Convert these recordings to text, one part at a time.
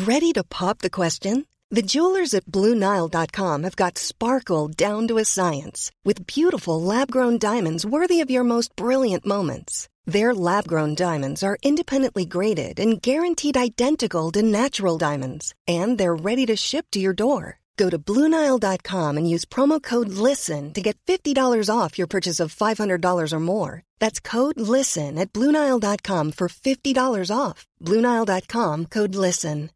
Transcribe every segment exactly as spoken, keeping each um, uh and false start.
Ready to pop the question? The jewelers at Blue Nile dot com have got sparkle down to a science with beautiful lab-grown diamonds worthy of your most brilliant moments. Their lab-grown diamonds are independently graded and guaranteed identical to natural diamonds, and they're ready to ship to your door. Go to Blue Nile dot com and use promo code LISTEN to get fifty dollars off your purchase of five hundred dollars or more. That's code LISTEN at Blue Nile dot com for fifty dollars off. Blue Nile dot com, code LISTEN.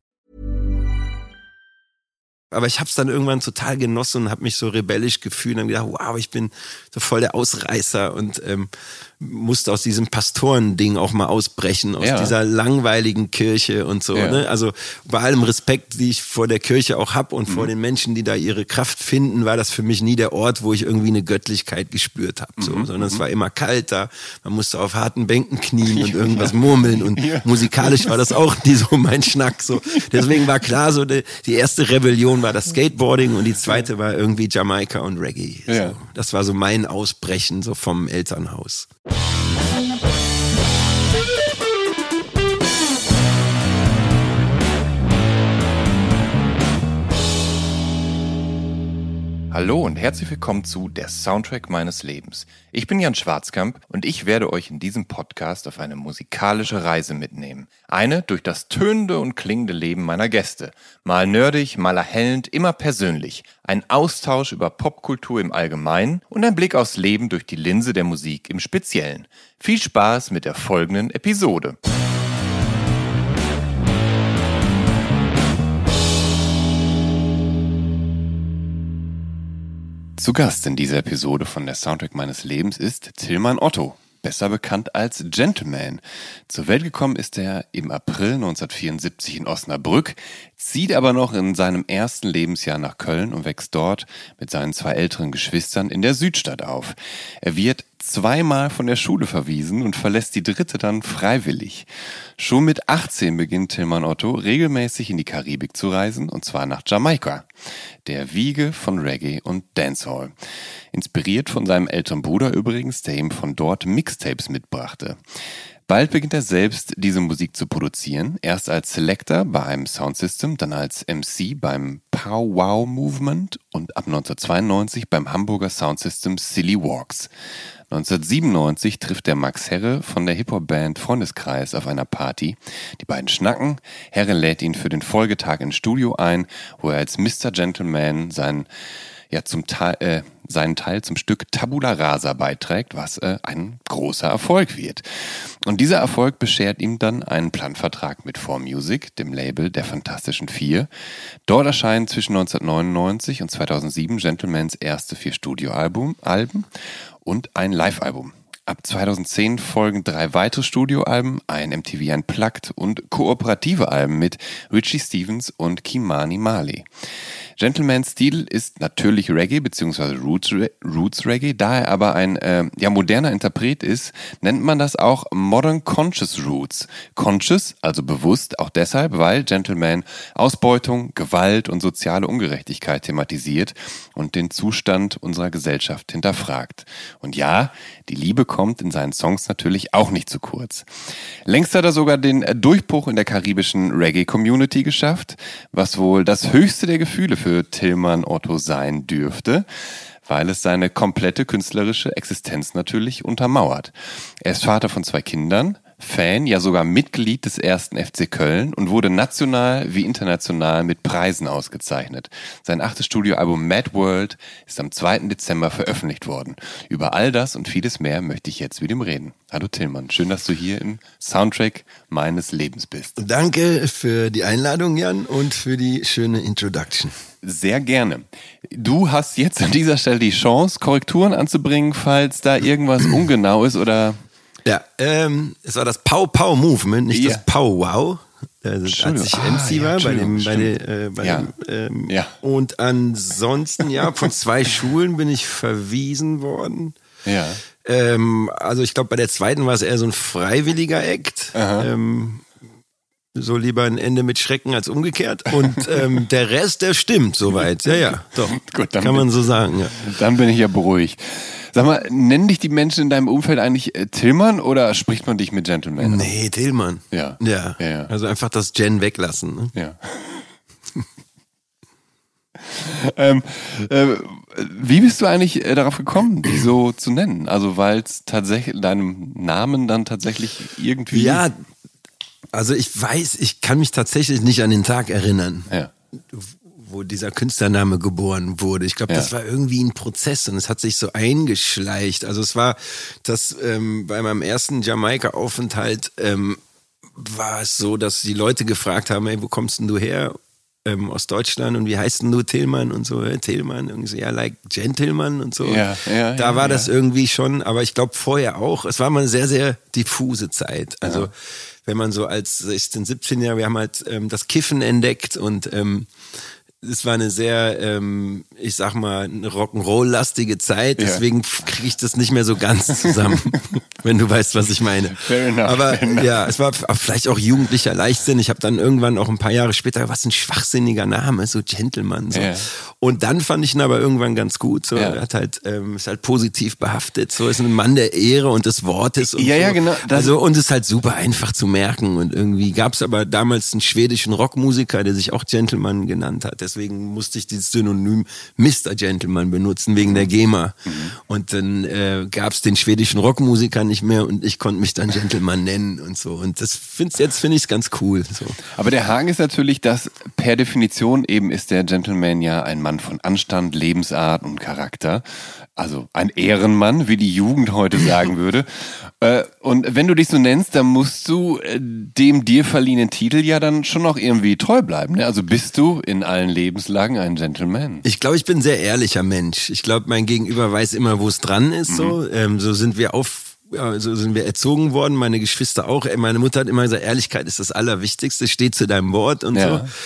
Aber ich habe es dann irgendwann total genossen und habe mich so rebellisch gefühlt und habe gedacht, wow, ich bin so voll der Ausreißer und ähm, musste aus diesem Pastorending auch mal ausbrechen, aus ja. dieser langweiligen Kirche und so. Ja. Ne? Also bei allem Respekt, die ich vor der Kirche auch habe und mhm. vor den Menschen, die da ihre Kraft finden, war das für mich nie der Ort, wo ich irgendwie eine Göttlichkeit gespürt habe. So. Mhm. Sondern mhm. es war immer kalt da, man musste auf harten Bänken knien und irgendwas murmeln und ja. musikalisch war das auch nie so mein Schnack. So. Deswegen war klar, so die, die erste Rebellion war das Skateboarding und die zweite war irgendwie Jamaika und Reggae. So. Ja. Das war so mein Ausbrechen so vom Elternhaus. Hallo und herzlich willkommen zu Der Soundtrack meines Lebens. Ich bin Jan Schwarzkamp und ich werde euch in diesem Podcast auf eine musikalische Reise mitnehmen. Eine durch das tönende und klingende Leben meiner Gäste. Mal nerdig, mal erhellend, immer persönlich. Ein Austausch über Popkultur im Allgemeinen und ein Blick aufs Leben durch die Linse der Musik im Speziellen. Viel Spaß mit der folgenden Episode. Zu Gast in dieser Episode von der Soundtrack meines Lebens ist Tilman Otto, besser bekannt als Gentleman. Zur Welt gekommen ist er im April neunzehnhundertvierundsiebzig in Osnabrück, zieht aber noch in seinem ersten Lebensjahr nach Köln und wächst dort mit seinen zwei älteren Geschwistern in der Südstadt auf. Er wird zweimal von der Schule verwiesen und verlässt die dritte dann freiwillig. Schon mit achtzehn beginnt Tilman Otto regelmäßig in die Karibik zu reisen, und zwar nach Jamaika, der Wiege von Reggae und Dancehall. Inspiriert von seinem älteren Bruder übrigens, der ihm von dort Mixtapes mitbrachte. Bald beginnt er selbst, diese Musik zu produzieren, erst als Selector bei einem Soundsystem, dann als M C beim Pow Wow Movement und ab neunzehnhundertzweiundneunzig beim Hamburger Soundsystem Silly Walks. neunzehnhundertsiebenundneunzig trifft der Max Herre von der Hip-Hop-Band Freundeskreis auf einer Party. Die beiden schnacken, Herre lädt ihn für den Folgetag ins Studio ein, wo er als Mister Gentleman seinen, ja, zum Teil, äh, seinen Teil zum Stück Tabula Rasa beiträgt, was äh, ein großer Erfolg wird. Und dieser Erfolg beschert ihm dann einen Plattenvertrag mit four Music, dem Label der Fantastischen Vier. Dort erscheinen zwischen neunzehnhundertneunundneunzig und zweitausendsieben Gentlemans erste vier Studioalben Alben und ein Live-Album. Ab zweitausendzehn folgen drei weitere Studioalben, ein M T V Unplugged und kooperative Alben mit Richie Stephens und Kimani Marley. Gentlemans Stil ist natürlich Reggae bzw. Roots, Roots Reggae, da er aber ein äh, ja, moderner Interpret ist, nennt man das auch Modern Conscious Roots. Conscious, also bewusst, auch deshalb, weil Gentleman Ausbeutung, Gewalt und soziale Ungerechtigkeit thematisiert und den Zustand unserer Gesellschaft hinterfragt. Und ja, die Liebe kommt in seinen Songs natürlich auch nicht zu kurz. Längst hat er sogar den Durchbruch in der karibischen Reggae-Community geschafft, was wohl das höchste der Gefühle für für Tilman Otto sein dürfte, weil es seine komplette künstlerische Existenz natürlich untermauert. Er ist Vater von zwei Kindern, Fan, ja sogar Mitglied des ersten F C Köln und wurde national wie international mit Preisen ausgezeichnet. Sein achtes Studioalbum Mad World ist am zweiten Dezember veröffentlicht worden. Über all das und vieles mehr möchte ich jetzt mit ihm reden. Hallo Tilman, schön, dass du hier im Soundtrack meines Lebens bist. Danke für die Einladung, Jan, und für die schöne Introduction. Sehr gerne. Du hast jetzt an dieser Stelle die Chance, Korrekturen anzubringen, falls da irgendwas ungenau ist oder... Ja, ähm, es war das Pow-Pow-Movement, nicht ja. das Pow-Wow. Also, als ich ah, M C ja, war, bei dem, bei der, äh, bei ja. dem, ähm, ja. und ansonsten, ja, von zwei Schulen bin ich verwiesen worden. Ja. Ähm, also ich glaube, bei der zweiten war es eher so ein freiwilliger Act. Ähm, so lieber ein Ende mit Schrecken als umgekehrt. Und ähm, der Rest, der stimmt soweit. Ja, ja, doch. Gut, dann kann man bin, so sagen. Ja. Dann bin ich ja beruhigt. Sag mal, nennen dich die Menschen in deinem Umfeld eigentlich äh, Tillmann oder spricht man dich mit Gentleman? Nee, Tillmann. Ja. Ja. ja, ja. Also einfach das Gen weglassen. Ne? Ja. ähm, äh, wie bist du eigentlich äh, darauf gekommen, dich so zu nennen? Also weil es tatsächlich deinem Namen dann tatsächlich irgendwie... Ja, also ich weiß, ich kann mich tatsächlich nicht an den Tag erinnern, ja. wo dieser Künstlername geboren wurde. Ich glaube, Ja. das war irgendwie ein Prozess und es hat sich so eingeschleicht. Also es war, das ähm, bei meinem ersten Jamaika-Aufenthalt ähm, war es so, dass die Leute gefragt haben, hey, wo kommst denn du her? Ähm, aus Deutschland und wie heißt denn du Tillmann und so, hey, Tillmann, irgendwie so, ja, like Gentleman und so. Ja, ja, da ja, war ja. das irgendwie schon, aber ich glaube vorher auch, es war mal eine sehr, sehr diffuse Zeit. Also ja. wenn man so als sechzehn-, siebzehn-Jähriger, wir haben halt ähm, das Kiffen entdeckt und ähm, es war eine sehr, ähm, ich sag mal, eine Rock'n'Roll-lastige Zeit, deswegen ja. kriege ich das nicht mehr so ganz zusammen, wenn du weißt, was ich meine. Fair enough, Aber fair enough. ja, es war vielleicht auch jugendlicher Leichtsinn. Ich habe dann irgendwann auch ein paar Jahre später, was ein schwachsinniger Name, so Gentleman. So. Ja. Und dann fand ich ihn aber irgendwann ganz gut. So. Ja. Er hat halt, ähm, ist halt positiv behaftet. So ist ein Mann der Ehre und des Wortes. Und Ja, so. ja, genau. Das Also und ist halt super einfach zu merken. Und irgendwie gab es aber damals einen schwedischen Rockmusiker, der sich auch Gentleman genannt hat. Deswegen musste ich dieses Synonym Mister Gentleman benutzen, wegen der GEMA. Mhm. Und dann äh, gab es den schwedischen Rockmusiker nicht mehr und ich konnte mich dann Gentleman nennen und so. Und das find's, jetzt finde ich es ganz cool. So. Aber der Haken ist natürlich, dass per Definition eben ist der Gentleman ja ein Mann von Anstand, Lebensart und Charakter. Also ein Ehrenmann, wie die Jugend heute sagen würde. Äh, und wenn du dich so nennst, dann musst du äh, dem dir verliehenen Titel ja dann schon noch irgendwie treu bleiben. Ne? Also bist du in allen Lebenslagen ein Gentleman. Ich glaube, ich bin ein sehr ehrlicher Mensch. Ich glaube, mein Gegenüber weiß immer, wo es dran ist. Mhm. So, ähm, so sind wir auf Ja, so sind wir erzogen worden, meine Geschwister auch. Meine Mutter hat immer gesagt, Ehrlichkeit ist das Allerwichtigste, steh zu deinem Wort und ja. so.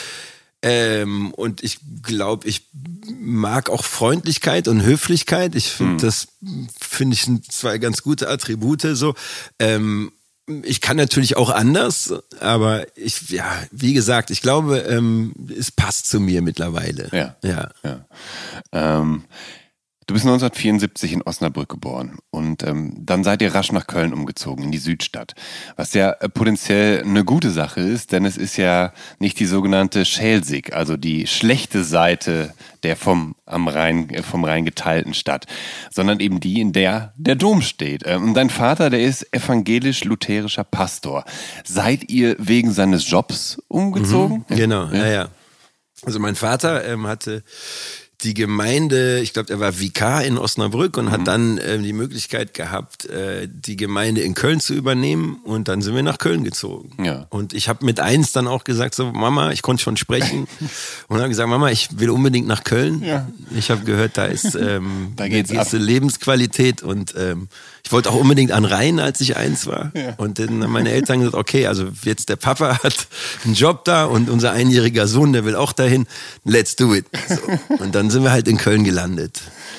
Ähm, und ich glaube, ich mag auch Freundlichkeit und Höflichkeit. Ich finde, hm. das finde ich sind zwei ganz gute Attribute. So, ähm, ich kann natürlich auch anders, aber ich, ja, wie gesagt, ich glaube, ähm, es passt zu mir mittlerweile. Ja, ja. ja. Ähm, Du bist neunzehnhundertvierundsiebzig in Osnabrück geboren und ähm, dann seid ihr rasch nach Köln umgezogen, in die Südstadt. Was ja äh, potenziell eine gute Sache ist, denn es ist ja nicht die sogenannte Schelsig, also die schlechte Seite der vom, am Rhein, äh, vom Rhein geteilten Stadt, sondern eben die, in der der Dom steht. Ähm, und dein Vater, der ist evangelisch-lutherischer Pastor. Seid ihr wegen seines Jobs umgezogen? Mhm, genau, ja, ja. Also mein Vater ähm, hatte die Gemeinde, ich glaube, er war Vikar in Osnabrück und mhm. hat dann äh, die Möglichkeit gehabt, äh, die Gemeinde in Köln zu übernehmen und dann sind wir nach Köln gezogen. Ja. Und ich habe mit eins dann auch gesagt, so Mama, ich konnte schon sprechen und habe gesagt, Mama, ich will unbedingt nach Köln. Ja. Ich habe gehört, da ist ähm, da geht's eine Lebensqualität und ähm, ich wollte auch unbedingt an Rhein, als ich eins war. Ja. Und dann haben meine Eltern gesagt, okay, also jetzt der Papa hat einen Job da und unser einjähriger Sohn, der will auch dahin, let's do it. So. Und dann sind wir halt in Köln gelandet.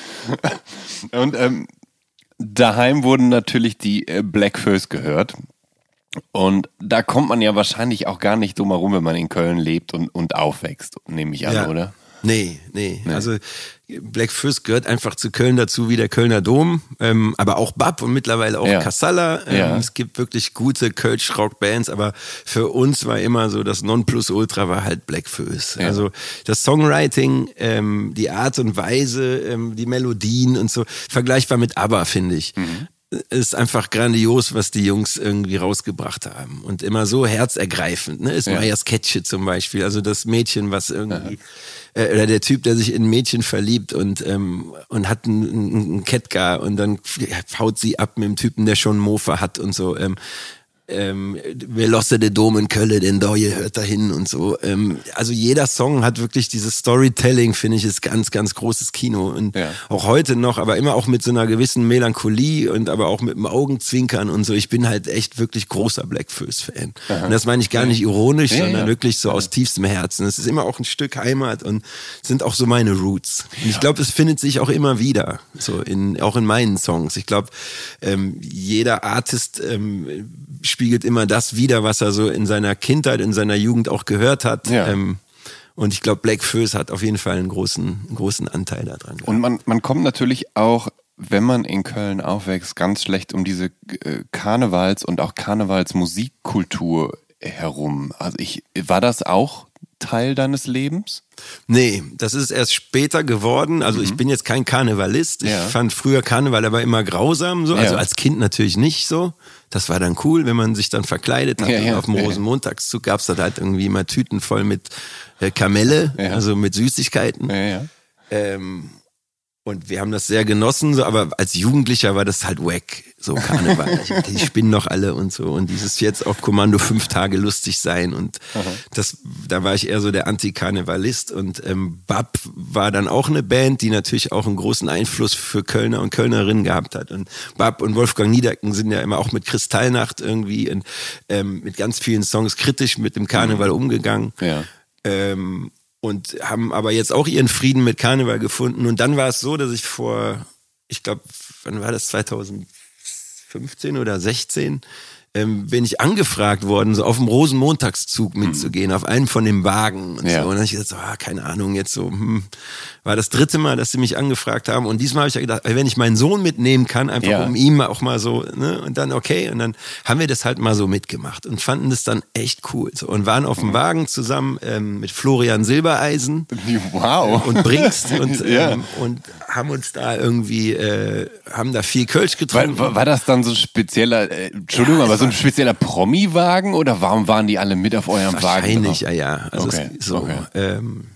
Und ähm, daheim wurden natürlich die äh, Black First gehört. Und da kommt man ja wahrscheinlich auch gar nicht drum herum, wenn man in Köln lebt und, und aufwächst, nehme ich an, ja. oder? Nee, nee, nee. Also Black First gehört einfach zu Köln dazu wie der Kölner Dom, ähm, aber auch Bab und mittlerweile auch ja. Kassala. Ähm, ja. Es gibt wirklich gute Kölsch-Rock-Bands, aber für uns war immer so, das Nonplusultra war halt Black First. Ja. Also das Songwriting, ähm, die Art und Weise, ähm, die Melodien und so, vergleichbar mit ABBA, finde ich. Mhm. Ist einfach grandios, was die Jungs irgendwie rausgebracht haben. Und immer so herzergreifend, ne? Ist ja. Meyers Ketsche zum Beispiel. Also das Mädchen, was irgendwie, äh, oder der Typ, der sich in ein Mädchen verliebt und, ähm, und hat einen, einen Kettgar und dann haut sie ab mit dem Typen, der schon einen Mofa hat und so. Ähm, ähm, wir losse de Dom in Köln, den Doje hört dahin und so. Ähm, also jeder Song hat wirklich dieses Storytelling, finde ich, ist ganz, ganz großes Kino und ja. auch heute noch, aber immer auch mit so einer gewissen Melancholie und aber auch mit dem Augenzwinkern und so. Ich bin halt echt wirklich großer Black First-Fan. Und das meine ich gar nicht ironisch, ja, sondern ja. wirklich so ja. aus tiefstem Herzen. Es ist immer auch ein Stück Heimat und sind auch so meine Roots. Und ich glaube, es findet sich auch immer wieder, so in, auch in meinen Songs. Ich glaube, ähm, jeder Artist ähm, spiegelt immer das wider, was er so in seiner Kindheit, in seiner Jugend auch gehört hat. Ja. Ähm, und ich glaube, Black First hat auf jeden Fall einen großen, einen großen Anteil daran gehabt. Und man, man kommt natürlich auch wenn man in Köln aufwächst, ganz schlecht um diese äh, Karnevals- und auch Karnevalsmusikkultur herum. Also ich, war das auch Teil deines Lebens? Nee, das ist erst später geworden. Also mhm. ich bin jetzt kein Karnevalist. Ich ja. fand früher Karneval aber immer grausam. So. Also ja. als Kind natürlich nicht so. Das war dann cool, wenn man sich dann verkleidet hat. Ja, ja. Auf dem Rosenmontagszug gab es dann halt irgendwie immer Tüten voll mit äh, Kamelle, ja. also mit Süßigkeiten. Ja, ja. Ähm, Und wir haben das sehr genossen, so, aber als Jugendlicher war das halt wack, so Karneval. Die spinnen doch alle und so. Und dieses jetzt auf Kommando fünf Tage lustig sein. Und Aha. das, da war ich eher so der Anti-Karnevalist. Und ähm, Bab war dann auch eine Band, die natürlich auch einen großen Einfluss für Kölner und Kölnerinnen gehabt hat. Und Bab und Wolfgang Niedecken sind ja immer auch mit Kristallnacht irgendwie in, ähm, mit ganz vielen Songs kritisch mit dem Karneval mhm. umgegangen. Ja. Ähm, Und haben aber jetzt auch ihren Frieden mit Karneval gefunden. Und dann war es so, dass ich vor, ich glaube, wann war das, zweitausendfünfzehn oder sechzehn, ähm, bin ich angefragt worden, so auf dem Rosenmontagszug mitzugehen, mhm. auf einen von den Wagen. Und, ja. so. Und dann habe ich gesagt, so, ah, keine Ahnung, jetzt so, hm. war das dritte Mal, dass sie mich angefragt haben. Und diesmal habe ich ja gedacht, wenn ich meinen Sohn mitnehmen kann, einfach ja. um ihm auch mal so, ne, und dann okay. Und dann haben wir das halt mal so mitgemacht und fanden das dann echt cool. So. Und waren auf dem mhm. Wagen zusammen ähm, mit Florian Silbereisen. Wow. Äh, und Bringst und, ja. ähm, und haben uns da irgendwie, äh, haben da viel Kölsch getrunken. War, war das dann so ein spezieller, äh, Entschuldigung, ja, aber so ein spezieller Promi-Wagen oder warum waren die alle mit auf eurem Wagen? Wahrscheinlich, ja, ja. Also okay. es, so, okay. ähm,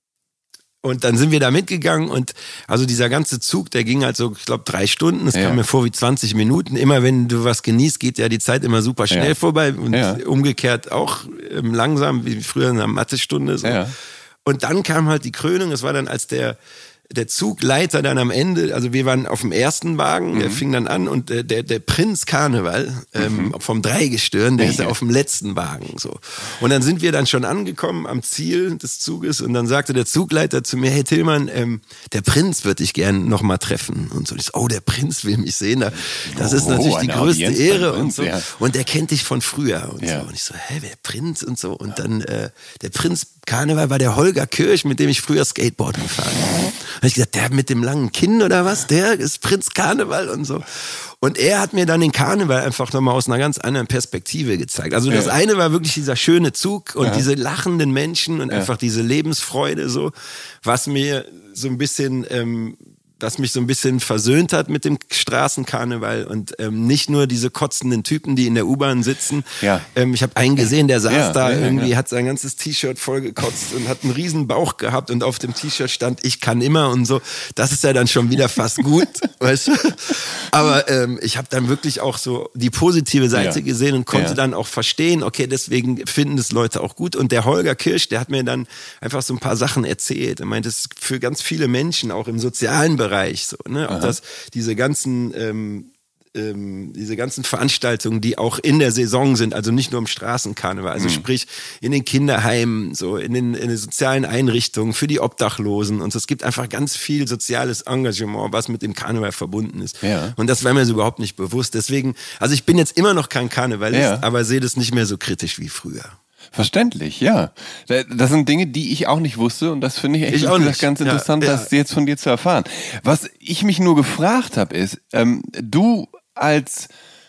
und dann sind wir da mitgegangen und also dieser ganze Zug, der ging halt so, ich glaube, drei Stunden. Es ja. kam mir vor wie zwanzig Minuten. Immer wenn du was genießt, geht ja die Zeit immer super schnell ja. vorbei und ja. umgekehrt auch ähm, langsam, wie früher in einer Mathestunde. So. Ja. Und dann kam halt die Krönung. Es war dann, als der der Zugleiter dann am Ende, also wir waren auf dem ersten Wagen, mhm. der fing dann an und der, der, der Prinz Karneval ähm, mhm. vom Dreigestirn, der ja. ist ja auf dem letzten Wagen. So. Und dann sind wir dann schon angekommen am Ziel des Zuges und dann sagte der Zugleiter zu mir, hey Tillmann, ähm, der Prinz würde ich gern noch mal treffen. Und so, ich so, oh, der Prinz will mich sehen. Das ist oh, natürlich die größte Audienz Ehre und so. Ja. Und der kennt dich von früher und ja. so. Und ich so, hä, wer Prinz und so. Und dann äh, der Prinz Karneval war der Holger Kirch, mit dem ich früher Skateboard gefahren habe. Da habe ich gesagt, der mit dem langen Kinn oder was, der ist Prinz Karneval und so. Und er hat mir dann den Karneval einfach nochmal aus einer ganz anderen Perspektive gezeigt. Also das ja. eine war wirklich dieser schöne Zug und ja. diese lachenden Menschen und ja. einfach diese Lebensfreude so, was mir so ein bisschen... Ähm, das mich so ein bisschen versöhnt hat mit dem Straßenkarneval und ähm, nicht nur diese kotzenden Typen, die in der U-Bahn sitzen. Ja. Ähm, ich habe einen gesehen, der saß ja, da ja, irgendwie, ja. hat sein ganzes T-Shirt voll gekotzt und hat einen riesen Bauch gehabt und auf dem T-Shirt stand, ich kann immer und so. Das ist ja dann schon wieder fast gut, weißt du? Aber ähm, ich habe dann wirklich auch so die positive Seite ja. gesehen und konnte ja. dann auch verstehen, okay, deswegen finden das Leute auch gut. Und der Holger Kirch, der hat mir dann einfach so ein paar Sachen erzählt. Er meint, es ist für ganz viele Menschen, auch im sozialen Bereich, so, ne? Ob das diese ganzen ähm, ähm, diese ganzen Veranstaltungen, die auch in der Saison sind, also nicht nur im Straßenkarneval, also mhm. sprich in den Kinderheimen, so in den, in den sozialen Einrichtungen für die Obdachlosen und so. Es gibt einfach ganz viel soziales Engagement, was mit dem Karneval verbunden ist. Ja. Und das war mir so überhaupt nicht bewusst. Deswegen, also ich bin jetzt immer noch kein Karnevalist, ja. aber sehe das nicht mehr so kritisch wie früher. Verständlich, ja. Das sind Dinge, die ich auch nicht wusste und das finde ich echt ich auch nicht. ganz interessant, ja, ja. das jetzt von dir zu erfahren. Was ich mich nur gefragt habe, ist, ähm, du als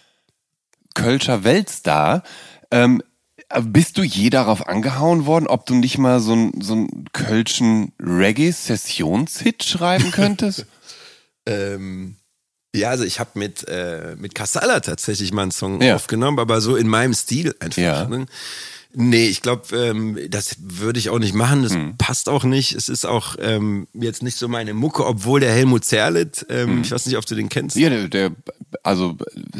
Kölscher Weltstar, ähm, bist du je darauf angehauen worden, ob du nicht mal so einen so einen Kölschen Reggae-Sessionshit schreiben könntest? ähm... Ja, also ich habe mit äh, mit Kassala tatsächlich mal einen Song ja. aufgenommen, aber so in meinem Stil einfach. Ja. Ne? Nee, ich glaube, ähm, das würde ich auch nicht machen. Das hm. passt auch nicht. Es ist auch ähm, jetzt nicht so meine Mucke, obwohl der Helmut Zerlett, ähm, hm. ich weiß nicht, ob du den kennst. Ja, der, der also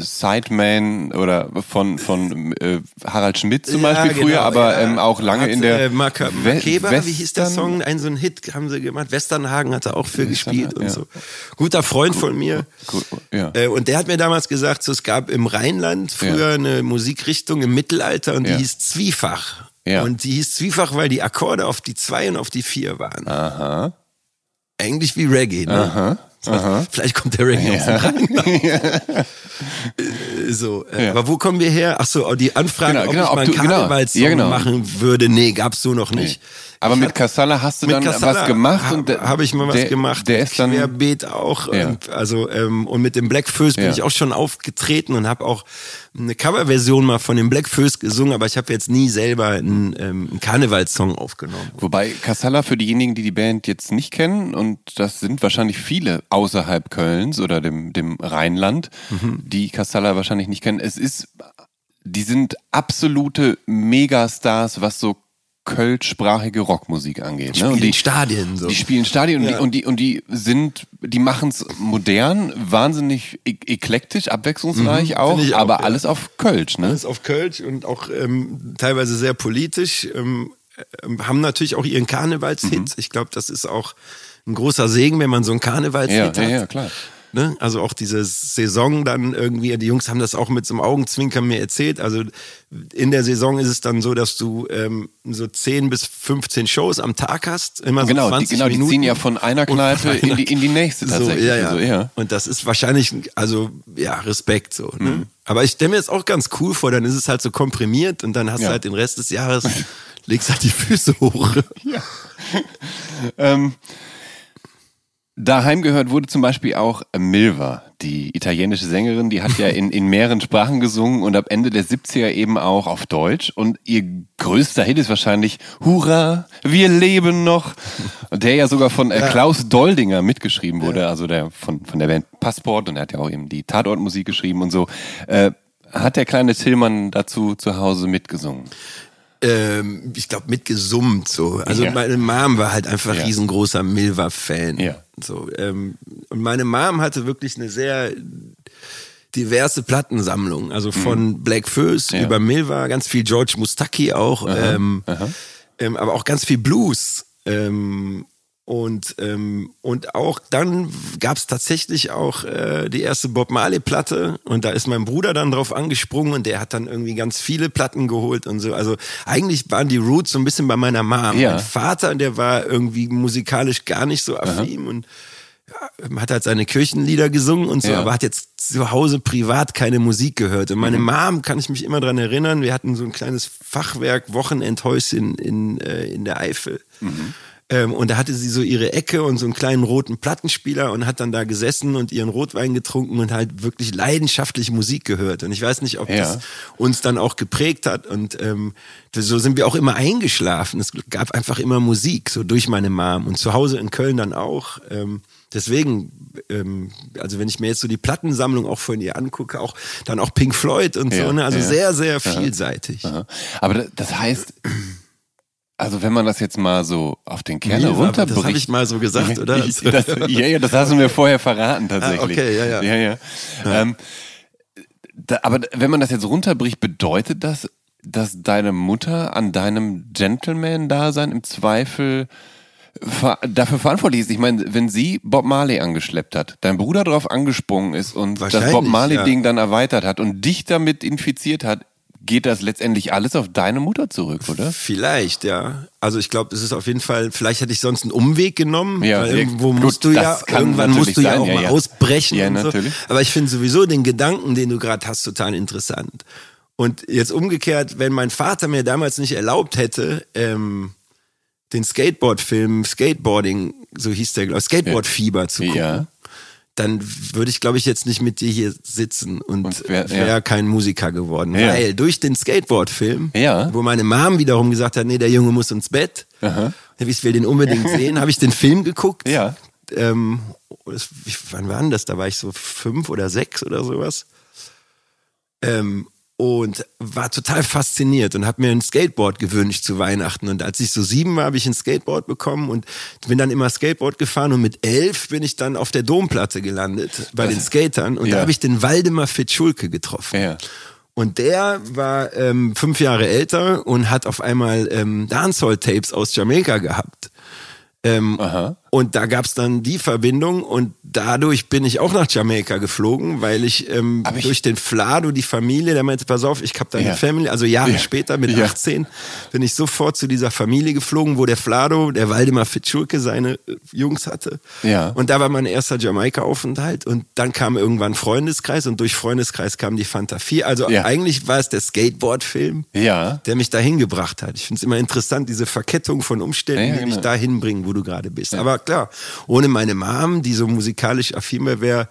Sideman oder von von äh, Harald Schmidt zum ja, Beispiel früher, genau, aber ja. ähm, auch lange Hat, in der äh, Mark- Markeba, wie hieß der Song? Ein so ein Hit haben sie gemacht. Westernhagen hat er auch für Western, gespielt und ja. so. Guter Freund von mir. Gut, ja. äh, und der hat mir damals gesagt, so, es gab im Rheinland früher ja. eine Musikrichtung im Mittelalter und die ja. hieß Zwiefach. Ja. Und die hieß Zwiefach, weil die Akkorde auf die zwei und auf die vier waren. Aha. Eigentlich wie Reggae, ne? Aha. Aha. Vielleicht kommt der Reggae ja. aus dem Rheinland. Ja. So, äh, ja. Aber wo kommen wir her? Ach so, die Anfrage, genau, ob genau, ich mal einen Karnevalssong ja, genau. machen würde. Nee, gab's so noch nicht. Nee. Aber ich mit Kassala hast du dann Kassala was gemacht? Ha, und Habe ich mal was der, gemacht. Der ist dann Querbeet auch. Ja. Und, also, ähm, und mit dem Black Föß bin ja. ich auch schon aufgetreten und habe auch eine Coverversion mal von dem Black Föß gesungen, aber ich habe jetzt nie selber einen, ähm, einen Karnevalssong aufgenommen. Wobei Kassala für diejenigen, die die Band jetzt nicht kennen, und das sind wahrscheinlich viele außerhalb Kölns oder dem, dem Rheinland, mhm. die Kassala wahrscheinlich nicht kennen. Es ist, die sind absolute Megastars, was so kölschsprachige Rockmusik angeht. Die ne? spielen und die Stadien so. Die spielen Stadien ja. und, die, und die und die sind, die machen es modern, wahnsinnig e- eklektisch, abwechslungsreich mhm, auch, auch, aber ja. alles auf Kölsch. Ne? Alles auf Kölsch und auch ähm, teilweise sehr politisch. Ähm, ähm, haben natürlich auch ihren Karnevalshit. Mhm. Ich glaube, das ist auch ein großer Segen, wenn man so einen Karnevalshit ja, hat. Ja, ja, klar. Ne? Also auch diese Saison dann irgendwie, die Jungs haben das auch mit so einem Augenzwinkern mir erzählt, also in der Saison ist es dann so, dass du ähm, so zehn bis fünfzehn Shows am Tag hast, immer so genau, zwanzig die, genau, Minuten. Die ziehen ja von einer Kneipe von einer, in, die, in die nächste tatsächlich. So, ja, ja. Also, ja. Und das ist wahrscheinlich, also ja, Respekt so. Ne? Mhm. Aber ich stelle mir jetzt auch ganz cool vor, dann ist es halt so komprimiert und dann hast ja. du halt den Rest des Jahres, legst halt die Füße hoch. Ja. ähm, Daheim gehört wurde zum Beispiel auch Milva, die italienische Sängerin, die hat ja in, in mehreren Sprachen gesungen und ab Ende der siebziger eben auch auf Deutsch. Und ihr größter Hit ist wahrscheinlich Hurra, wir leben noch, der ja sogar von äh, ja. Klaus Doldinger mitgeschrieben wurde, ja. also der von, von der Band Passport, und er hat ja auch eben die Tatortmusik geschrieben und so. Äh, hat der kleine Tillmann dazu zu Hause mitgesungen? Ähm, ich glaube, mitgesummt so. Also ja. meine Mom war halt einfach ja. riesengroßer Milva-Fan. Ja. So, ähm, und meine Mom hatte wirklich eine sehr diverse Plattensammlung. Also von mhm. Black Föß ja. über Milva, ganz viel George Mustaki auch, aha, ähm, aha. Ähm, aber auch ganz viel Blues. Ähm, Und ähm, und auch dann gab es tatsächlich auch äh, die erste Bob Marley Platte und da ist mein Bruder dann drauf angesprungen und der hat dann irgendwie ganz viele Platten geholt und so. Also eigentlich waren die Roots so ein bisschen bei meiner Mom. Ja. Mein Vater, der war irgendwie musikalisch gar nicht so affin, aha, und ja, hat halt seine Kirchenlieder gesungen und so, ja, aber hat jetzt zu Hause privat keine Musik gehört. Und meine mhm. Mom, kann ich mich immer dran erinnern, wir hatten so ein kleines Fachwerk Wochenendhäuschen in äh, in der Eifel. Mhm. Ähm, und da hatte sie so ihre Ecke und so einen kleinen roten Plattenspieler und hat dann da gesessen und ihren Rotwein getrunken und halt wirklich leidenschaftlich Musik gehört. Und ich weiß nicht, ob ja. das uns dann auch geprägt hat. Und ähm, so sind wir auch immer eingeschlafen. Es gab einfach immer Musik, so durch meine Mom. Und zu Hause in Köln dann auch. Ähm, deswegen, ähm, also wenn ich mir jetzt so die Plattensammlung auch von ihr angucke, auch dann auch Pink Floyd und ja, so, ne? Also ja. sehr, sehr vielseitig. Aha. Aber das heißt... Also wenn man das jetzt mal so auf den Kern runterbricht. Das habe ich mal so gesagt, oder? Das, ja, ja, das hast du mir vorher verraten tatsächlich. Ah, okay, ja, ja. ja, ja. ja. Ähm, da, aber wenn man das jetzt runterbricht, bedeutet das, dass deine Mutter an deinem Gentleman-Dasein im Zweifel ver- dafür verantwortlich ist? Ich meine, wenn sie Bob Marley angeschleppt hat, dein Bruder drauf angesprungen ist und das Bob Marley-Ding ja. dann erweitert hat und dich damit infiziert hat, geht das letztendlich alles auf deine Mutter zurück, oder? Vielleicht, ja. Also ich glaube, es ist auf jeden Fall, vielleicht hätte ich sonst einen Umweg genommen, ja, weil irgendwo gut, musst du ja, irgendwann musst du sein, ja auch ja, mal ja. ausbrechen ja, und so. Natürlich. Aber ich finde sowieso den Gedanken, den du gerade hast, total interessant. Und jetzt umgekehrt, wenn mein Vater mir damals nicht erlaubt hätte, ähm, den Skateboard-Film Skateboarding, so hieß der, glaube ich, Skateboard-Fieber zu gucken, ja. dann würde ich, glaube ich, jetzt nicht mit dir hier sitzen und, und wäre ja. kein Musiker geworden. Ja. Weil durch den Skateboard-Film, ja. wo meine Mom wiederum gesagt hat, nee, der Junge muss ins Bett, aha, ich will den unbedingt sehen, habe ich den Film geguckt. Ja. Ähm, das, wann war denn das? Da war ich so fünf oder sechs oder sowas. Ähm, und war total fasziniert und habe mir ein Skateboard gewünscht zu Weihnachten. Und als ich so sieben war, habe ich ein Skateboard bekommen und bin dann immer Skateboard gefahren. Und mit elf bin ich dann auf der Domplatte gelandet bei den Skatern. Und ja. da habe ich den Waldemar Fitschulke getroffen. Ja. Und der war ähm, fünf Jahre älter und hat auf einmal ähm, Dancehall-Tapes aus Jamaika gehabt. Ähm, Aha. und da gab's dann die Verbindung und dadurch bin ich auch nach Jamaika geflogen, weil ich, ähm, ich durch den Flado, die Familie, der meinte, pass auf, ich hab da eine ja. Family, also Jahre ja. später mit ja. achtzehn bin ich sofort zu dieser Familie geflogen, wo der Flado, der Waldemar Fitschulke seine Jungs hatte. Ja. Und da war mein erster Jamaika-Aufenthalt und dann kam irgendwann Freundeskreis und durch Freundeskreis kam die Fanta vier. Also ja. eigentlich war es der Skateboard-Film, ja. der mich dahin gebracht hat. Ich finde es immer interessant, diese Verkettung von Umständen, ja, ja, die dich dahin bringen, wo du gerade bist. Ja. Aber klar, ohne meine Mom, die so musikalisch affin wäre,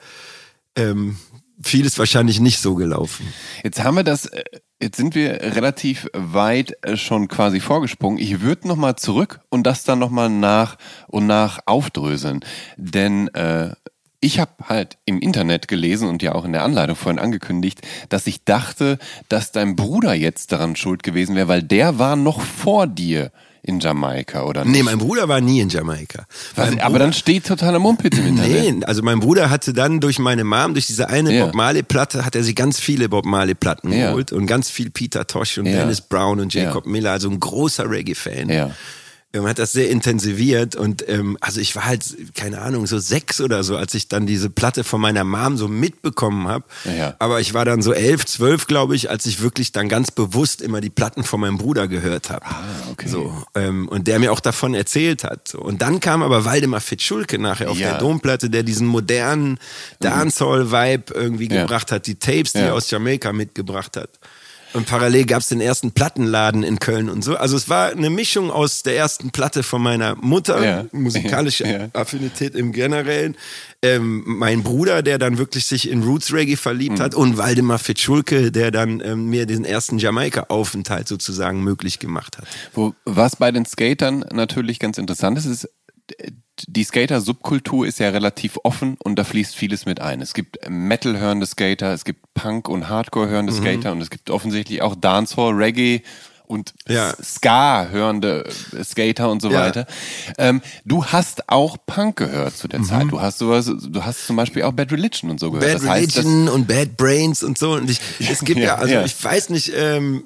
ähm, vieles wahrscheinlich nicht so gelaufen. Jetzt haben wir das, jetzt sind wir relativ weit schon quasi vorgesprungen. Ich würde nochmal zurück und das dann nochmal nach und nach aufdröseln. Denn äh, ich habe halt im Internet gelesen und ja auch in der Anleitung vorhin angekündigt, dass ich dachte, dass dein Bruder jetzt daran schuld gewesen wäre, weil der war noch vor dir in Jamaika, oder nicht? Nee, mein Bruder war nie in Jamaika. Was, Bruder, aber dann steht totaler Mumpitz im Internet. Nee, also mein Bruder hatte dann durch meine Mom, durch diese eine ja. Bob Marley-Platte, hat er sich ganz viele Bob Marley-Platten ja. geholt und ganz viel Peter Tosh und ja. Dennis Brown und Jacob ja. Miller, also ein großer Reggae-Fan. Ja. Man hat das sehr intensiviert und ähm, also ich war halt, keine Ahnung, so sechs oder so, als ich dann diese Platte von meiner Mom so mitbekommen habe. Ja. Aber ich war dann so elf, zwölf, glaube ich, als ich wirklich dann ganz bewusst immer die Platten von meinem Bruder gehört habe. Ah, okay. So, ähm, und der mir auch davon erzählt hat. So. Und dann kam aber Waldemar Fitschulke nachher auf ja. der Domplatte, der diesen modernen Dancehall-Vibe irgendwie ja. gebracht hat, die Tapes, die ja. er aus Jamaika mitgebracht hat. Und parallel gab es den ersten Plattenladen in Köln und so. Also es war eine Mischung aus der ersten Platte von meiner Mutter, ja. musikalische ja. Affinität im Generellen, ähm, mein Bruder, der dann wirklich sich in Roots Reggae verliebt mhm. hat und Waldemar Fitschulke, der dann ähm, mir den ersten Jamaika-Aufenthalt sozusagen möglich gemacht hat. Wo, was bei den Skatern natürlich ganz interessant ist, ist, die Skater-Subkultur ist ja relativ offen und da fließt vieles mit ein. Es gibt Metal-hörende Skater, es gibt Punk- und Hardcore-hörende mhm. Skater und es gibt offensichtlich auch Dancehall, Reggae und ja. Ska-hörende Skater und so ja. weiter. Ähm, du hast auch Punk gehört zu der mhm. Zeit. Du hast sowas, du hast zum Beispiel auch Bad Religion und so gehört. Bad das heißt, Religion und Bad Brains und so. Und ich, es gibt ja, ja also ja. ich weiß nicht, ähm,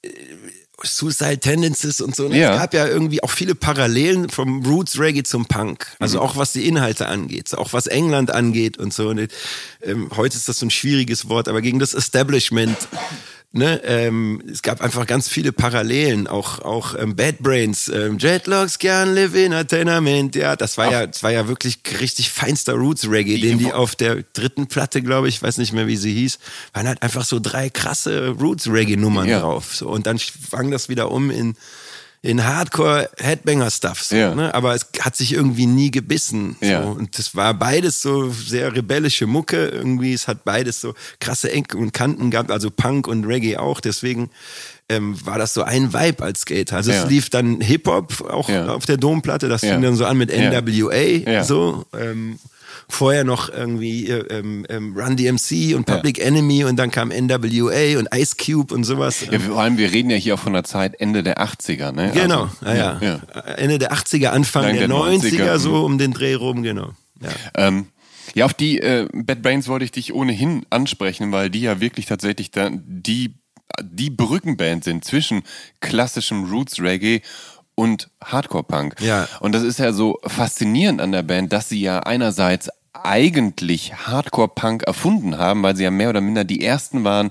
Suicide Tendencies und so. Ja. Es gab ja irgendwie auch viele Parallelen vom Roots Reggae zum Punk. Also mhm. auch was die Inhalte angeht, auch was England angeht und so. Und, ähm, heute ist das so ein schwieriges Wort, aber gegen das Establishment, ne, ähm, es gab einfach ganz viele Parallelen, auch auch ähm, Bad Brains, ähm, Dreadlocks can live in a tenement, ja, das war Ach. ja, das war ja wirklich richtig feinster Roots Reggae, den die auf der dritten Platte, glaube ich, weiß nicht mehr wie sie hieß, waren halt einfach so drei krasse Roots Reggae Nummern ja. drauf, so, und dann schwang das wieder um in in Hardcore Headbanger Stuff, so, ja. ne? Aber es hat sich irgendwie nie gebissen, so. Ja. Und das war beides so sehr rebellische Mucke irgendwie, es hat beides so krasse Ecken und Kanten gehabt, also Punk und Reggae auch, deswegen ähm, war das so ein Vibe als Skater. Also ja. es lief dann Hip-Hop auch ja. auf der Domplatte, das ja. fing dann so an mit N W A, ja. so, ähm, vorher noch irgendwie ähm, ähm, Run D M C und Public ja. Enemy und dann kam N W A und Ice Cube und sowas. Ja, vor allem, wir reden ja hier auch von der Zeit Ende der achtziger, ne? Genau, also, ja, ja. ja. Ende der achtziger, Anfang der, der neunziger, neunziger, so um den Dreh rum, genau. Ja, ähm, ja auf die äh, Bad Brains wollte ich dich ohnehin ansprechen, weil die ja wirklich tatsächlich da, die, die Brückenband sind zwischen klassischem Roots-Reggae und Hardcore-Punk. Ja. Und das ist ja so faszinierend an der Band, dass sie ja einerseits eigentlich Hardcore-Punk erfunden haben, weil sie ja mehr oder minder die ersten waren,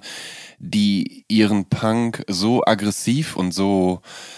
die ihren Punk so aggressiv und so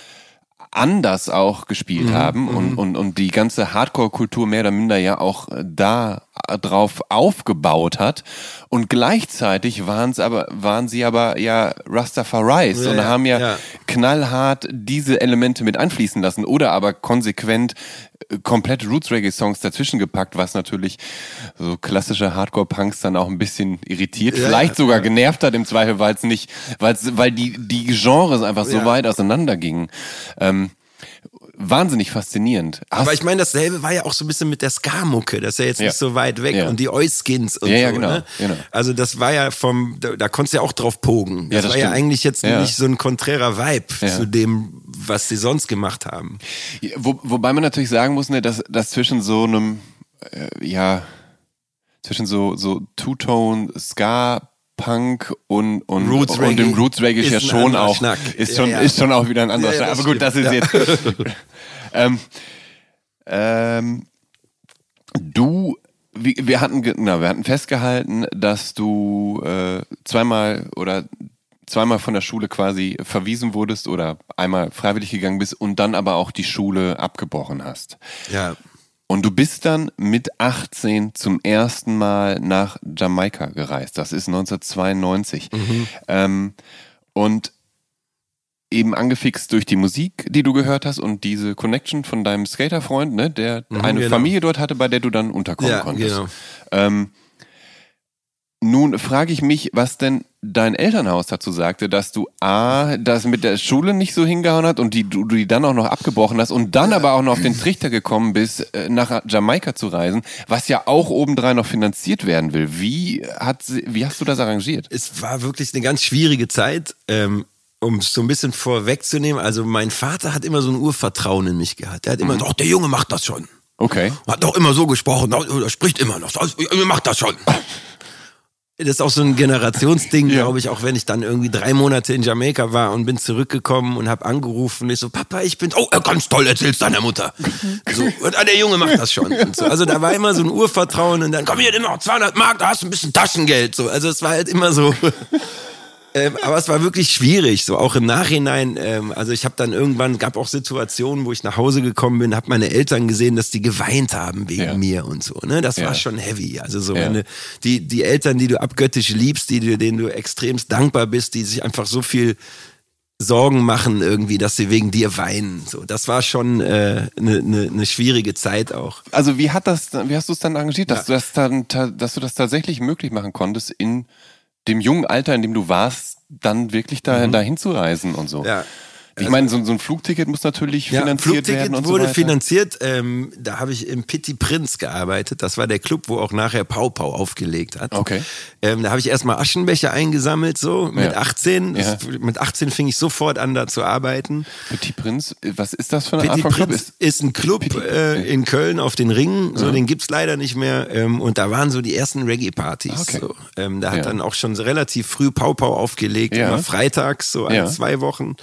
anders auch gespielt mhm, haben und, und, und die ganze Hardcore-Kultur mehr oder minder ja auch da drauf aufgebaut hat. Und gleichzeitig waren es aber, waren sie aber ja Rastafaris ja, und haben ja, ja knallhart diese Elemente mit einfließen lassen oder aber konsequent komplett Roots-Reggae-Songs dazwischen gepackt, was natürlich so klassische Hardcore-Punks dann auch ein bisschen irritiert, ja, vielleicht ja, sogar ja. genervt hat im Zweifel, weil es nicht, weil's, weil die, die Genres einfach so ja. weit auseinander gingen. Ähm, wahnsinnig faszinierend. Hast Aber ich meine, dasselbe war ja auch so ein bisschen mit der Ska-Mucke, das ist ja jetzt ja. nicht so weit weg ja. und die Oiskins und ja, so. Ja, genau, ne? genau. Also das war ja vom, da, da konntest du ja auch drauf pogen. Das, ja, das war stimmt. ja eigentlich jetzt ja. nicht so ein konträrer Vibe ja. zu dem, was sie sonst gemacht haben. Wo, wobei man natürlich sagen muss, ne, dass, dass zwischen so einem, äh, ja, zwischen so, so Two-Tone, Ska, Punk und, und, Roots und dem Roots Reggae ist ja schon auch, Schnack. ist schon, ja, ja. ist schon auch wieder ein anderer ja, ja, Schnack. Aber gut, das ist ja. jetzt, ähm, ähm, Du, wir hatten, na, wir hatten festgehalten, dass du äh, zweimal oder zweimal von der Schule quasi verwiesen wurdest oder einmal freiwillig gegangen bist und dann aber auch die Schule abgebrochen hast. Ja. Und du bist dann mit achtzehn zum ersten Mal nach Jamaika gereist. Das ist neunzehnhundertzweiundneunzig. Mhm. Ähm, und eben angefixt durch die Musik, die du gehört hast und diese Connection von deinem Skaterfreund, ne, der Mhm, eine genau. Familie dort hatte, bei der du dann unterkommen Ja, konntest. genau. Ähm, nun frage ich mich, was denn dein Elternhaus dazu sagte, dass du A, das mit der Schule nicht so hingehauen hat und die, du, du die dann auch noch abgebrochen hast und dann aber auch noch auf den Trichter gekommen bist, nach Jamaika zu reisen, was ja auch obendrein noch finanziert werden will. Wie, hat, wie hast du das arrangiert? Es war wirklich eine ganz schwierige Zeit, ähm, um es so ein bisschen vorwegzunehmen. Also mein Vater hat immer so ein Urvertrauen in mich gehabt. Er hat immer Mhm. gesagt, ach, der Junge macht das schon. Okay. Hat doch immer so gesprochen, er spricht immer noch, er macht das schon. Das ist auch so ein Generationsding, Ja. glaube ich, auch wenn ich dann irgendwie drei Monate in Jamaika war und bin zurückgekommen und habe angerufen. Ich so, Papa, ich bin, oh, ganz toll, erzähl's deiner Mutter. So, und, ah, der Junge macht das schon. Und so. Also da war immer so ein Urvertrauen und dann, komm hier, nimm noch zweihundert Mark, da hast du ein bisschen Taschengeld. So. Also es war halt immer so... Ähm, aber es war wirklich schwierig, so auch im Nachhinein. Ähm, also ich habe dann irgendwann, gab auch Situationen, wo ich nach Hause gekommen bin, habe meine Eltern gesehen, dass die geweint haben wegen Ja. mir und so. Ne, das Ja. war schon heavy. Also so Ja. wenn du, die die Eltern, die du abgöttisch liebst, die du, denen du extremst dankbar bist, die sich einfach so viel Sorgen machen irgendwie, dass sie wegen dir weinen. So, das war schon eine äh, ne, ne, ne schwierige Zeit auch. Also wie hat das, wie hast du es dann arrangiert, dass Ja. du das dann, ta- dass du das tatsächlich möglich machen konntest, in dem jungen Alter, in dem du warst, dann wirklich da, Mhm. dahin zu reisen und so? Ja. Ich meine, so, so ein Flugticket muss natürlich Ja, finanziert Flugticket werden und wurde so weiter. finanziert. Ähm, da habe ich im Petit Prince gearbeitet. Das war der Club, wo auch nachher Pau Pau aufgelegt hat. Okay. Ähm, da habe ich erstmal Aschenbecher eingesammelt, so mit Ja. achtzehn. Das, Ja. Mit achtzehn fing ich sofort an, da zu arbeiten. Petit Prince, was ist das für eine Art Petit von Club? Prince ist ein Club Petit- äh, in Köln auf den Ringen. So, Ja. den gibt's leider nicht mehr. Ähm, und da waren so die ersten Reggae-Partys. Ah, okay. So. Ähm, da hat Ja. dann auch schon so relativ früh Pau Pau aufgelegt, Ja. immer freitags, so alle Ja. zwei Wochen.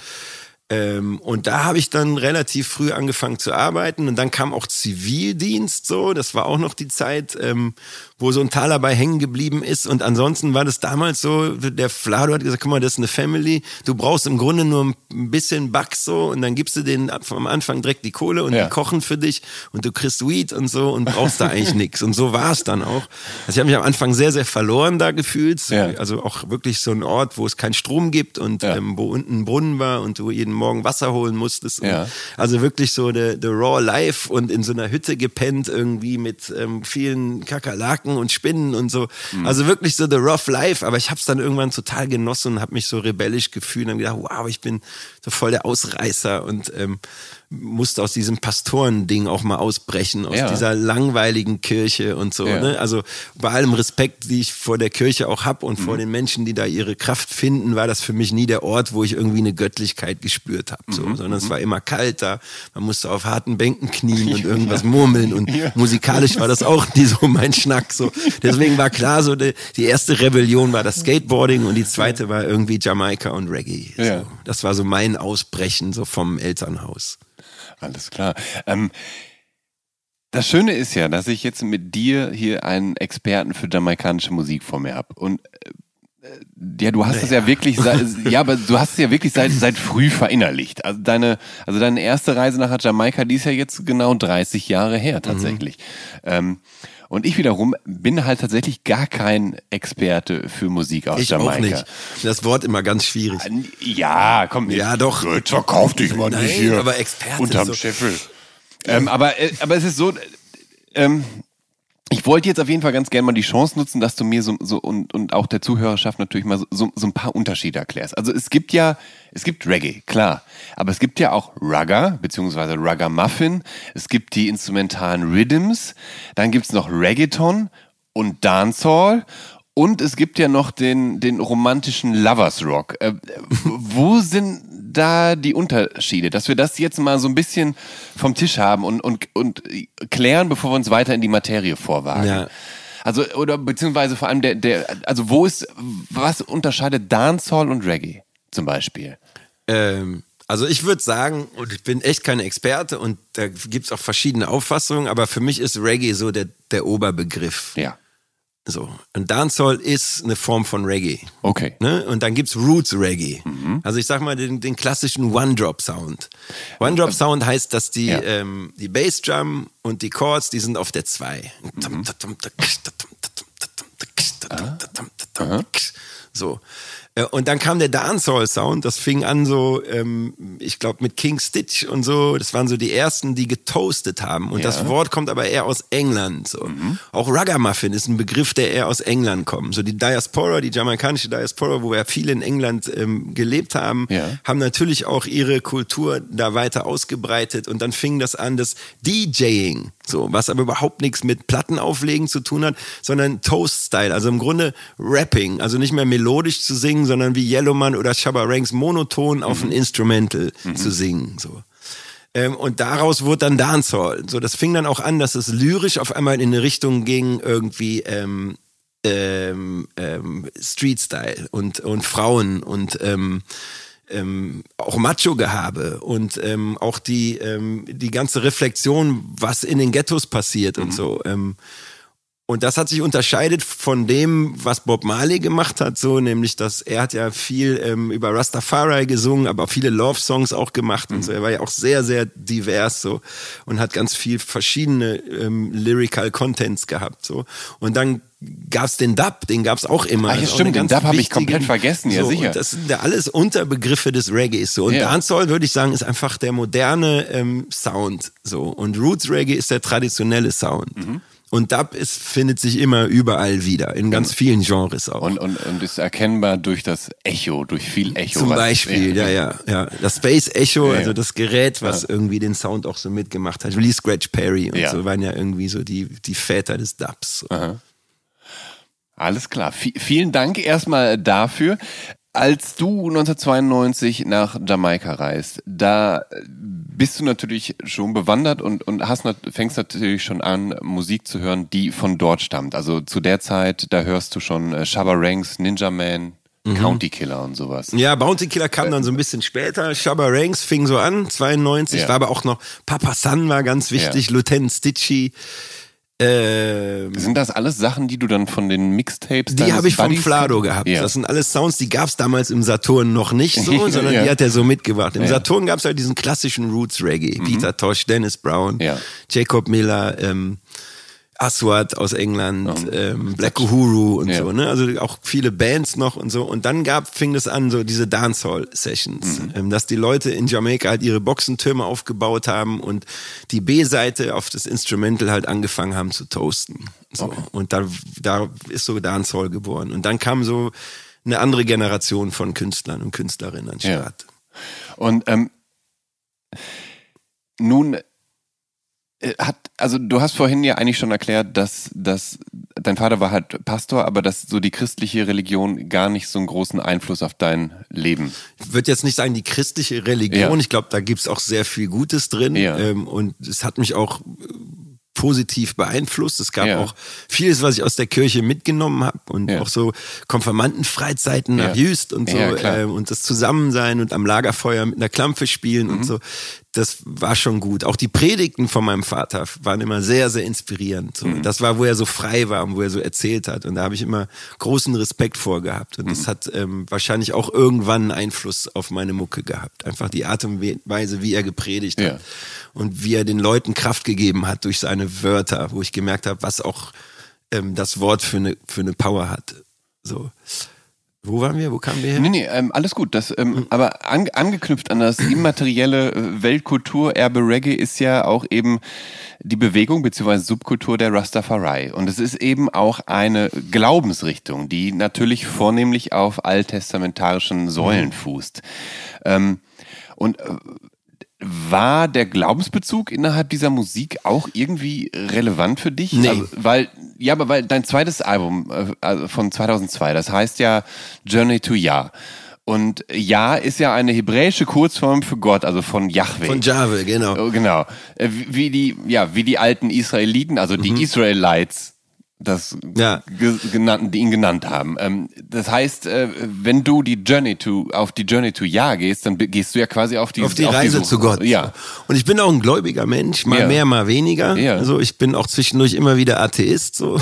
Ähm, und da habe ich dann relativ früh angefangen zu arbeiten und dann kam auch Zivildienst so, das war auch noch die Zeit, ähm, wo so ein Taler bei hängen geblieben ist und ansonsten war das damals so, der Flado hat gesagt, guck mal, das ist eine Family, du brauchst im Grunde nur ein bisschen Bucks so und dann gibst du denen am Anfang direkt die Kohle und Ja. die kochen für dich und du kriegst Weed und so und brauchst da eigentlich nichts und so war es dann auch. Also ich habe mich am Anfang sehr, sehr verloren da gefühlt, Ja. also auch wirklich so ein Ort, wo es keinen Strom gibt und Ja. ähm, wo unten ein Brunnen war und du jeden Morgen Wasser holen musstest. Und Ja. also wirklich so the, the raw life und in so einer Hütte gepennt irgendwie mit ähm, vielen Kakerlaken und Spinnen und so. Mhm. Also wirklich so the rough life. Aber ich habe es dann irgendwann total genossen und habe mich so rebellisch gefühlt und gedacht, wow, ich bin so voll der Ausreißer und ähm, musste aus diesem Pastorending auch mal ausbrechen, aus Ja. dieser langweiligen Kirche und so. Ja. Ne? Also bei allem Respekt, die ich vor der Kirche auch habe und Mhm. vor den Menschen, die da ihre Kraft finden, war das für mich nie der Ort, wo ich irgendwie eine Göttlichkeit gespürt habe. So. Mhm. Sondern es war immer kalt da, man musste auf harten Bänken knien und irgendwas murmeln und Ja. musikalisch war das auch nie so mein Schnack. So. Deswegen war klar, so die, die erste Rebellion war das Skateboarding und die zweite war irgendwie Jamaika und Reggae. Ja. So. Das war so mein Ausbrechen so vom Elternhaus. Alles klar. Ähm, das Schöne ist ja, dass ich jetzt mit dir hier einen Experten für jamaikanische Musik vor mir habe. Und äh, ja, du hast es ja wirklich, seit, ja, aber du hast es ja wirklich seit, seit früh verinnerlicht. Also deine, also deine erste Reise nach Jamaika, die ist ja jetzt genau dreißig Jahre her tatsächlich. Mhm. Ähm, und ich wiederum bin halt tatsächlich gar kein Experte für Musik aus Ich Jamaika. auch nicht. Das Wort immer ganz schwierig. Ja, komm. Ja, doch. Jetzt verkauf dich mal Nein, nicht hier. aber Experte Unterm so. Scheffel. Ähm, aber, äh, aber es ist so, ähm, ich wollte jetzt auf jeden Fall ganz gerne mal die Chance nutzen, dass du mir so, so und, und auch der Zuhörerschaft natürlich mal so, so, so ein paar Unterschiede erklärst. Also es gibt ja, es gibt Reggae, klar, aber es gibt ja auch Ragga, beziehungsweise Ragamuffin, es gibt die instrumentalen Rhythms, dann gibt's noch Reggaeton und Dancehall und es gibt ja noch den, den romantischen Lovers Rock. Äh, wo sind da die Unterschiede? Dass wir das jetzt mal so ein bisschen vom Tisch haben und, und, und klären, bevor wir uns weiter in die Materie vorwagen. Ja. Also, oder beziehungsweise vor allem der, der, also wo ist, was unterscheidet Dancehall und Reggae zum Beispiel? Ähm, Also ich würde sagen, und ich bin echt kein Experte und da gibt es auch verschiedene Auffassungen, aber für mich ist Reggae so der, der Oberbegriff. Ja. So. Und Dancehall ist eine Form von Reggae. Okay. Ne? Und dann gibt's Roots Reggae. Mhm. Also ich sag mal den, den klassischen One-Drop-Sound. One-Drop-Sound heißt, dass die, ja. ähm, die Bassdrum und die Chords, die sind auf der zwei. Mhm. Aha. So. Und dann kam der Dancehall-Sound, das fing an so, ähm, ich glaube mit King Stitch und so, das waren so die ersten, die getoastet haben. Und ja. das Wort kommt aber eher aus England. So. Mhm. Auch Ragamuffin ist ein Begriff, der eher aus England kommt. So die Diaspora, die jamaikanische Diaspora, wo ja viele in England ähm, gelebt haben, ja. haben natürlich auch ihre Kultur da weiter ausgebreitet. Und dann fing das an, das DJing, so, was aber überhaupt nichts mit Plattenauflegen zu tun hat, sondern Toast-Style, also im Grunde Rapping, also nicht mehr melodisch zu singen, sondern wie Yellowman oder Shabba Ranks monoton auf mhm. ein Instrumental mhm. zu singen. So. Ähm, und daraus wurde dann Dancehall. So, das fing dann auch an, dass es lyrisch auf einmal in eine Richtung ging, irgendwie ähm, ähm, ähm, Street-Style und, und Frauen und ähm, ähm, auch Macho-Gehabe und ähm, auch die, ähm, die ganze Reflexion, was in den Ghettos passiert mhm. und so. Ähm, Und das hat sich unterscheidet von dem, was Bob Marley gemacht hat, so nämlich, dass er hat ja viel ähm, über Rastafari gesungen, aber viele Love-Songs auch gemacht mhm. und so. Er war ja auch sehr, sehr divers so und hat ganz viel verschiedene ähm, Lyrical Contents gehabt so. Und dann gab's den Dub, den gab's auch immer. Ach ja, stimmt, den Dub habe ich komplett vergessen, ja so, sicher. Das sind ja alles Unterbegriffe des Reggaes so. Und ja. Dancehall, würde ich sagen, ist einfach der moderne ähm, Sound so. Und Roots Reggae ist der traditionelle Sound. Mhm. Und Dub ist, findet sich immer überall wieder, in ganz vielen Genres auch. Und, und, und ist erkennbar durch das Echo, durch viel Echo. Zum Beispiel, ja, ja, ja. Das Space Echo, ja, also das Gerät, was ja. irgendwie den Sound auch so mitgemacht hat. Lee Scratch Perry und ja. so waren ja irgendwie so die, die Väter des Dubs. Aha. Alles klar. V- vielen Dank erstmal dafür. Als du neunzehnhundertzweiundneunzig nach Jamaika reist, da bist du natürlich schon bewandert und, und hast, fängst natürlich schon an, Musik zu hören, die von dort stammt. Also zu der Zeit, da hörst du schon Shabba Ranks, Ninja Man, mhm. County Killer und sowas. Ja, Bounty Killer kam dann so ein bisschen später. Shabba Ranks fing so an, zweiundneunzig, ja. war aber auch noch Papa San war ganz wichtig, ja. Lieutenant Stitchy. Ähm, sind das alles Sachen, die du dann von den Mixtapes Die habe ich vom Flado gehabt. Ja. Das sind alles Sounds, die gab's damals im Saturn noch nicht so, sondern ja. die hat er so mitgebracht. Im ja. Saturn gab's halt diesen klassischen Roots Reggae. Mhm. Peter Tosh, Dennis Brown, ja. Jacob Miller, ähm, Aswad aus England, oh. ähm, Black Uhuru und ja. so, ne? Also auch viele Bands noch und so. Und dann gab, fing das an, so diese Dancehall-Sessions, mhm. ähm, dass die Leute in Jamaika halt ihre Boxentürme aufgebaut haben und die B-Seite auf das Instrumental halt angefangen haben zu toasten. So. Okay. Und da, da ist so Dancehall geboren. Und dann kam so eine andere Generation von Künstlern und Künstlerinnen an den Start. Ja. Und ähm, nun Hat, also du hast vorhin ja eigentlich schon erklärt, dass, dass dein Vater war halt Pastor, aber dass so die christliche Religion gar nicht so einen großen Einfluss auf dein Leben. Ich würde jetzt nicht sagen, die christliche Religion, ja. ich glaube, da gibt's auch sehr viel Gutes drin ja. ähm, und es hat mich auch positiv beeinflusst. Es gab ja. auch vieles, was ich aus der Kirche mitgenommen habe und ja. auch so Konfirmandenfreizeiten nach ja. Jüst und so ja, ähm, und das Zusammensein und am Lagerfeuer mit einer Klampfe spielen mhm. und so. Das war schon gut. Auch die Predigten von meinem Vater waren immer sehr, sehr inspirierend. So. Mhm. Das war, wo er so frei war und wo er so erzählt hat. Und da habe ich immer großen Respekt vor gehabt. Und mhm. das hat ähm, wahrscheinlich auch irgendwann einen Einfluss auf meine Mucke gehabt. Einfach die Art und Weise, wie er gepredigt ja. hat. Und wie er den Leuten Kraft gegeben hat durch seine Wörter, wo ich gemerkt habe, was auch ähm, das Wort für eine, für eine Power hat. So. Wo waren wir? Wo kamen wir her? Nee, nee, ähm, alles gut. Das, ähm, aber an, angeknüpft an das immaterielle äh, Weltkulturerbe Reggae ist ja auch eben die Bewegung bzw. Subkultur der Rastafari. Und es ist eben auch eine Glaubensrichtung, die natürlich vornehmlich auf alttestamentarischen Säulen mhm. fußt. Ähm, und äh, war der Glaubensbezug innerhalb dieser Musik auch irgendwie relevant für dich? Nee. Also, weil, ja, aber weil dein zweites Album äh, von zweitausendzwei, das heißt ja Journey to Yah. Und Yah ist ja eine hebräische Kurzform für Gott, also von Yahweh. Von Jahwe, genau. Genau. Wie die, ja, wie die alten Israeliten, also die mhm. Israelites das ja. ge- genannt, die ihn genannt haben. Ähm, das heißt, äh, wenn du die Journey to, auf die Journey to Ja gehst, dann gehst du ja quasi auf die, auf die auf Reise die zu Gott. Ja. Und ich bin auch ein gläubiger Mensch, mal ja. mehr, mal weniger. Ja. Also ich bin auch zwischendurch immer wieder Atheist, so.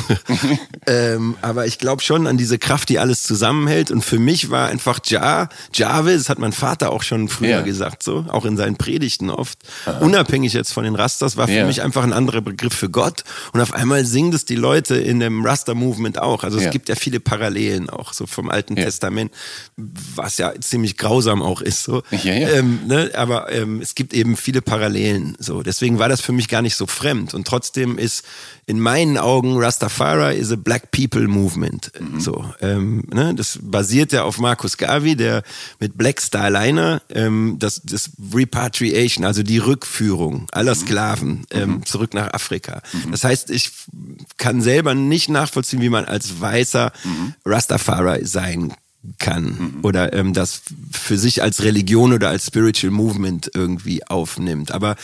ähm, aber ich glaube schon an diese Kraft, die alles zusammenhält. Und für mich war einfach Ja, Jahwe, das hat mein Vater auch schon früher ja. gesagt, so, auch in seinen Predigten oft. Aha. Unabhängig jetzt von den Rastas, war für ja. mich einfach ein anderer Begriff für Gott. Und auf einmal singen das die Leute in dem Rasta-Movement auch. Also es ja. gibt ja viele Parallelen auch, so vom Alten ja. Testament, was ja ziemlich grausam auch ist, so. Ja, ja. Ähm, ne? Aber ähm, es gibt eben viele Parallelen, so. Deswegen war das für mich gar nicht so fremd. Und trotzdem ist in meinen Augen Rastafari is a Black People Movement. Mhm. So, ähm, ne? Das basiert ja auf Marcus Garvey, der mit Black Starliner ähm, das, das Repatriation, also die Rückführung aller Sklaven ähm, mhm. zurück nach Afrika. Mhm. Das heißt, ich kann selber nicht nachvollziehen, wie man als weißer mhm. Rastafari sein kann mhm. oder ähm, das für sich als Religion oder als Spiritual Movement irgendwie aufnimmt. Aber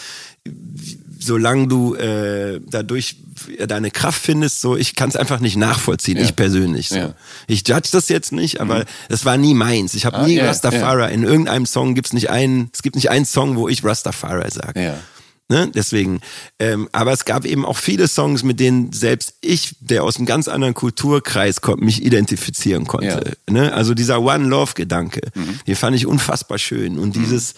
solange du äh, dadurch deine Kraft findest, so, ich kann es einfach nicht nachvollziehen, ja. ich persönlich. So. Ja. Ich judge das jetzt nicht, aber mhm. das war nie meins. Ich habe ah, nie yeah, Rastafari. Yeah. In irgendeinem Song gibt's nicht einen, es gibt nicht einen Song, wo ich Rastafari sage. Ja. Ne? Deswegen, ähm, aber es gab eben auch viele Songs, mit denen selbst ich, der aus einem ganz anderen Kulturkreis kommt, mich identifizieren konnte. Ja. Ne? Also dieser One-Love-Gedanke, mhm. den fand ich unfassbar schön. Und mhm. dieses,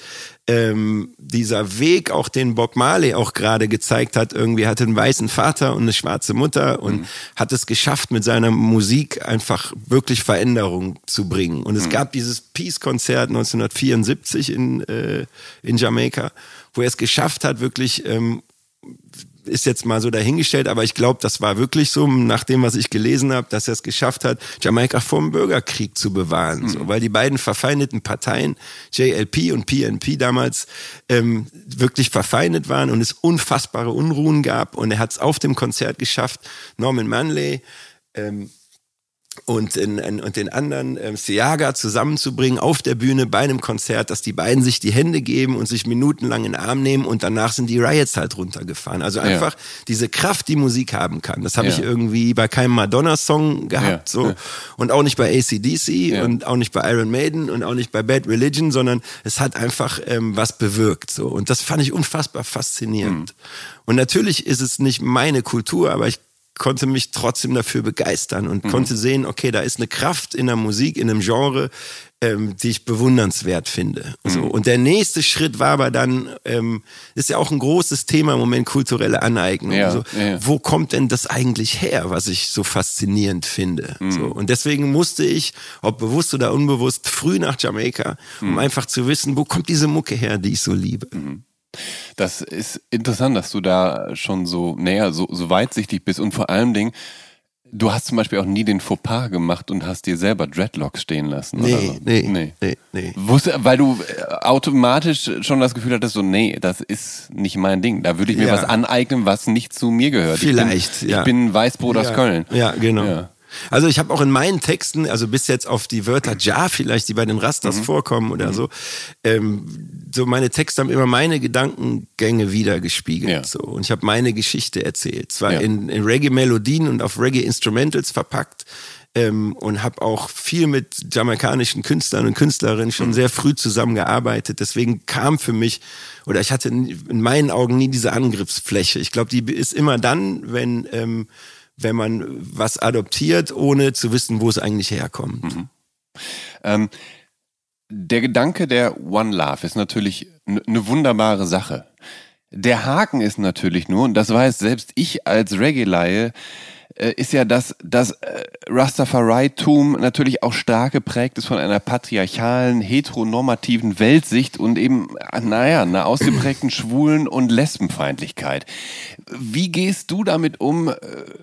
ähm, dieser Weg, auch den Bob Marley auch gerade gezeigt hat, irgendwie hatte einen weißen Vater und eine schwarze Mutter und mhm. hat es geschafft, mit seiner Musik einfach wirklich Veränderung zu bringen. Und es mhm. gab dieses Peace-Konzert neunzehnhundertvierundsiebzig in, äh, in Jamaika, wo er es geschafft hat, wirklich, ähm, ist jetzt mal so dahingestellt, aber ich glaube, das war wirklich so, nach dem, was ich gelesen habe, dass er es geschafft hat, Jamaika vor dem Bürgerkrieg zu bewahren. Mhm. So, weil die beiden verfeindeten Parteien, J L P und P N P damals, ähm, wirklich verfeindet waren und es unfassbare Unruhen gab. Und er hat es auf dem Konzert geschafft, Norman Manley, ähm, und, in, in, und den anderen ähm, Seaga zusammenzubringen auf der Bühne bei einem Konzert, dass die beiden sich die Hände geben und sich minutenlang in den Arm nehmen und danach sind die Riots halt runtergefahren. Also einfach ja. diese Kraft, die Musik haben kann. Das habe ja. ich irgendwie bei keinem Madonna-Song gehabt ja. so ja. und auch nicht bei A C D C ja. und auch nicht bei Iron Maiden und auch nicht bei Bad Religion, sondern es hat einfach ähm, was bewirkt. So. Und das fand ich unfassbar faszinierend. Mhm. Und natürlich ist es nicht meine Kultur, aber ich konnte mich trotzdem dafür begeistern und mhm. konnte sehen, okay, da ist eine Kraft in der Musik, in einem Genre, ähm, die ich bewundernswert finde. Mhm. So. Und der nächste Schritt war aber dann, ähm, ist ja auch ein großes Thema im Moment, kulturelle Aneignung. Ja, so, ja. Wo kommt denn das eigentlich her, was ich so faszinierend finde? Mhm. So. Und deswegen musste ich, ob bewusst oder unbewusst, früh nach Jamaika, um mhm. einfach zu wissen, wo kommt diese Mucke her, die ich so liebe. Mhm. Das ist interessant, dass du da schon so, naja, so, so weitsichtig bist und vor allem Dingen, du hast zum Beispiel auch nie den Fauxpas gemacht und hast dir selber Dreadlocks stehen lassen, nee, oder so? Nee, nee, nee, nee. Wusste, weil du automatisch schon das Gefühl hattest, so, nee, das ist nicht mein Ding. Da würde ich mir ja. was aneignen, was nicht zu mir gehört. Vielleicht, ich bin, ja. Ich bin Weißbrot ja. aus Köln. Ja, genau. Ja. Also ich habe auch in meinen Texten, also bis jetzt auf die Wörter Ja vielleicht, die bei den Rastas mhm. vorkommen oder mhm. so, ähm, so meine Texte haben immer meine Gedankengänge wiedergespiegelt. Ja. So. Und ich habe meine Geschichte erzählt. Zwar ja. in, in Reggae-Melodien und auf Reggae-Instrumentals verpackt, ähm, und habe auch viel mit jamaikanischen Künstlern und Künstlerinnen schon mhm. sehr früh zusammengearbeitet. Deswegen kam für mich, oder ich hatte in meinen Augen nie diese Angriffsfläche. Ich glaube, die ist immer dann, wenn... Ähm, wenn man was adoptiert, ohne zu wissen, wo es eigentlich herkommt. Mhm. Ähm, der Gedanke der One Love ist natürlich eine n- wunderbare Sache. Der Haken ist natürlich nur, und das weiß selbst ich als Reggae-Laie, äh, ist ja, dass das äh, Rastafari-Tum natürlich auch stark geprägt ist von einer patriarchalen, heteronormativen Weltsicht und eben, naja, einer ausgeprägten Schwulen- und Lesbenfeindlichkeit. Wie gehst du damit um,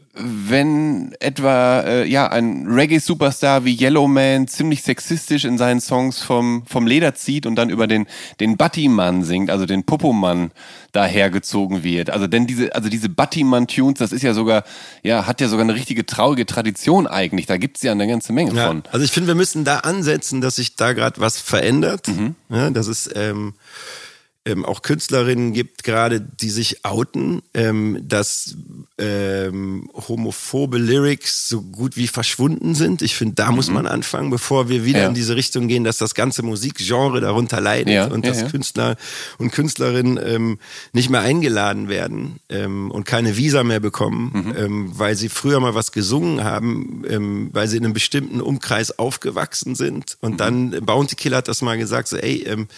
wenn etwa äh, ja ein Reggae-Superstar wie Yellowman ziemlich sexistisch in seinen Songs vom vom Leder zieht und dann über den den Batty-Mann singt, also den Popomann dahergezogen wird? Also denn diese also diese Batty-Mann-Tunes, das ist ja sogar ja hat ja sogar eine richtige traurige Tradition eigentlich. Da gibt's ja eine ganze Menge ja, von. Also ich finde, wir müssen da ansetzen, dass sich da gerade was verändert. Mhm. Ja, dass es ähm, ähm, auch Künstlerinnen gibt, gerade die sich outen, ähm, dass ähm, homophobe Lyrics so gut wie verschwunden sind. Ich finde, da mhm. muss man anfangen, bevor wir wieder ja. in diese Richtung gehen, dass das ganze Musikgenre darunter leidet ja. und ja, dass ja. Künstler und Künstlerinnen ähm, nicht mehr eingeladen werden ähm, und keine Visa mehr bekommen, mhm. ähm, weil sie früher mal was gesungen haben, ähm, weil sie in einem bestimmten Umkreis aufgewachsen sind. Und mhm. dann, Bounty Killer hat das mal gesagt, so ey, ähm,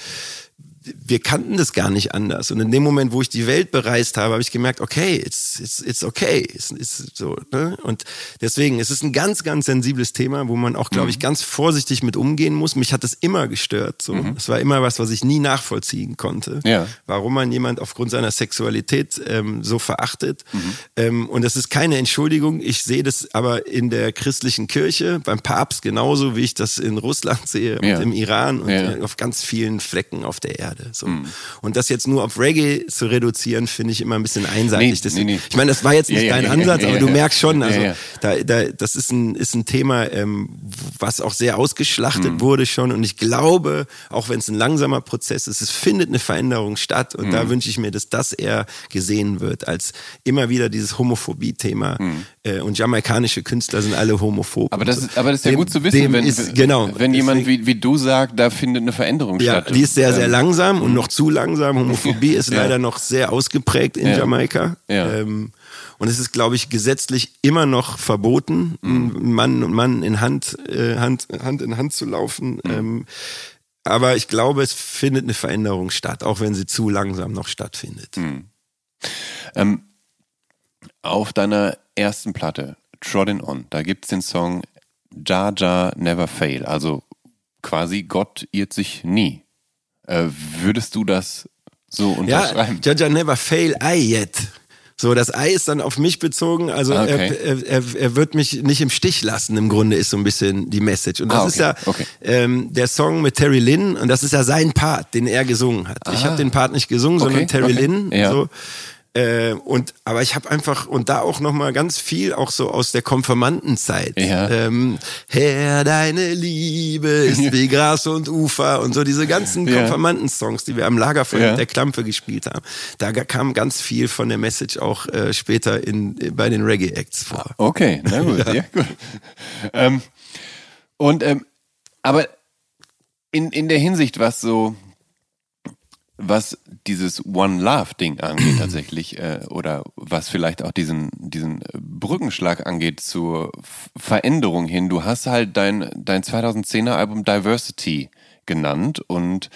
wir kannten das gar nicht anders. Und in dem Moment, wo ich die Welt bereist habe, habe ich gemerkt, okay, it's, it's, it's okay. It's, it's so, ne? Und deswegen, es ist ein ganz, ganz sensibles Thema, wo man auch, glaube mhm. ich, ganz vorsichtig mit umgehen muss. Mich hat es immer gestört. So. Mhm. Es war immer was, was ich nie nachvollziehen konnte. Ja. Warum man jemand aufgrund seiner Sexualität ähm, so verachtet. Mhm. Ähm, und das ist keine Entschuldigung. Ich sehe das aber in der christlichen Kirche, beim Papst genauso, wie ich das in Russland sehe ja. und im Iran und ja. auf ganz vielen Flecken auf der Erde. So. Mm. Und das jetzt nur auf Reggae zu reduzieren, finde ich immer ein bisschen einseitig. Nee, das, nee, nee. Ich meine, das war jetzt nicht ja, dein ja, Ansatz, ja, ja, aber ja, du merkst schon, also ja, ja. Da, da, das ist ein, ist ein Thema, ähm, was auch sehr ausgeschlachtet mm. wurde schon. Und ich glaube, auch wenn es ein langsamer Prozess ist, es findet eine Veränderung statt. Und mm. da wünsche ich mir, dass das eher gesehen wird, als immer wieder dieses Homophobie-Thema. Mm. Äh, und jamaikanische Künstler sind alle homophob. Aber das ist, aber das ist ja dem, gut zu wissen, wenn, ist, genau, wenn jemand wie, wie du sagt, da findet eine Veränderung ja, statt. Die ist sehr, sehr ähm, langsam und noch zu langsam. Homophobie ist ja. leider noch sehr ausgeprägt in ja. Jamaika. Ja. Ähm, und es ist, glaube ich, gesetzlich immer noch verboten, mhm. Mann und Mann in Hand, äh, Hand, Hand in Hand zu laufen. Mhm. Ähm, aber ich glaube, es findet eine Veränderung statt, auch wenn sie zu langsam noch stattfindet. Mhm. Ähm, auf deiner ersten Platte, Trodden On, da gibt es den Song Jah Jah Never Fail, also quasi Gott irrt sich nie. Äh, würdest du das so unterschreiben? Ja, Jah Jah Never Fail, I yet. So, das I ist dann auf mich bezogen, also okay. er, er, er wird mich nicht im Stich lassen, im Grunde ist so ein bisschen die Message. Und das ah, okay. ist ja okay. ähm, der Song mit Terry Lynn und das ist ja sein Part, den er gesungen hat. Ah. Ich habe den Part nicht gesungen, okay. sondern Terry okay. Lynn. Ja. So. Äh, und aber ich habe einfach und da auch noch mal ganz viel auch so aus der Konfirmandenzeit. Ja. Ähm, Herr, deine Liebe ist wie Gras und Ufer und so diese ganzen ja. Konfirmandensongs, die wir am Lagerfeuer ja. mit der Klampe gespielt haben. Da kam ganz viel von der Message auch äh, später in bei den Reggae-Acts vor. Okay, na gut, ja, ja gut. Ähm, und ähm, aber in in der Hinsicht, was so was dieses One Love Ding angeht tatsächlich äh, oder was vielleicht auch diesen diesen Brückenschlag angeht zur Veränderung hin. Du hast halt dein dein zweitausendzehner Album Diversity genannt und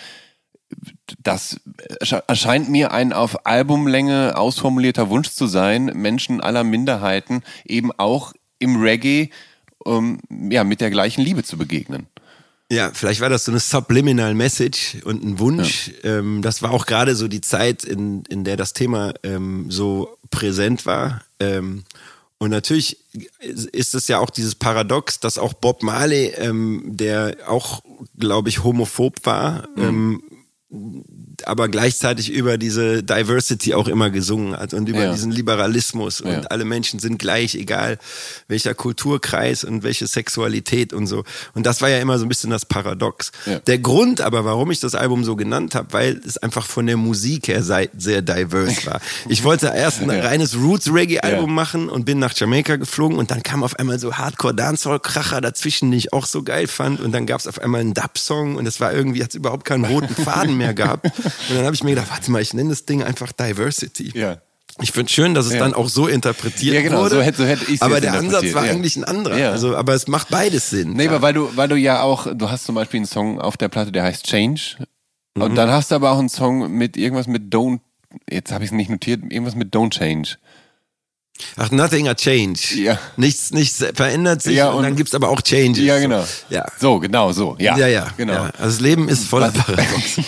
das erscheint mir ein auf Albumlänge ausformulierter Wunsch zu sein, Menschen aller Minderheiten eben auch im Reggae ähm, ja mit der gleichen Liebe zu begegnen. Ja, vielleicht war das so eine Subliminal Message und ein Wunsch. Ja. Ähm, das war auch gerade so die Zeit, in, in der das Thema ähm, so präsent war. Ähm, und natürlich ist es ja auch dieses Paradox, dass auch Bob Marley, ähm, der auch, glaube ich, homophob war, mhm. ähm, aber gleichzeitig über diese Diversity auch immer gesungen hat und über ja. diesen Liberalismus und ja. alle Menschen sind gleich, egal welcher Kulturkreis und welche Sexualität und so. Und das war ja immer so ein bisschen das Paradox. Ja. Der Grund aber, warum ich das Album so genannt habe, weil es einfach von der Musik her sehr diverse war. Ich wollte erst ein ja. reines Roots-Reggae-Album ja. machen und bin nach Jamaika geflogen und dann kam auf einmal so Hardcore-Dancehall-Kracher dazwischen, den ich auch so geil fand und dann gab es auf einmal einen Dub-Song und es war irgendwie, hat es überhaupt keinen roten Faden mehr gehabt. Und dann habe ich mir gedacht, warte mal, ich nenne das Ding einfach Diversity. Ja. Ich finde es schön, dass es ja. dann auch so interpretiert ja, genau, wurde. So hätte, so hätte ich aber der Ansatz war ja. eigentlich ein anderer. Ja. Also, aber es macht beides Sinn. Nee, ja. aber weil du, weil du ja auch, du hast zum Beispiel einen Song auf der Platte, der heißt Change. Mhm. Und dann hast du aber auch einen Song mit irgendwas mit Don't, jetzt habe ich es nicht notiert, irgendwas mit Don't Change. Ach, nothing a change. Ja. Nichts, nichts verändert sich ja, und, und dann gibt's aber auch Changes. Ja, genau. So, ja. so genau, so. Ja, ja, ja. Genau. Ja. Also das Leben ist voller Paradoxen.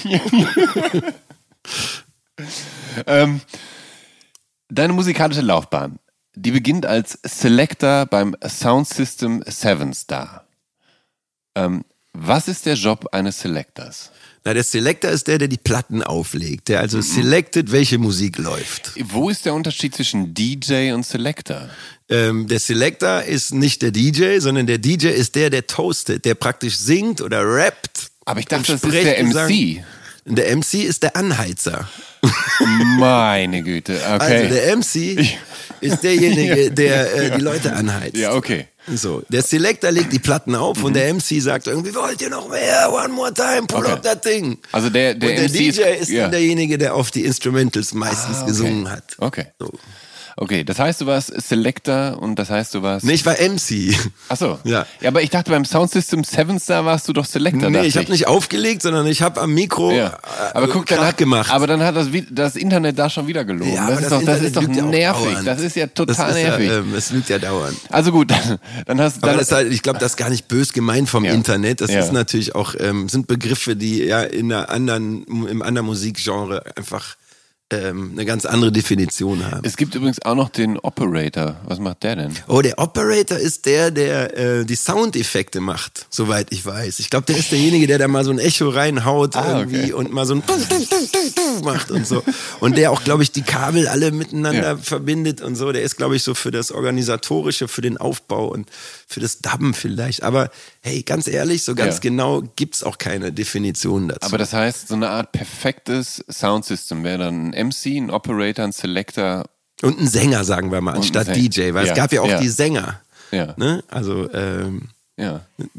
ähm, deine musikalische Laufbahn, die beginnt als Selector beim Sound System Seven Star. Ähm, was ist der Job eines Selectors? Na, der Selector ist der, der die Platten auflegt, der also selected, welche Musik läuft. Wo ist der Unterschied zwischen D J und Selector? Ähm, der Selector ist nicht der D J, sondern der D J ist der, der toastet, der praktisch singt oder rappt. Aber ich dachte, das ist der M C. Der M C ist der Anheizer. Meine Güte, okay. Also der M C ist derjenige, der äh, die Leute anheizt. Ja, okay. So, der Selector legt die Platten auf mhm. und der M C sagt irgendwie, wollt ihr noch mehr? One more time, pull okay. up that thing. Also der, der, und der M C D J ist, ist ja. dann derjenige, der auf die Instrumentals meistens ah, okay. gesungen hat. Okay. So. Okay, das heißt, du warst Selector und das heißt, du warst... Nee, ich war M C. Ach so. Ja. Ja, aber ich dachte, beim Soundsystem Seven Star warst du doch Selector. Nee, ich habe nicht aufgelegt, sondern ich habe am Mikro ja. aber äh, guck, dann hat, gemacht. Aber dann hat das, das Internet da schon wieder gelogen. Ja, das, ist das, doch, das ist doch ja nervig. Dauernd. Das ist ja total das ist nervig. Ja, ähm, es lügt ja dauernd. Also gut, dann, dann hast du... Aber das ist halt, ich glaube, das ist gar nicht bös gemeint vom ja. Internet. Das ja. ist natürlich auch, ähm, sind Begriffe, die ja in einer anderen, im anderen Musikgenre einfach ähm, eine ganz andere Definition haben. Es gibt übrigens auch noch den Operator. Was macht der denn? Oh, der Operator ist der, der äh, die Soundeffekte macht, soweit ich weiß. Ich glaube, der ist derjenige, der da mal so ein Echo reinhaut ah, irgendwie okay. und mal so ein macht und so. Und der auch, glaube ich, die Kabel alle miteinander ja. verbindet und so. Der ist, glaube ich, so für das Organisatorische, für den Aufbau und für das Dubben vielleicht. Aber hey, ganz ehrlich, so ganz ja. genau gibt's auch keine Definition dazu. Aber das heißt, so eine Art perfektes Soundsystem wäre dann ein M C, ein Operator, ein Selector. Und ein Sänger, sagen wir mal, anstatt D J. Weil ja. es gab ja auch ja. die Sänger. Ja. Ne? Also, ähm, ja.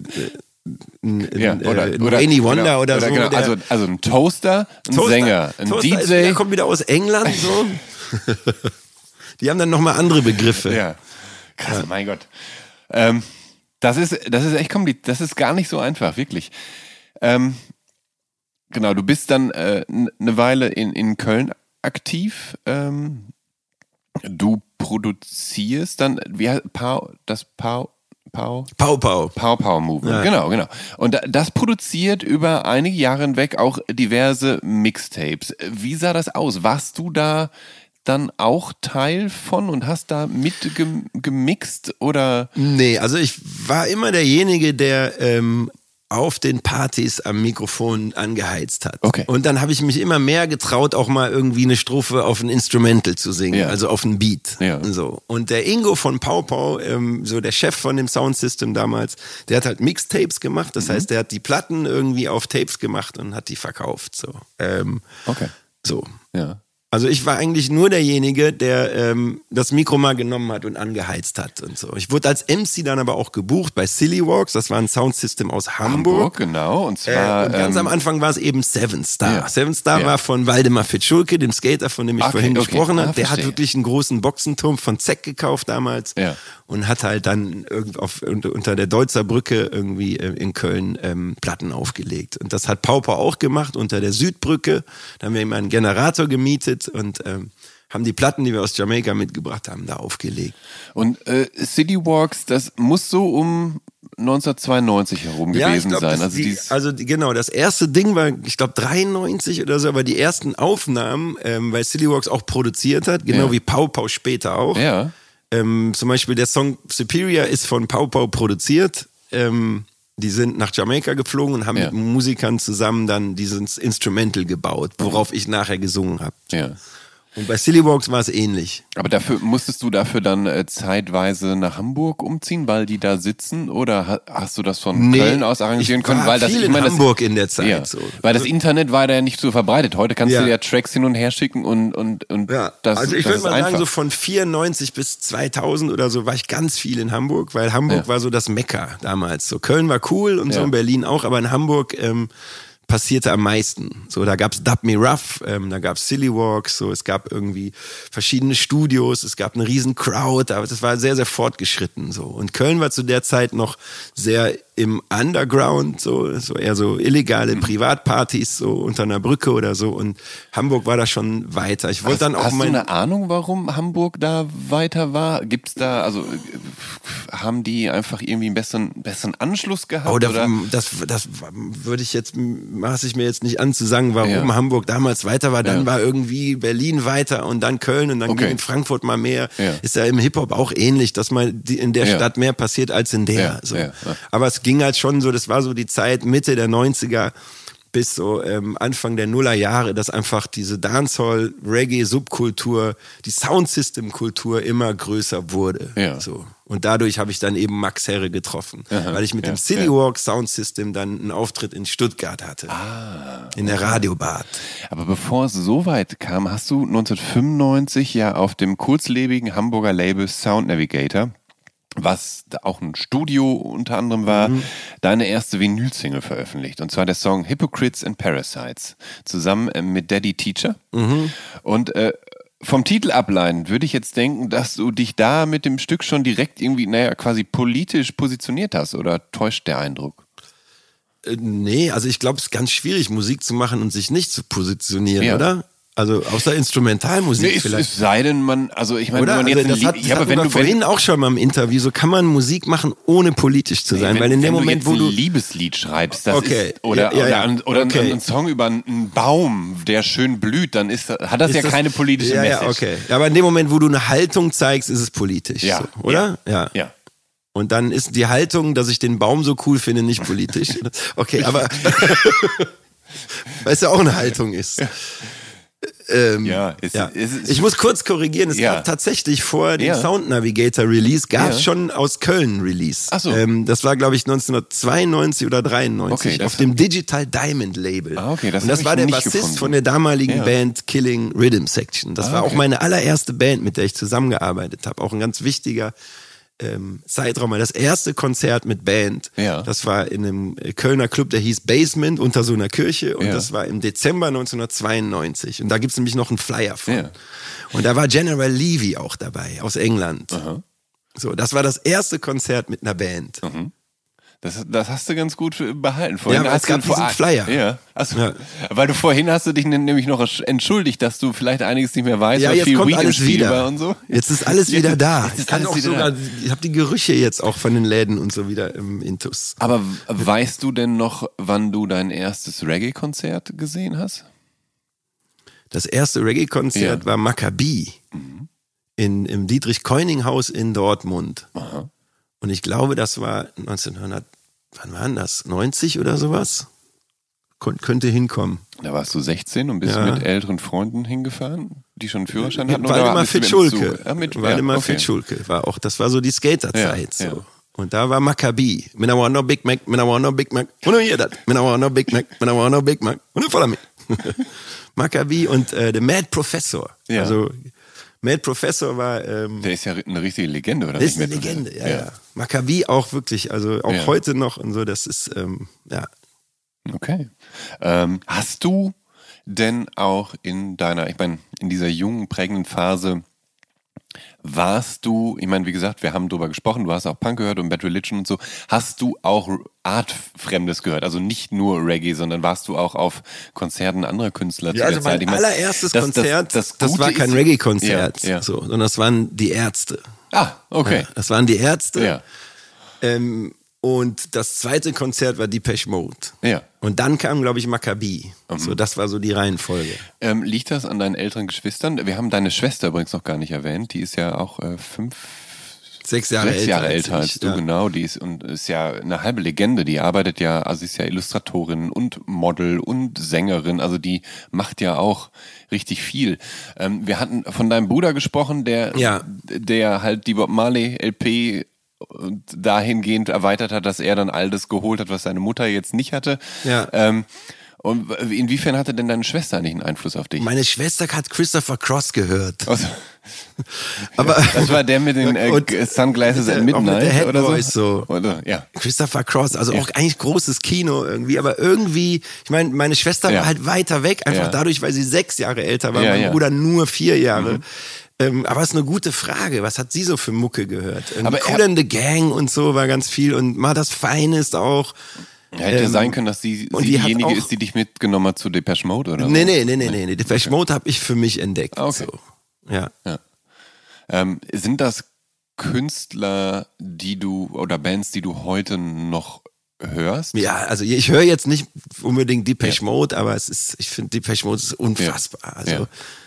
Ein, ja, ein, oder, ein oder Rainy Wonder genau, oder, oder so. Genau. Der, also, also ein Toaster, ein Toaster, Sänger, ein Toaster D J. Ist, der kommt wieder aus England. So. Die haben dann nochmal andere Begriffe. Ja, krass, ja. mein Gott. Ähm, das ist, das ist echt kompliziert. Das ist gar nicht so einfach, wirklich. Ähm, genau, du bist dann äh, eine Weile in, in Köln aktiv. Ähm, du produzierst dann, wie heißt Pau, das Pau, Pau? Pau Pau. Pau Pau Movement, ja. genau, genau. Und das produziert über einige Jahre hinweg auch diverse Mixtapes. Wie sah das aus? Warst du da dann auch Teil von und hast da mitgemixt oder? Nee, also ich war immer derjenige, der ähm, auf den Partys am Mikrofon angeheizt hat. Okay. Und dann habe ich mich immer mehr getraut, auch mal irgendwie eine Strophe auf ein Instrumental zu singen, ja. also auf ein Beat. Ja. So. Und der Ingo von Pau Pau, ähm, so der Chef von dem Soundsystem damals, der hat halt Mixtapes gemacht. Das mhm. heißt, der hat die Platten irgendwie auf Tapes gemacht und hat die verkauft. So. Ähm, okay. So. Ja. Also ich war eigentlich nur derjenige, der ähm, das Mikro mal genommen hat und angeheizt hat und so. Ich wurde als M C dann aber auch gebucht bei Silly Walks. Das war ein Soundsystem aus Hamburg. Hamburg, genau. Und zwar äh, und ganz ähm, am Anfang war es eben Seven Star. Ja. Seven Star ja. war von Waldemar Fitschulke, dem Skater, von dem ich okay, vorhin okay. gesprochen habe. Ah, der hat verstehe. wirklich einen großen Boxenturm von Zeck gekauft damals ja. und hat halt dann irgend auf, unter der Deutzer Brücke irgendwie in Köln ähm, Platten aufgelegt. Und das hat Pau Pau auch gemacht unter der Südbrücke. Da haben wir ihm einen Generator gemietet und ähm, haben die Platten, die wir aus Jamaika mitgebracht haben, da aufgelegt. Und äh, City Walks, das muss so um neunzehnhundertzweiundneunzig herum ja, gewesen glaub, sein. Das, Also, die, also die, genau, das erste Ding war, ich glaube, dreiundneunzig oder so, aber die ersten Aufnahmen, ähm, weil City Walks auch produziert hat, genau ja. wie Pau Pau später auch. Ja. Ähm, zum Beispiel der Song Superior ist von Pau Pau produziert. Ähm, die sind nach Jamaika geflogen und haben ja. mit Musikern zusammen dann dieses Instrumental gebaut, worauf ich nachher gesungen habe. Ja. Und bei Silly Walks war es ähnlich. Aber dafür musstest du dafür dann äh, zeitweise nach Hamburg umziehen, weil die da sitzen? Oder ha- hast du das von Nee, Köln aus arrangieren ich können? war Weil das, viel ich in meine, Hamburg das, in der Zeit. Ja, So. weil das Internet war da ja nicht so verbreitet. Heute kannst Ja. du ja Tracks hin und her schicken und, und, und Ja, das, also ich das würde ist mal einfach. sagen, so von vierundneunzig bis zweitausend oder so war ich ganz viel in Hamburg, weil Hamburg Ja. war so das Mekka damals. So Köln war cool und so Ja. in Berlin auch, aber in Hamburg ähm, passierte am meisten. So, da gab's Dub Me Rough, ähm, da gab's Silly Walks, so, es gab irgendwie verschiedene Studios, es gab eine riesen Crowd, aber das war sehr, sehr fortgeschritten, so. Und Köln war zu der Zeit noch sehr im Underground, so, so eher so illegale Privatpartys, so unter einer Brücke oder so. Und Hamburg war da schon weiter. Ich wollte Hast, dann auch hast du mein, eine Ahnung, warum Hamburg da weiter war? Gibt's da, also äh, haben die einfach irgendwie einen besseren, besseren Anschluss gehabt? Oh, da, oder? das, das würde ich jetzt, maße ich mir jetzt nicht an zu sagen, warum Ja. Hamburg damals weiter war. Dann Ja. war irgendwie Berlin weiter und dann Köln und dann Okay. ging in Frankfurt mal mehr. Ja. Ist ja im Hip-Hop auch ähnlich, dass man die- in der Ja. Stadt mehr passiert als in der. Ja, So. ja, ja. Aber es ging halt schon so, das war so die Zeit Mitte der neunziger bis so ähm, Anfang der Nullerjahre, dass einfach diese Dancehall, Reggae-Subkultur, die Soundsystem-Kultur immer größer wurde. Ja. So. Und dadurch habe ich dann eben Max Herre getroffen, Aha, weil ich mit ja, dem Citywalk Soundsystem dann einen Auftritt in Stuttgart hatte. Ah, in der Radiobad. Aber bevor es so weit kam, hast du neunzehnhundertfünfundneunzig ja auf dem kurzlebigen Hamburger Label Sound Navigator, was auch ein Studio unter anderem war, mhm. deine erste Vinyl-Single veröffentlicht. Und zwar der Song Hypocrites and Parasites, zusammen mit Daddy Teacher. Mhm. Und äh, vom Titel ableitend würde ich jetzt denken, dass du dich da mit dem Stück schon direkt irgendwie, naja, quasi politisch positioniert hast, oder täuscht der Eindruck? Äh, nee, also ich glaube, es ist ganz schwierig, Musik zu machen und sich nicht zu positionieren, ja. oder? Also außer Instrumentalmusik nee, vielleicht. Es sei denn, man, also ich meine, Oder? wenn man jetzt Also das ein hat, Lied, das ja, aber wenn wir du vorhin wenn, auch schon mal im Interview, so kann man Musik machen, ohne politisch zu sein, nee, wenn, weil in dem wenn Moment, du jetzt wo du ein Liebeslied schreibst, das okay. ist, oder, ja, ja, ja. oder, oder okay. einen Song über einen Baum, der schön blüht, dann ist, hat das ist ja das, keine politische ja, Message. Ja, okay. Ja, aber in dem Moment, wo du eine Haltung zeigst, ist es politisch, ja, so, oder? Ja. ja. ja. Und dann ist die Haltung, dass ich den Baum so cool finde, nicht politisch. Okay, aber weil es ja auch eine Haltung ist. Ja. Ähm, ja, es, ja. Es, es, ich muss kurz korrigieren, es ja. gab tatsächlich vor dem ja. Sound Navigator Release, gab es ja. schon aus Köln Release. Ach so. Ähm, das war, glaube ich, neunzehnhundertzweiundneunzig oder dreiundneunzig okay, auf dem Digital Diamond Label. Ah, okay, das Und das war der Bassist gefunden. von der damaligen ja. Band Killing Rhythm Section. Das ah, war okay. auch meine allererste Band, mit der ich zusammengearbeitet habe. Auch ein ganz wichtiger Ähm, Zeitraum, das erste Konzert mit Band, ja. das war in einem Kölner Club, der hieß Basement, unter so einer Kirche, und ja. das war im Dezember neunzehnhundertzweiundneunzig, und da gibt's nämlich noch einen Flyer von. Ja. Und da war General Levy auch dabei, aus England. Aha. So, das war das erste Konzert mit einer Band. Mhm. Das, das hast du ganz gut behalten. Vorhin ja, aber es gab diesen vor, Flyer. Ja. Achso, ja. Weil du vorhin hast du dich nämlich noch entschuldigt, dass du vielleicht einiges nicht mehr weißt, ja, was jetzt viel kommt Weed alles wieder. Und so. Jetzt ist alles wieder da. Jetzt ist ich kann alles auch wieder sogar, da. ich habe die Gerüche jetzt auch von den Läden und so wieder im Intus. Aber weißt du denn noch, wann du dein erstes Reggae-Konzert gesehen hast? Das erste Reggae-Konzert ja. war Maccabi mhm. in, im Dietrich-Koining-Haus in Dortmund. Aha. Und ich glaube, das war neunzehnhundert, wann war denn das? neunzig oder sowas? Kon- könnte hinkommen. Da warst du sechzehn und bist ja. mit älteren Freunden hingefahren, die schon einen Führerschein hatten? Waldemar Fitzschulke. Ja, mit, Waldemar ja, okay. Fitzschulke war auch, das war so die Skaterzeit. Ja, so. ja. Und da war Maccabi. Me I want no Big Mac, me I want no Big Mac. Wanna hear that? Me I want no Big Mac, me I want no Big Mac. Wanna follow me? Maccabi und äh, der Mad Professor. Ja. Also Mad Professor war... Ähm, der ist ja eine richtige Legende, oder? Der ist eine Legende, ja, ja. ja. Maccabi auch wirklich, also auch ja. heute noch und so, das ist, ähm, ja. Okay. Ähm, hast du denn auch in deiner, ich meine, in dieser jungen, prägenden Phase, warst du, ich meine, wie gesagt, wir haben drüber gesprochen, du hast auch Punk gehört und Bad Religion und so, hast du auch Artfremdes gehört? Also nicht nur Reggae, sondern warst du auch auf Konzerten anderer Künstler zu ja, der also Zeit? mein meine, allererstes das, Konzert, das, das, das, das war kein Reggae-Konzert, ja, ja. so, sondern das waren die Ärzte. Ah, okay. Ja, das waren die Ärzte. Ja. Ähm, und das zweite Konzert war Depeche Mode. Ja. Und dann kam, glaube ich, Maccabi. Mhm. So, das war so die Reihenfolge. Ähm, liegt das an deinen älteren Geschwistern? Wir haben deine Schwester übrigens noch gar nicht erwähnt. Die ist ja auch äh, fünf, sechs Jahre sechs älter, Jahre als, älter als ich, du, ja. genau. Die ist und ist ja eine halbe Legende. Die arbeitet ja, also sie ist ja Illustratorin und Model und Sängerin. Also die macht ja auch richtig viel. Ähm, wir hatten von deinem Bruder gesprochen, der, ja. der halt die Bob Marley L P und dahingehend erweitert hat, dass er dann all das geholt hat, was seine Mutter jetzt nicht hatte. Ja. Ähm, und inwiefern hatte denn deine Schwester nicht einen Einfluss auf dich? Meine Schwester hat Christopher Cross gehört. Also, aber das war der mit den äh, Sunglasses at Midnight mit der Head oder Voice so? so. Oder, ja. Christopher Cross, also ja. auch eigentlich großes Kino irgendwie, aber irgendwie, ich meine, meine Schwester ja. war halt weiter weg, einfach ja. dadurch, weil sie sechs Jahre älter war, ja, mein ja. Bruder nur vier Jahre. Mhm. Ähm, aber es ist eine gute Frage. Was hat sie so für Mucke gehört? Aber Cool and the Gang und so war ganz viel und mal das Finest auch. Ja, hätte ähm, sein können, dass sie, sie die diejenige auch, ist, die dich mitgenommen hat zu Depeche Mode, oder? Nee, so? nee, nee, nee, nee, nee. Depeche Mode habe ich für mich entdeckt. Okay. So. Ja. ja. Ähm, sind das Künstler, die du, oder Bands, die du heute noch hörst? Ja, also ich höre jetzt nicht unbedingt Depeche ja. Mode, aber es ist, ich finde Depeche Mode ist unfassbar. Ja. Also ja.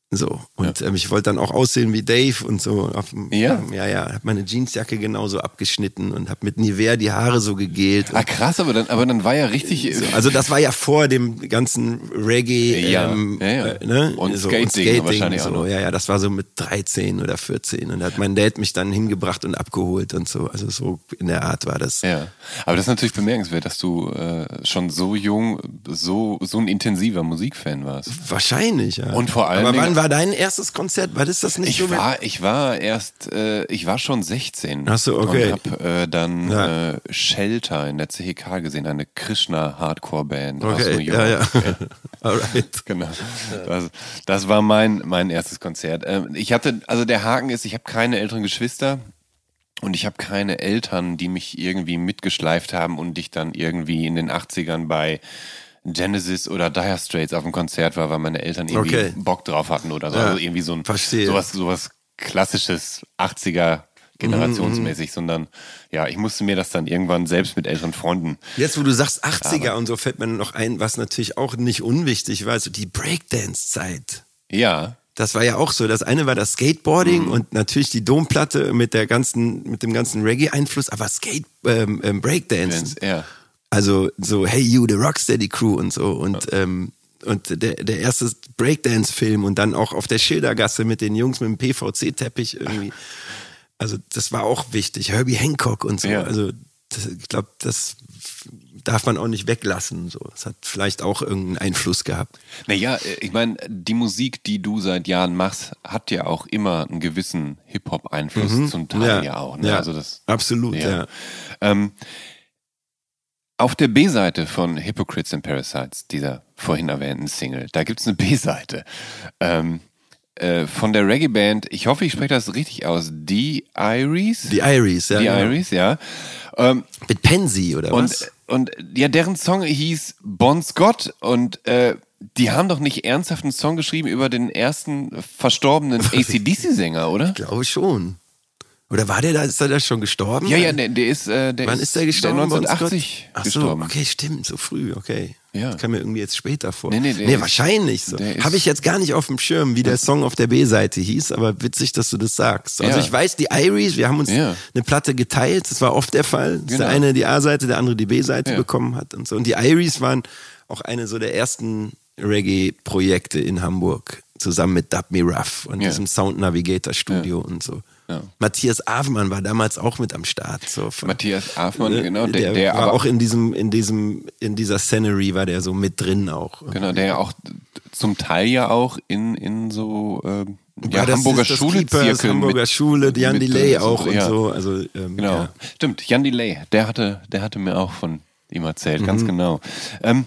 So, und ja. ähm, ich wollte dann auch aussehen wie Dave und so. Auf, ja? Ähm, ja, ja, hab meine Jeansjacke genauso abgeschnitten und hab mit Nivea die Haare so gegelt. Ah, krass, aber dann, aber dann war ja richtig... So, also das war ja vor dem ganzen Reggae, ja, ähm, ja, ja. Äh, ne? Und, so, Skating und Skating wahrscheinlich so. auch noch. Ja, ja, das war so mit dreizehn oder vierzehn und da hat mein Dad mich dann hingebracht und abgeholt und so. Also so in der Art war das. Ja, aber das ist natürlich bemerkenswert, dass du äh, schon so jung, so, so ein intensiver Musikfan warst. Wahrscheinlich, ja. Und vor allem. Aber wann war dein erstes Konzert? War das das nicht ich so? War, ich war erst, äh, ich war schon sechzehn. Ach so, okay. Und hab äh, dann ja. äh, Shelter in der C H K gesehen, eine Krishna-Hardcore-Band okay. aus New York. Ja, ja. Alright. Genau. Das, das war mein, mein erstes Konzert. Ähm, ich hatte, also der Haken ist, ich habe keine älteren Geschwister. Und ich habe keine Eltern, die mich irgendwie mitgeschleift haben und ich dann irgendwie in den achtzigern bei Genesis oder Dire Straits auf dem Konzert war, weil meine Eltern irgendwie okay. Bock drauf hatten oder so. Ja, also irgendwie so ein verstehe. sowas, sowas klassisches achtziger generationsmäßig, mm-hmm. sondern ja, ich musste mir das dann irgendwann selbst mit älteren Freunden. Jetzt, wo du sagst achtziger aber. Und so, fällt mir noch ein, was natürlich auch nicht unwichtig war, so die Breakdance-Zeit. Ja. Das war ja auch so. Das eine war das Skateboarding mhm. und natürlich die Domplatte mit der ganzen, mit dem ganzen Reggae-Einfluss, aber Skate, ähm, ähm, Breakdance. Ja. Also so Hey You, the Rocksteady Crew und so und ja. ähm, und der der erste Breakdance-Film und dann auch auf der Schildergasse mit den Jungs mit dem P V C-Teppich irgendwie. Also das war auch wichtig. Herbie Hancock und so. Ja. Also das, ich glaube, das darf man auch nicht weglassen. So, es hat vielleicht auch irgendeinen Einfluss gehabt. Naja, ich meine, die Musik, die du seit Jahren machst, hat ja auch immer einen gewissen Hip-Hop-Einfluss, mhm. zum Teil ja, ja auch. Ne? Ja, also das, absolut, ja. ja. Ähm, auf der B-Seite von Hypocrites and Parasites, dieser vorhin erwähnten Single, da gibt es eine B-Seite. Ähm, äh, von der Reggae-Band, ich hoffe, ich spreche das richtig aus, The Iris? The Iris, ja. The genau. Iris, ja. Ähm, Mit Pansy, oder und, was? Und ja, deren Song hieß Bon Scott und äh, die haben doch nicht ernsthaft einen Song geschrieben über den ersten verstorbenen A C D C-Sänger, oder? Ich glaube schon. Oder war der da, ist der da schon gestorben? Ja, ja, der, der ist, äh, der Wann ist, ist der gestorben? Der neunzehnhundertachtzig Ach so, gestorben. okay, stimmt, so früh, okay. Ja. Das kam mir irgendwie jetzt später vor. Nee, nee, der nee ist, wahrscheinlich so. Habe ich jetzt gar nicht auf dem Schirm, wie der Song auf der B-Seite hieß, aber witzig, dass du das sagst. Also ja. ich weiß, die Iris, wir haben uns ja. eine Platte geteilt, das war oft der Fall, dass genau. der eine die A-Seite, der andere die B-Seite ja. bekommen hat und so. Und die Iris waren auch eine so der ersten Reggae-Projekte in Hamburg, zusammen mit Dub Me Rough und ja. diesem Sound Navigator Studio ja. und so. Ja. Matthias Afmann war damals auch mit am Start. So von, Matthias Afmann, äh, genau. Der, der, der war aber auch in diesem, in diesem, in dieser Scenery war der so mit drin auch. Genau, der ja auch zum Teil ja auch in, in so äh, ja, ja, Hamburger Schule-Zirkel. Hamburger Schule, Jan Delay auch und ja. so. Also, ähm, genau. Ja. Stimmt, Jan Delay, der hatte, der hatte mir auch von ihm erzählt, mhm. ganz genau. Ähm,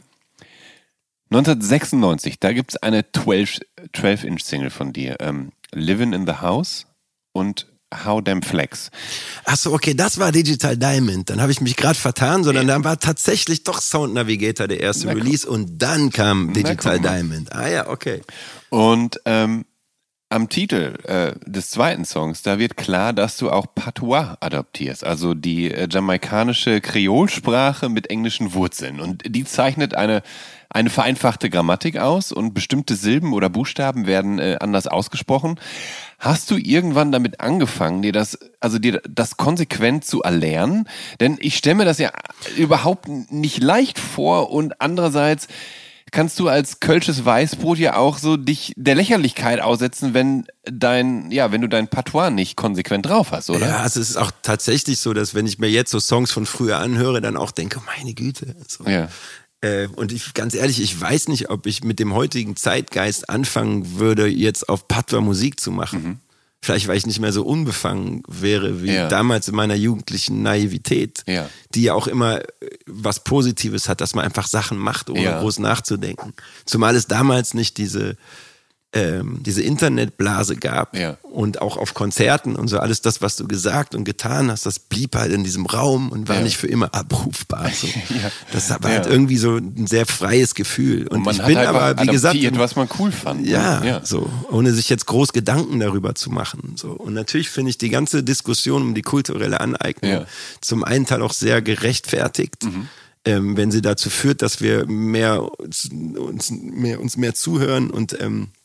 neunzehnhundertsechsundneunzig, da gibt es eine zwölf-Inch-Single von dir. Ähm, Livin' in the House und How Damn Flex. Achso, okay, das war Digital Diamond. Dann habe ich mich gerade vertan, sondern dann war tatsächlich doch Sound Navigator der erste Na, Release und dann kam Digital Na, Diamond. Ah ja, okay. Und ähm, am Titel äh, des zweiten Songs, da wird klar, dass du auch Patois adoptierst, also die äh, jamaikanische Kreolsprache mit englischen Wurzeln. Und die zeichnet eine eine vereinfachte Grammatik aus und bestimmte Silben oder Buchstaben werden äh, anders ausgesprochen. Hast du irgendwann damit angefangen, dir das, also dir das konsequent zu erlernen? Denn ich stelle mir das ja überhaupt nicht leicht vor und andererseits kannst du als kölsches Weißbrot ja auch so dich der Lächerlichkeit aussetzen, wenn dein, ja, wenn du dein Patois nicht konsequent drauf hast, oder? Ja, also es ist auch tatsächlich so, dass wenn ich mir jetzt so Songs von früher anhöre, dann auch denke, meine Güte. So. Ja. Äh, und ich, ganz ehrlich, ich weiß nicht, ob ich mit dem heutigen Zeitgeist anfangen würde, jetzt auf Patois Musik zu machen. Mhm. Vielleicht, weil ich nicht mehr so unbefangen wäre wie ja. damals in meiner jugendlichen Naivität, ja. die ja auch immer was Positives hat, dass man einfach Sachen macht, ohne ja. groß nachzudenken. Zumal es damals nicht diese ähm, diese Internetblase gab ja. und auch auf Konzerten und so alles das, was du gesagt und getan hast, das blieb halt in diesem Raum und war ja. nicht für immer abrufbar. So. ja. Das war ja. halt irgendwie so ein sehr freies Gefühl. Und, und man ich hat bin halt aber, wie gesagt, was man cool fand. Ja, ja, so, ohne sich jetzt groß Gedanken darüber zu machen. So. Und natürlich finde ich die ganze Diskussion um die kulturelle Aneignung ja. zum einen Teil auch sehr gerechtfertigt. Mhm. Ähm, wenn sie dazu führt, dass wir mehr uns, uns, mehr, uns mehr zuhören und ähm,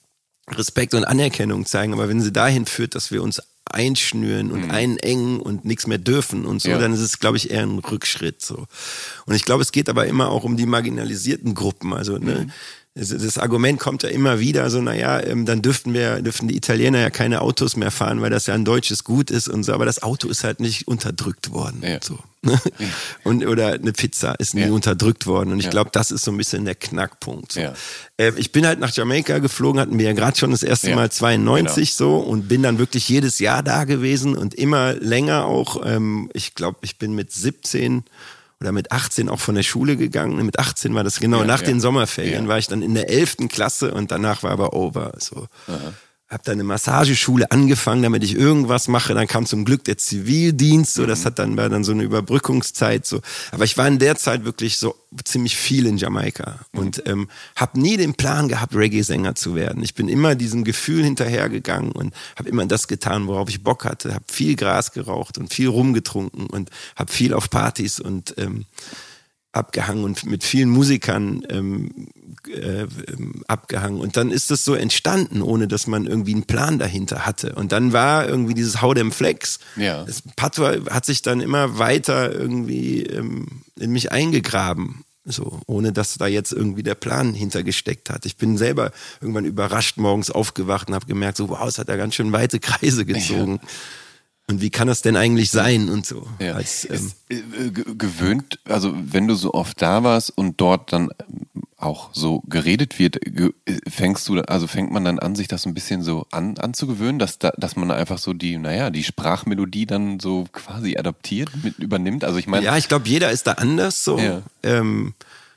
Respekt und Anerkennung zeigen, aber wenn sie dahin führt, dass wir uns einschnüren und mhm. einengen und nichts mehr dürfen und so, ja. dann ist es, glaube ich, eher ein Rückschritt. So. Und ich glaube, es geht aber immer auch um die marginalisierten Gruppen. Also ne, mhm. das, das Argument kommt ja immer wieder, so naja, ähm, dann dürften wir, dürften die Italiener ja keine Autos mehr fahren, weil das ja ein deutsches Gut ist und so, aber das Auto ist halt nicht unterdrückt worden. Ja. So. Ja. Und, oder eine Pizza ist nie ja. unterdrückt worden. Und ich ja. glaube, das ist so ein bisschen der Knackpunkt. So. Ja. Äh, ich bin halt nach Jamaika geflogen, hatten wir ja gerade schon das erste ja. Mal zweiundneunzig genau. so und bin dann wirklich jedes Jahr da gewesen und immer länger auch. Ähm, ich glaube, ich bin mit siebzehn oder mit achtzehn auch von der Schule gegangen. Mit achtzehn war das genau, ja, nach ja. den Sommerferien ja. war ich dann in der elften Klasse und danach war aber over. So. Aha. Hab dann eine Massageschule angefangen, damit ich irgendwas mache. Dann kam zum Glück der Zivildienst, so, das hat dann, war dann so eine Überbrückungszeit, so. Aber ich war in der Zeit wirklich so ziemlich viel in Jamaika und ähm, habe nie den Plan gehabt, Reggae-Sänger zu werden. Ich bin immer diesem Gefühl hinterhergegangen und habe immer das getan, worauf ich Bock hatte. Habe viel Gras geraucht und viel rumgetrunken und habe viel auf Partys und ähm, abgehangen und mit vielen Musikern ähm, äh, abgehangen. Und dann ist das so entstanden, ohne dass man irgendwie einen Plan dahinter hatte. Und dann war irgendwie dieses How Them Flex. Ja. Das Patois hat sich dann immer weiter irgendwie ähm, in mich eingegraben. So, ohne dass da jetzt irgendwie der Plan hintergesteckt hat. Ich bin selber irgendwann überrascht morgens aufgewacht und habe gemerkt, so wow, es hat ja ganz schön weite Kreise gezogen. Ja. Und wie kann das denn eigentlich sein und so? Ja. Als, ähm, ist, äh, gewöhnt, also wenn du so oft da warst und dort dann auch so geredet wird, ge- fängst du, also fängt man dann an, sich das so ein bisschen so an, anzugewöhnen, dass da, dass man einfach so die, naja, die Sprachmelodie dann so quasi adaptiert, mit übernimmt? Also ich meine. Ja, ich glaube, jeder ist da anders so. Ja. Ähm,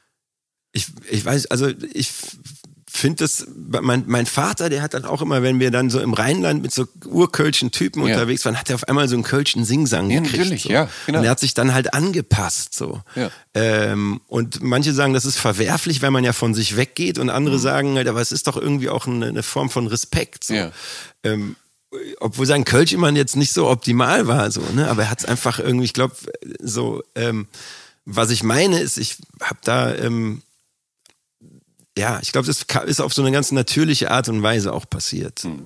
ich, ich weiß, also ich finde das, mein, mein Vater, der hat dann auch immer, wenn wir dann so im Rheinland mit so urkölschen Typen ja. unterwegs waren, hat er auf einmal so einen kölschen Singsang ja, gekriegt. Natürlich, so. ja, genau. Und er hat sich dann halt angepasst. So. Ja. Ähm, und manche sagen, das ist verwerflich, weil man ja von sich weggeht und andere mhm. sagen halt, aber es ist doch irgendwie auch eine, eine Form von Respekt. So. Ja. Ähm, obwohl sein Kölsch immer jetzt nicht so optimal war, so, ne? Aber er hat es einfach irgendwie, ich glaube, so, ähm, was ich meine ist, ich habe da, ähm, ja, ich glaube, das ist auf so eine ganz natürliche Art und Weise auch passiert. Hm.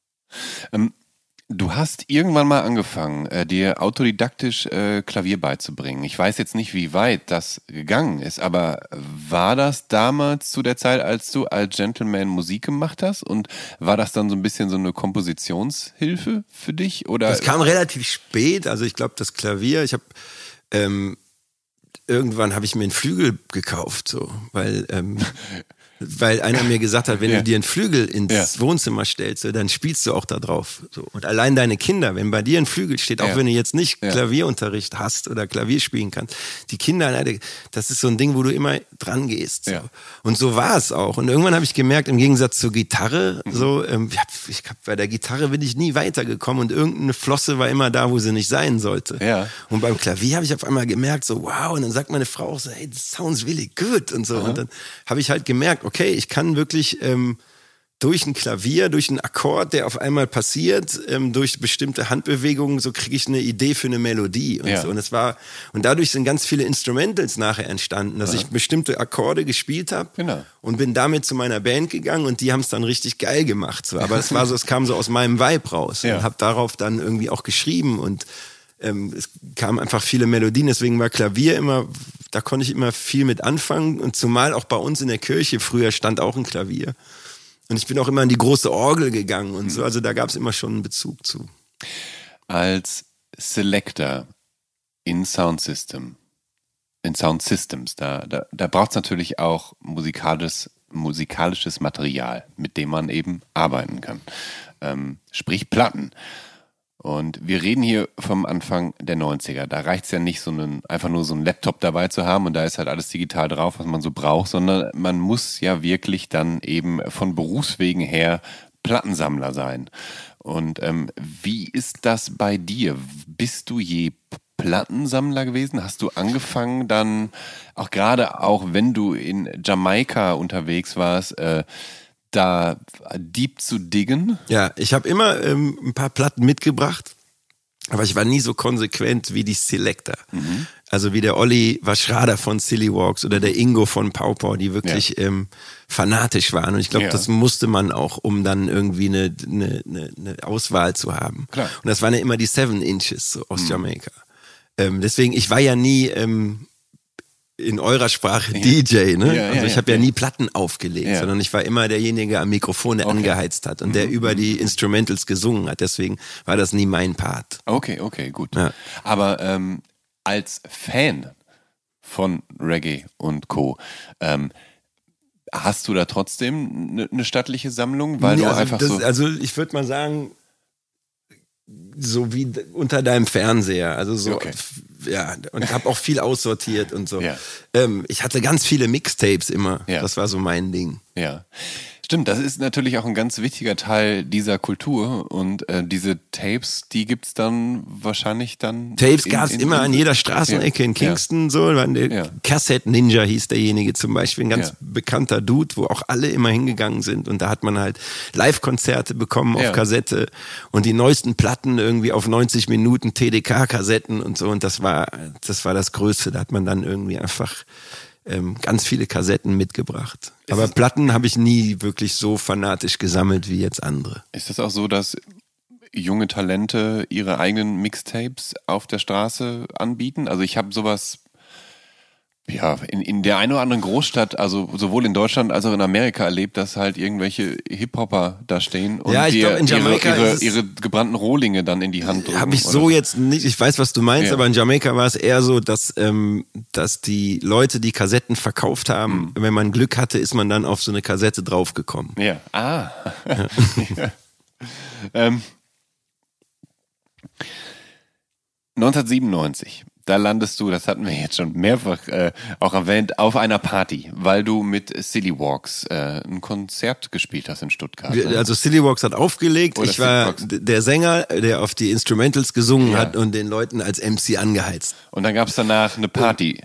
Ähm, du hast irgendwann mal angefangen, äh, dir autodidaktisch äh, Klavier beizubringen. Ich weiß jetzt nicht, wie weit das gegangen ist, aber war das damals zu der Zeit, als du als Gentleman Musik gemacht hast? Und war das dann so ein bisschen so eine Kompositionshilfe für dich? Oder? Das kam relativ spät. Also ich glaube, das Klavier, ich habe ähm, irgendwann habe ich mir einen Flügel gekauft, so, weil, ähm, weil einer mir gesagt hat, wenn ja. du dir einen Flügel ins ja. Wohnzimmer stellst, so, dann spielst du auch da drauf. So. Und allein deine Kinder, wenn bei dir ein Flügel steht, auch ja. wenn du jetzt nicht ja. Klavierunterricht hast oder Klavier spielen kannst, die Kinder, das ist so ein Ding, wo du immer dran gehst. So. Ja. Und so war es auch. Und irgendwann habe ich gemerkt, im Gegensatz zur Gitarre, mhm. so, ähm, ich hab, bei der Gitarre bin ich nie weitergekommen und irgendeine Flosse war immer da, wo sie nicht sein sollte. Ja. Und beim Klavier habe ich auf einmal gemerkt, so wow, und dann sagt meine Frau auch so, hey, this sounds really good und so. Aha. Und dann habe ich halt gemerkt, okay, ich kann wirklich ähm, durch ein Klavier, durch einen Akkord, der auf einmal passiert, ähm, durch bestimmte Handbewegungen, so kriege ich eine Idee für eine Melodie und ja. so. Und es war, und dadurch sind ganz viele Instrumentals nachher entstanden, dass ja. ich bestimmte Akkorde gespielt habe genau. und bin damit zu meiner Band gegangen und die haben es dann richtig geil gemacht. So. Aber es war so, es kam so aus meinem Vibe raus ja. und habe darauf dann irgendwie auch geschrieben und Ähm, es kamen einfach viele Melodien, deswegen war Klavier immer, da konnte ich immer viel mit anfangen und zumal auch bei uns in der Kirche früher stand auch ein Klavier und ich bin auch immer in die große Orgel gegangen und so, also da gab es immer schon einen Bezug zu. Als Selector in Sound System, in Sound Systems, da, da, da braucht es natürlich auch musikalisches, musikalisches Material, mit dem man eben arbeiten kann, ähm, sprich Platten. Und wir reden hier vom Anfang der neunziger. Da reicht es ja nicht, so einen, einfach nur so einen Laptop dabei zu haben und da ist halt alles digital drauf, was man so braucht, sondern man muss ja wirklich dann eben von Berufswegen her Plattensammler sein. Und ähm, wie ist das bei dir? Bist du je Plattensammler gewesen? Hast du angefangen dann, auch gerade auch wenn du in Jamaika unterwegs warst, äh, da deep zu diggen? Ja, ich habe immer ähm, ein paar Platten mitgebracht, aber ich war nie so konsequent wie die Selector. Mhm. Also wie der Olli Waschrader von Silly Walks oder der Ingo von Pau Pau, die wirklich ja. ähm, fanatisch waren. Und ich glaube, ja. das musste man auch, um dann irgendwie eine, eine, eine Auswahl zu haben. Klar. Und das waren ja immer die Seven Inches so aus mhm. Jamaika. Ähm, deswegen, ich war ja nie ähm, in eurer Sprache ja. D J, ne? Ja, also ja, ich habe ja. ja nie Platten aufgelegt, ja. sondern ich war immer derjenige am Mikrofon, der okay. angeheizt hat und mhm. der über die Instrumentals gesungen hat. Deswegen war das nie mein Part. Okay, okay, gut. Ja. Aber ähm, als Fan von Reggae und Co., ähm, hast du da trotzdem eine ne stattliche Sammlung? Weil nee, du also einfach das, so also ich würde mal sagen, so wie unter deinem Fernseher, also so, okay. ja, und habe auch viel aussortiert und so. Ja. Ähm, ich hatte ganz viele Mixtapes immer, ja. das war so mein Ding. Ja. Stimmt, das ist natürlich auch ein ganz wichtiger Teil dieser Kultur und äh, diese Tapes, die gibt's dann wahrscheinlich dann... Tapes gab's in, in, immer in, an jeder Straßenecke ja. in Kingston, ja. so, der ja. Cassette Ninja hieß derjenige zum Beispiel, ein ganz ja. bekannter Dude, wo auch alle immer hingegangen sind und da hat man halt Live-Konzerte bekommen auf ja. Kassette und die neuesten Platten irgendwie auf neunzig Minuten T D K-Kassetten und so und das war, das war das Größte, da hat man dann irgendwie einfach... Ähm, ganz viele Kassetten mitgebracht. Ist Aber Platten habe ich nie wirklich so fanatisch gesammelt wie jetzt andere. Ist es auch so, dass junge Talente ihre eigenen Mixtapes auf der Straße anbieten? Also ich habe sowas ja in, in der einen oder anderen Großstadt, also sowohl in Deutschland als auch in Amerika erlebt, dass halt irgendwelche Hip-Hopper da stehen und ja, ich glaub, in Jamaika ihre, ihre, ihre gebrannten Rohlinge dann in die Hand drücken. Habe ich so so. jetzt nicht, ich weiß, was du meinst, ja. aber in Jamaika war es eher so, dass, ähm, dass die Leute, die Kassetten verkauft haben, mhm. wenn man Glück hatte, ist man dann auf so eine Kassette draufgekommen. Ja, ah. Ja. ja. ähm. neunzehnhundertsiebenundneunzig, da landest du, das hatten wir jetzt schon mehrfach äh, auch erwähnt, auf einer Party, weil du mit Silly Walks äh, ein Konzert gespielt hast in Stuttgart. Ne? Also Silly Walks hat aufgelegt, Oder ich war der Sänger, der auf die Instrumentals gesungen ja. hat und den Leuten als M C angeheizt. Und dann gab es danach eine Party.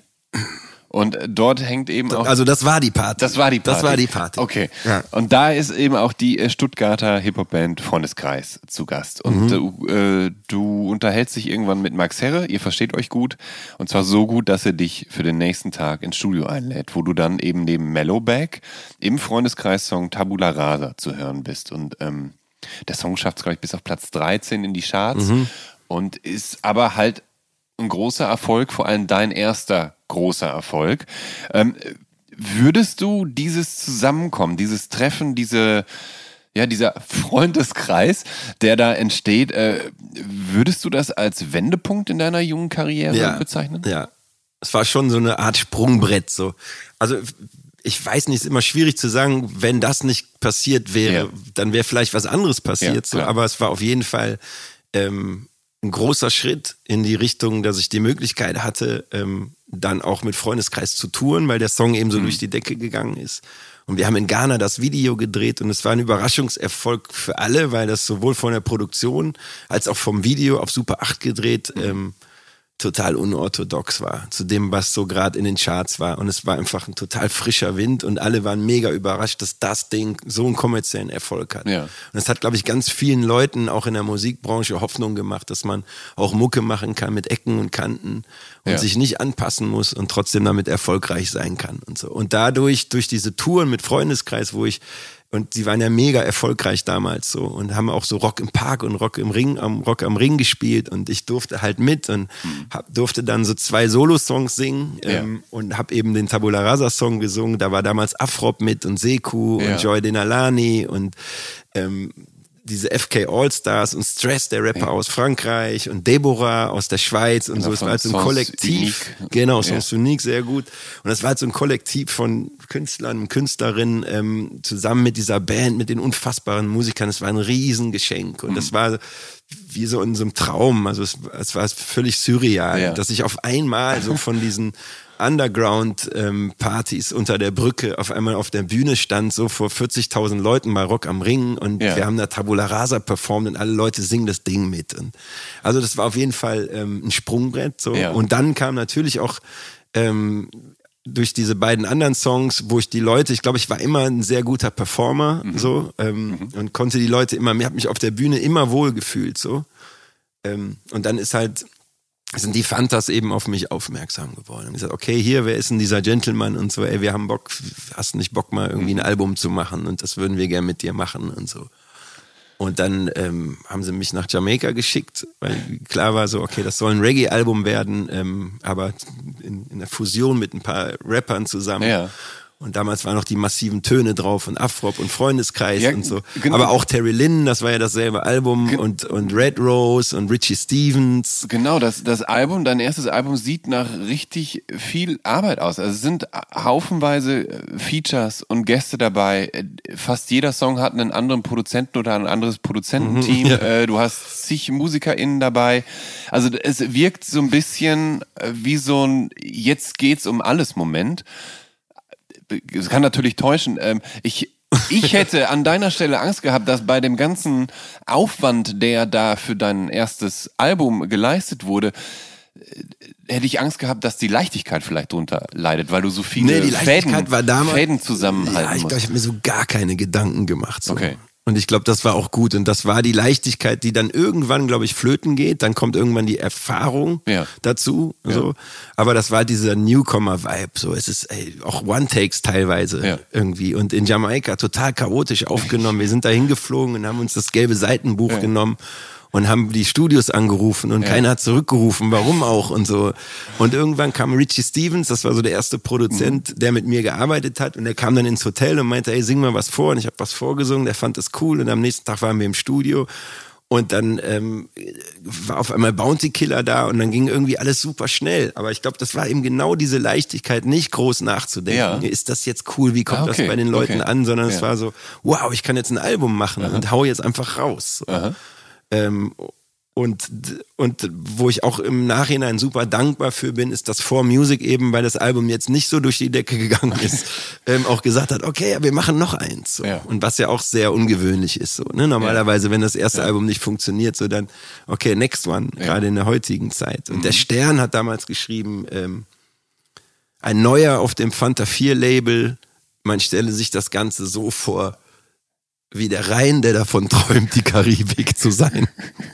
Und dort hängt eben auch... Also das war die Party. Das war die Party. Das war die Party. Okay. Ja. Und da ist eben auch die Stuttgarter Hip-Hop-Band Freundeskreis zu Gast. Und mhm. du, äh, du unterhältst dich irgendwann mit Max Herre, ihr versteht euch gut. Und zwar so gut, dass er dich für den nächsten Tag ins Studio einlädt, wo du dann eben neben Mellowback im Freundeskreis-Song Tabula Rasa zu hören bist. Und ähm, der Song schafft es, glaube ich, bis auf Platz dreizehn in die Charts. Mhm. Und ist aber halt ein großer Erfolg, vor allem dein erster großer Erfolg. Ähm, würdest du dieses Zusammenkommen, dieses Treffen, diese, ja, dieser Freundeskreis, der da entsteht, äh, würdest du das als Wendepunkt in deiner jungen Karriere ja, bezeichnen? Ja, es war schon so eine Art Sprungbrett. So. Also ich weiß nicht, es ist immer schwierig zu sagen, wenn das nicht passiert wäre, ja. dann wäre vielleicht was anderes passiert. Ja, so. Aber es war auf jeden Fall ähm, ein großer Schritt in die Richtung, dass ich die Möglichkeit hatte, ähm, dann auch mit Freundeskreis zu touren, weil der Song eben so mhm. durch die Decke gegangen ist. Und wir haben in Ghana das Video gedreht und es war ein Überraschungserfolg für alle, weil das sowohl von der Produktion als auch vom Video auf Super acht gedreht mhm. ähm, total unorthodox war, zu dem, was so gerade in den Charts war. Und es war einfach ein total frischer Wind und alle waren mega überrascht, dass das Ding so einen kommerziellen Erfolg hat. Ja. Und das hat, glaube ich, ganz vielen Leuten auch in der Musikbranche Hoffnung gemacht, dass man auch Mucke machen kann mit Ecken und Kanten und ja. sich nicht anpassen muss und trotzdem damit erfolgreich sein kann und so. Und dadurch, durch diese Touren mit Freundeskreis, wo ich und die waren ja mega erfolgreich damals so und haben auch so Rock im Park und Rock im Ring, am Rock am Ring gespielt und ich durfte halt mit und hab, durfte dann so zwei Solo-Songs singen ähm, ja. und habe eben den Tabula Rasa-Song gesungen. Da war damals Afrop mit und Seku ja. und Joy Denalani und ähm, diese F K All-Stars und Stress, der Rapper ja. aus Frankreich und Deborah aus der Schweiz und genau, so. Es war halt so ein Kollektiv. Unique. Genau, Songs ja. Unique, sehr gut. Und es war halt so ein Kollektiv von Künstlern und Künstlerinnen ähm, zusammen mit dieser Band, mit den unfassbaren Musikern. Es war ein Riesengeschenk. Und mhm. das war wie so in so einem Traum. Also es, es war völlig surreal, ja. dass ich auf einmal so von diesen Underground-Partys ähm, unter der Brücke auf einmal auf der Bühne stand, so vor vierzigtausend Leuten bei Rock am Ring und ja. wir haben da Tabula Rasa performt und alle Leute singen das Ding mit. Und also das war auf jeden Fall ähm, ein Sprungbrett. So. Ja. Und dann kam natürlich auch ähm, durch diese beiden anderen Songs, wo ich die Leute, ich glaube, ich war immer ein sehr guter Performer mhm. so ähm, mhm. und konnte die Leute immer, mir hat mich auf der Bühne immer wohl gefühlt. So. Ähm, und dann ist halt sind die Fantas eben auf mich aufmerksam geworden. Und gesagt, okay, hier, wer ist denn dieser Gentleman und so, ey, wir haben Bock, hast du nicht Bock mal irgendwie ein Album zu machen und das würden wir gern mit dir machen und so. Und dann ähm, haben sie mich nach Jamaika geschickt, weil klar war so, okay, das soll ein Reggae-Album werden, ähm, aber in, in der Fusion mit ein paar Rappern zusammen. Ja. Und damals waren noch die massiven Töne drauf und Afrop und Freundeskreis ja, und so. Genau. Aber auch Terry Lynn, das war ja dasselbe Album Gen- und, und Red Rose und Richie Stevens. Genau, das, das Album, dein erstes Album sieht nach richtig viel Arbeit aus. Also es sind haufenweise Features und Gäste dabei. Fast jeder Song hat einen anderen Produzenten oder ein anderes Produzententeam. Mhm, ja. äh, du hast zig MusikerInnen dabei. Also es wirkt so ein bisschen wie so ein Jetzt geht's um alles Moment. Es kann natürlich täuschen. Ich, ich hätte an deiner Stelle Angst gehabt, dass bei dem ganzen Aufwand, der da für dein erstes Album geleistet wurde, hätte ich Angst gehabt, dass die Leichtigkeit vielleicht drunter leidet, weil du so viele Nee, die Leichtigkeit Fäden, war damals, Fäden zusammenhalten ja, ich glaube, ich musst. habe mir so gar keine Gedanken gemacht. So. Okay. Und ich glaube, das war auch gut. Und das war die Leichtigkeit, die dann irgendwann, glaube ich, flöten geht. Dann kommt irgendwann die Erfahrung Ja. dazu. So. Ja. Aber das war dieser Newcomer-Vibe. So, es ist ey, auch One-Takes teilweise Ja. irgendwie. Und in Jamaika total chaotisch aufgenommen. Wir sind da hingeflogen und haben uns das gelbe Seitenbuch Ja. genommen. Und haben die Studios angerufen und Ja. keiner hat zurückgerufen, warum auch und so. Und irgendwann kam Richie Stevens, das war so der erste Produzent, Mhm. der mit mir gearbeitet hat und der kam dann ins Hotel und meinte, ey, sing mal was vor und ich habe was vorgesungen, der fand das cool und am nächsten Tag waren wir im Studio und dann ähm, war auf einmal Bounty Killer da und dann ging irgendwie alles super schnell. Aber ich glaube, das war eben genau diese Leichtigkeit, nicht groß nachzudenken. Ja. Ist das jetzt cool, wie kommt Ah, okay. das bei den Leuten Okay. an, sondern es Ja. war so, wow, ich kann jetzt ein Album machen und hau jetzt einfach raus. Aha. Ähm, und, und wo ich auch im Nachhinein super dankbar für bin, ist, dass four Music eben, weil das Album jetzt nicht so durch die Decke gegangen ist, ähm, auch gesagt hat, okay, ja, wir machen noch eins. So. Ja. Und was ja auch sehr ungewöhnlich ist. So, ne? Normalerweise, wenn das erste Ja. Album nicht funktioniert, so dann, okay, next one, Ja. gerade in der heutigen Zeit. Und der Stern hat damals geschrieben, ähm, ein neuer auf dem Fanta vier Label, man stelle sich das Ganze so vor, wie der Rhein, der davon träumt, die Karibik zu sein.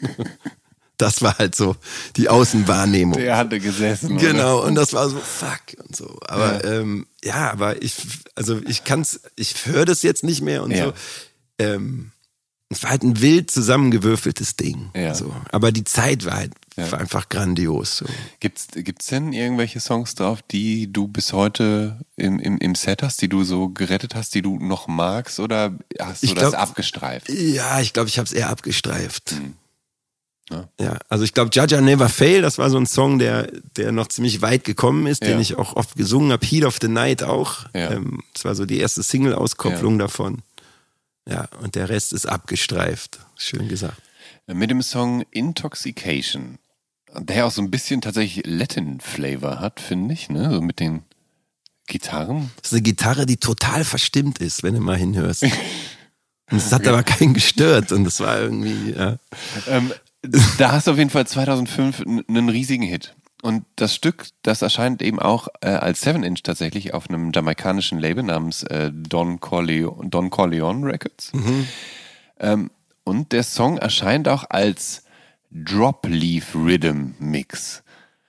Das war halt so die Außenwahrnehmung. Der hatte gesessen. Genau, oder? und das war so, fuck und so. Aber ja, ähm, ja aber ich, also ich kann's, ich höre das jetzt nicht mehr und Ja. so. Ähm, es war halt ein wild zusammengewürfeltes Ding. Ja. So. Aber die Zeit war halt Ja. war einfach grandios. So. Gibt's, gibt's denn irgendwelche Songs drauf, die du bis heute im, im, im Set hast, die du so gerettet hast, die du noch magst, oder hast du Ich das glaub- abgestreift? Ja, ich glaube, ich habe es eher abgestreift. Hm. Ja. Ja, also ich glaube, Jaja Never Fail, das war so ein Song, der, der noch ziemlich weit gekommen ist, Ja. den ich auch oft gesungen habe. Heat of the Night auch. Ja. Ähm, das war so die erste Single-Auskopplung davon. Ja, und der Rest ist abgestreift. Schön gesagt. Mit dem Song Intoxication, der auch so ein bisschen tatsächlich Latin-Flavor hat, finde ich, ne? So mit den Gitarren. Das ist eine Gitarre, die total verstimmt ist, wenn du mal hinhörst. Und es hat aber keinen gestört und das war irgendwie, ja. Ähm, da hast du auf jeden Fall zweitausendfünf n- einen riesigen Hit. Und das Stück, das erscheint eben auch äh, als seven Inch tatsächlich auf einem jamaikanischen Label namens äh, Don, Corleone, Don Corleone Records. Ähm, und der Song erscheint auch als Drop Leaf Rhythm Mix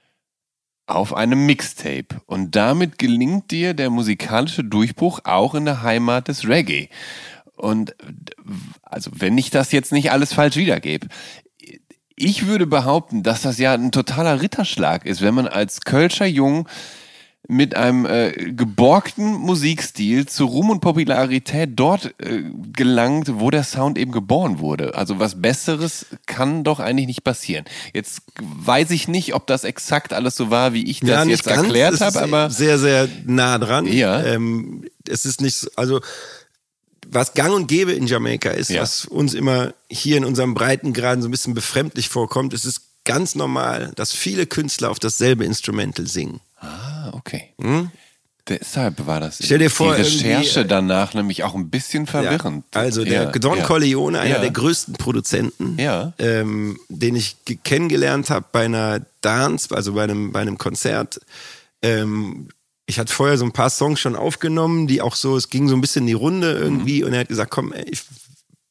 auf einem Mixtape. Und damit gelingt dir der musikalische Durchbruch auch in der Heimat des Reggae. Und also wenn ich das jetzt nicht alles falsch wiedergebe, ich würde behaupten, dass das ja ein totaler Ritterschlag ist, wenn man als Kölscher Jung mit einem äh, geborgten Musikstil zu Ruhm und Popularität dort äh, gelangt, wo der Sound eben geboren wurde. Also was Besseres kann doch eigentlich nicht passieren. Jetzt weiß ich nicht, ob das exakt alles so war, wie ich das Ja, nicht jetzt ganz. erklärt Es habe, ist aber sehr, sehr nah dran. Ja. Ähm, es ist nicht, so- also was gang und gäbe in Jamaika ist, Ja. was uns immer hier in unserem Breitengraden so ein bisschen befremdlich vorkommt, es ist ganz normal, dass viele Künstler auf dasselbe Instrumental singen. Ah, okay. Hm? Deshalb war das Stell dir vor, die Recherche irgendwie, äh, danach nämlich auch ein bisschen verwirrend. Ja, also der Ja, Don ja. Corleone, einer Ja. der größten Produzenten, Ja. ähm, den ich ge- kennengelernt habe bei einer Dance, also bei einem, bei einem Konzert. Ähm, ich hatte vorher so ein paar Songs schon aufgenommen, die auch so, es ging so ein bisschen in die Runde irgendwie Mhm. und er hat gesagt, komm, ey, ich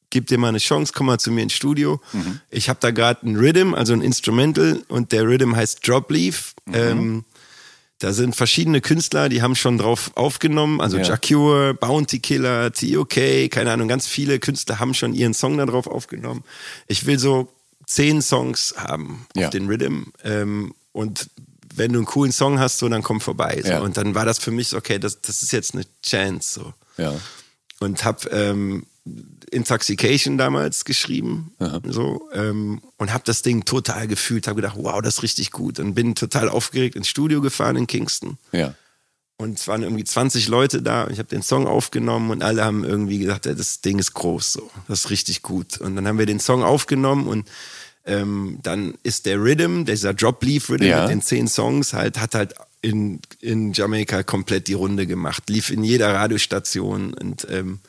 gib dir mal eine Chance, komm mal zu mir ins Studio. Mhm. Ich habe da gerade ein Rhythm, also ein Instrumental und der Rhythm heißt Drop Leaf. Mhm. Ähm, da sind verschiedene Künstler, die haben schon drauf aufgenommen, also ja. Jacure, Bounty Killer, T O K, keine Ahnung, ganz viele Künstler haben schon ihren Song da drauf aufgenommen. Ich will so zehn Songs haben ja. auf den Rhythm ähm, und wenn du einen coolen Song hast, so, dann komm vorbei. So. Ja. Und dann war das für mich so, okay, das, das ist jetzt eine Chance. So. Ja. Und hab ähm, Intoxication damals geschrieben so, ähm, und habe das Ding total gefühlt, habe gedacht, wow, das ist richtig gut und bin total aufgeregt ins Studio gefahren in Kingston ja. und es waren irgendwie zwanzig Leute da und ich habe den Song aufgenommen und alle haben irgendwie gesagt, ja, das Ding ist groß, so, das ist richtig gut und dann haben wir den Song aufgenommen und ähm, dann ist der Rhythm, dieser Drop Leaf Rhythm ja. mit den zehn Songs halt, hat halt in, in Jamaika komplett die Runde gemacht, lief in jeder Radiostation und ähm,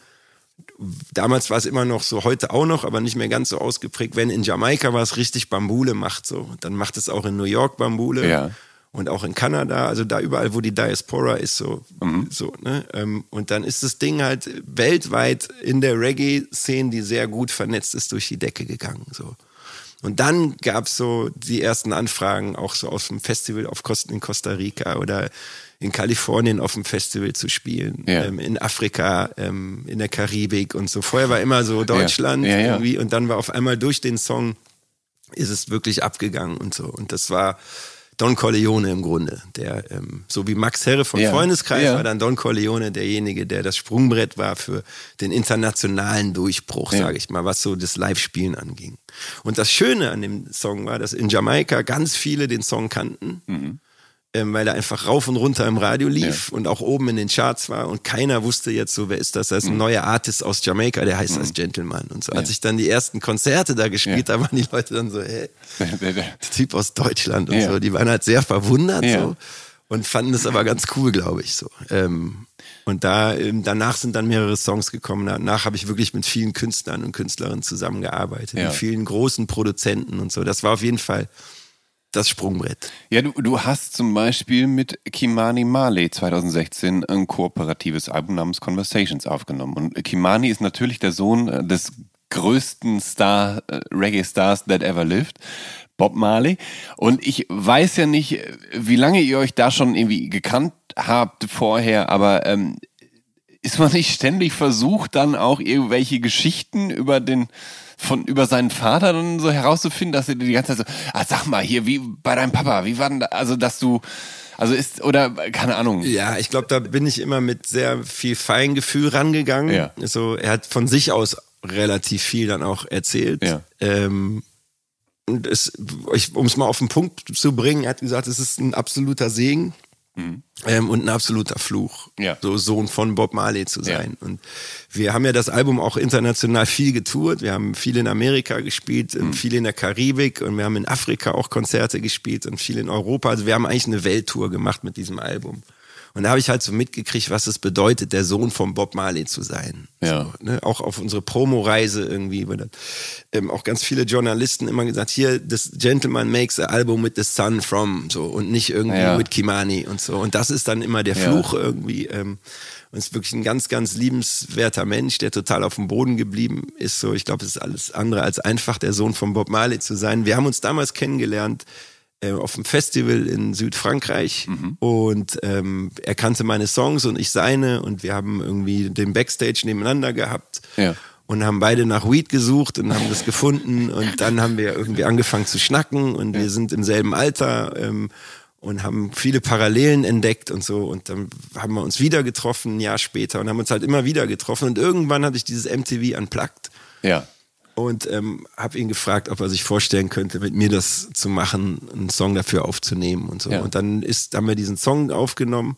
damals war es immer noch so, heute auch noch, aber nicht mehr ganz so ausgeprägt. Wenn in Jamaika war es richtig Bambule macht, so, dann macht es auch in New York Bambule ja. und auch in Kanada, also da überall, wo die Diaspora ist, so, mhm. so, ne? Und dann ist das Ding halt weltweit in der Reggae-Szene, die sehr gut vernetzt ist, durch die Decke gegangen, so. Und dann gab es so die ersten Anfragen auch so aus dem Festival auf Kosten in Costa Rica oder in Kalifornien auf dem Festival zu spielen, ja. ähm, in Afrika, ähm, in der Karibik und so. Vorher war immer so Deutschland ja. Ja, ja. irgendwie und dann war auf einmal durch den Song ist es wirklich abgegangen und so. Und das war Don Corleone im Grunde, der ähm, so wie Max Herre von ja. Freundeskreis ja. war dann Don Corleone derjenige, der das Sprungbrett war für den internationalen Durchbruch, ja. sage ich mal, was so das Live-Spielen anging. Und das Schöne an dem Song war, dass in Jamaika ganz viele den Song kannten, mhm. ähm, weil er einfach rauf und runter im Radio lief ja. und auch oben in den Charts war und keiner wusste jetzt so, wer ist das? Das ist ein mhm. neuer Artist aus Jamaika, der heißt mhm. das Gentleman und so. Ja. Als ich dann die ersten Konzerte da gespielt ja. habe, waren die Leute dann so, hey, der Typ aus Deutschland und ja. so. Die waren halt sehr verwundert ja. so und fanden es aber ganz cool, glaube ich so. Ähm, und da ähm, danach sind dann mehrere Songs gekommen. Danach habe ich wirklich mit vielen Künstlern und Künstlerinnen zusammengearbeitet, ja. mit vielen großen Produzenten und so. Das war auf jeden Fall das Sprungbrett. Ja, du, du hast zum Beispiel mit Kimani Marley zwanzig sechzehn ein kooperatives Album namens Conversations aufgenommen. Und Kimani ist natürlich der Sohn des größten Star, äh, Reggae-Stars that ever lived, Bob Marley. Und ich weiß ja nicht, wie lange ihr euch da schon irgendwie gekannt habt vorher, aber ähm, ist man nicht ständig versucht, dann auch irgendwelche Geschichten über den von über seinen Vater dann so herauszufinden, dass er die ganze Zeit so, ah, sag mal hier, wie bei deinem Papa, wie war denn da, also dass du, also ist, oder keine Ahnung. Ja, ich glaube, da bin ich immer mit sehr viel Feingefühl rangegangen. Ja. Also er hat von sich aus relativ viel dann auch erzählt. Ja. Ähm, und es, um es mal auf den Punkt zu bringen, er hat gesagt, es ist ein absoluter Segen. Mhm. Ähm, und ein absoluter Fluch, ja. so Sohn von Bob Marley zu sein. Ja. Und wir haben ja das Album auch international viel getourt. Wir haben viel in Amerika gespielt, mhm. viel in der Karibik und wir haben in Afrika auch Konzerte gespielt und viel in Europa. Also wir haben eigentlich eine Welttour gemacht mit diesem Album. Und da habe ich halt so mitgekriegt, was es bedeutet, der Sohn von Bob Marley zu sein. Ja. So, ne? Auch auf unsere Promoreise irgendwie. Weil das, ähm, auch ganz viele Journalisten immer gesagt, hier, this gentleman makes a album with the son from, so, und nicht irgendwie ja. with Kimani und so. Und das ist dann immer der Fluch ja. irgendwie. Ähm, und ist wirklich ein ganz, ganz liebenswerter Mensch, der total auf dem Boden geblieben ist. So, ich glaube, es ist alles andere als einfach, der Sohn von Bob Marley zu sein. Wir haben uns damals kennengelernt, auf dem Festival in Südfrankreich mhm. und ähm, er kannte meine Songs und ich seine und wir haben irgendwie den Backstage nebeneinander gehabt ja. und haben beide nach Weed gesucht und haben das gefunden und dann haben wir irgendwie angefangen zu schnacken und ja. wir sind im selben Alter ähm, und haben viele Parallelen entdeckt und so und dann haben wir uns wieder getroffen ein Jahr später und haben uns halt immer wieder getroffen und irgendwann hatte ich dieses M T V Unplugged. Ja. Und ähm, habe ihn gefragt, ob er sich vorstellen könnte, mit mir das zu machen, einen Song dafür aufzunehmen und so. Ja. Und dann ist, haben wir diesen Song aufgenommen,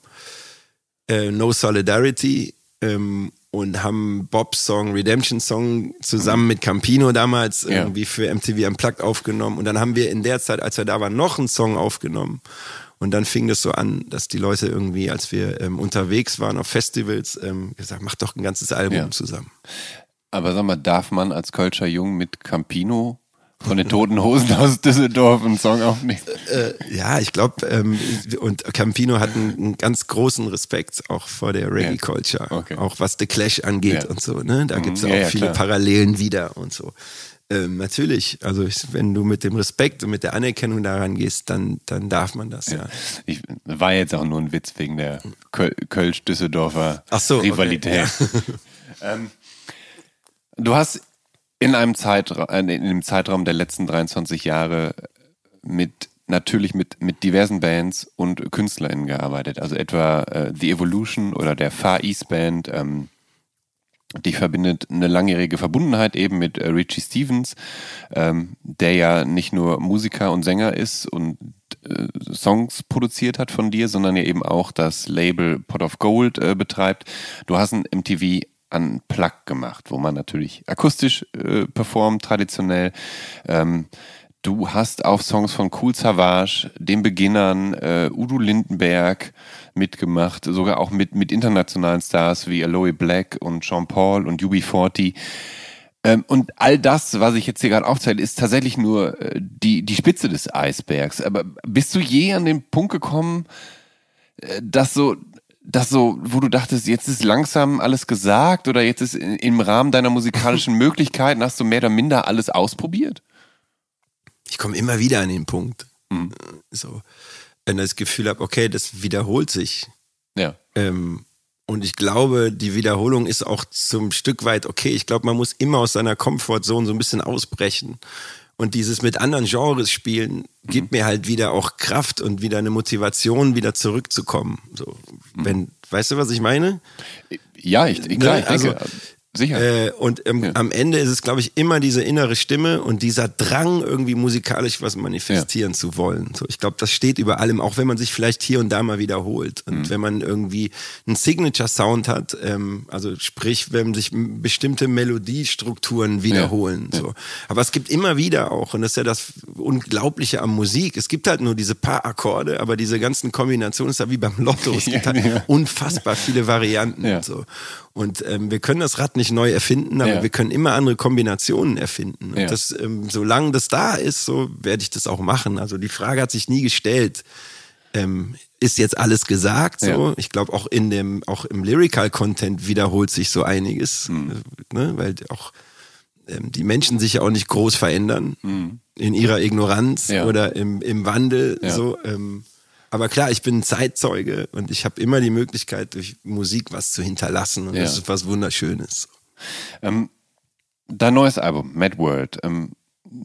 äh, No Solidarity, ähm, und haben Bobs Song, Redemption Song, zusammen mit Campino damals ja. irgendwie für M T V Unplugged aufgenommen. Und dann haben wir in der Zeit, als wir da waren, noch einen Song aufgenommen. Und dann fing das so an, dass die Leute irgendwie, als wir ähm, unterwegs waren auf Festivals, ähm, gesagt, mach doch ein ganzes Album ja. zusammen. Aber sag mal, darf man als Kölscher Jung mit Campino von den Toten Hosen aus Düsseldorf einen Song aufnehmen? äh, ja, ich glaube, ähm, und Campino hat einen, einen ganz großen Respekt auch vor der Reggae-Culture, ja. Okay. Auch was The Clash angeht ja. und so. Ne? Da gibt es mhm. auch ja, ja, viele klar. Parallelen wieder und so. Ähm, natürlich, also ich, wenn du mit dem Respekt und mit der Anerkennung daran gehst, dann, dann darf man das, ja. ja. Ich war jetzt auch nur ein Witz wegen der Köl- Kölsch-Düsseldorfer so, Rivalität. Okay. Ja. ähm, du hast in einem Zeitraum, in dem Zeitraum der letzten dreiundzwanzig Jahre mit natürlich mit, mit diversen Bands und KünstlerInnen gearbeitet, also etwa äh, The Evolution oder der Far East Band. Ähm, die verbindet eine langjährige Verbundenheit eben mit äh, Richie Stephens, ähm, der ja nicht nur Musiker und Sänger ist und äh, Songs produziert hat von dir, sondern ja eben auch das Label Pot of Gold äh, betreibt. Du hast ein M T V Unplugged gemacht, wo man natürlich akustisch äh, performt, traditionell. Ähm, Du hast auf Songs von Kool Savas, den Beginnern, äh, Udo Lindenberg mitgemacht, sogar auch mit, mit internationalen Stars wie Aloe Black und Sean Paul und U B vierzig. Ähm, und all das, was ich jetzt hier gerade aufzähle, ist tatsächlich nur äh, die, die Spitze des Eisbergs. Aber bist du je an den Punkt gekommen, äh, dass so, dass so, wo du dachtest, jetzt ist langsam alles gesagt oder jetzt ist in, im Rahmen deiner musikalischen Möglichkeiten, hast du mehr oder minder alles ausprobiert? Ich komme immer wieder an den Punkt, mhm. so, wenn ich das Gefühl habe, okay, das wiederholt sich. Ja. Ähm, und ich glaube, die Wiederholung ist auch zum Stück weit okay. Ich glaube, man muss immer aus seiner Comfortzone so ein bisschen ausbrechen. Und dieses mit anderen Genres spielen gibt mhm. mir halt wieder auch Kraft und wieder eine Motivation, wieder zurückzukommen. So, mhm. wenn, weißt du, was ich meine? Ja, ich, klar, ich denke. Also, Sicher. Äh, und ähm, ja. am Ende ist es, glaube ich, immer diese innere Stimme und dieser Drang, irgendwie musikalisch was manifestieren ja. zu wollen. So, ich glaube, das steht über allem, auch wenn man sich vielleicht hier und da mal wiederholt. Und mhm. wenn man irgendwie einen Signature-Sound hat, ähm, also sprich, wenn sich bestimmte Melodiestrukturen wiederholen. Ja. So. Aber es gibt immer wieder auch, und das ist ja das Unglaubliche am Musik, es gibt halt nur diese paar Akkorde, aber diese ganzen Kombinationen ist ja wie beim Lotto. Es gibt halt ja. unfassbar viele Varianten. Ja. Und so. Und ähm, wir können das Rad nicht neu erfinden, aber ja. wir können immer andere Kombinationen erfinden. Und ja. das, ähm, solange das da ist, so werde ich das auch machen. Also die Frage hat sich nie gestellt, ähm, ist jetzt alles gesagt? So, ja. ich glaube auch in dem, auch im Lyrical Content wiederholt sich so einiges, mhm. ne? Weil auch ähm, die Menschen sich ja auch nicht groß verändern mhm. in ihrer Ignoranz ja. oder im, im Wandel. Ja. So. Ähm, Aber klar, ich bin ein Zeitzeuge und ich habe immer die Möglichkeit, durch Musik was zu hinterlassen und ja. das ist was Wunderschönes. Ähm, dein neues Album, Mad World, ähm,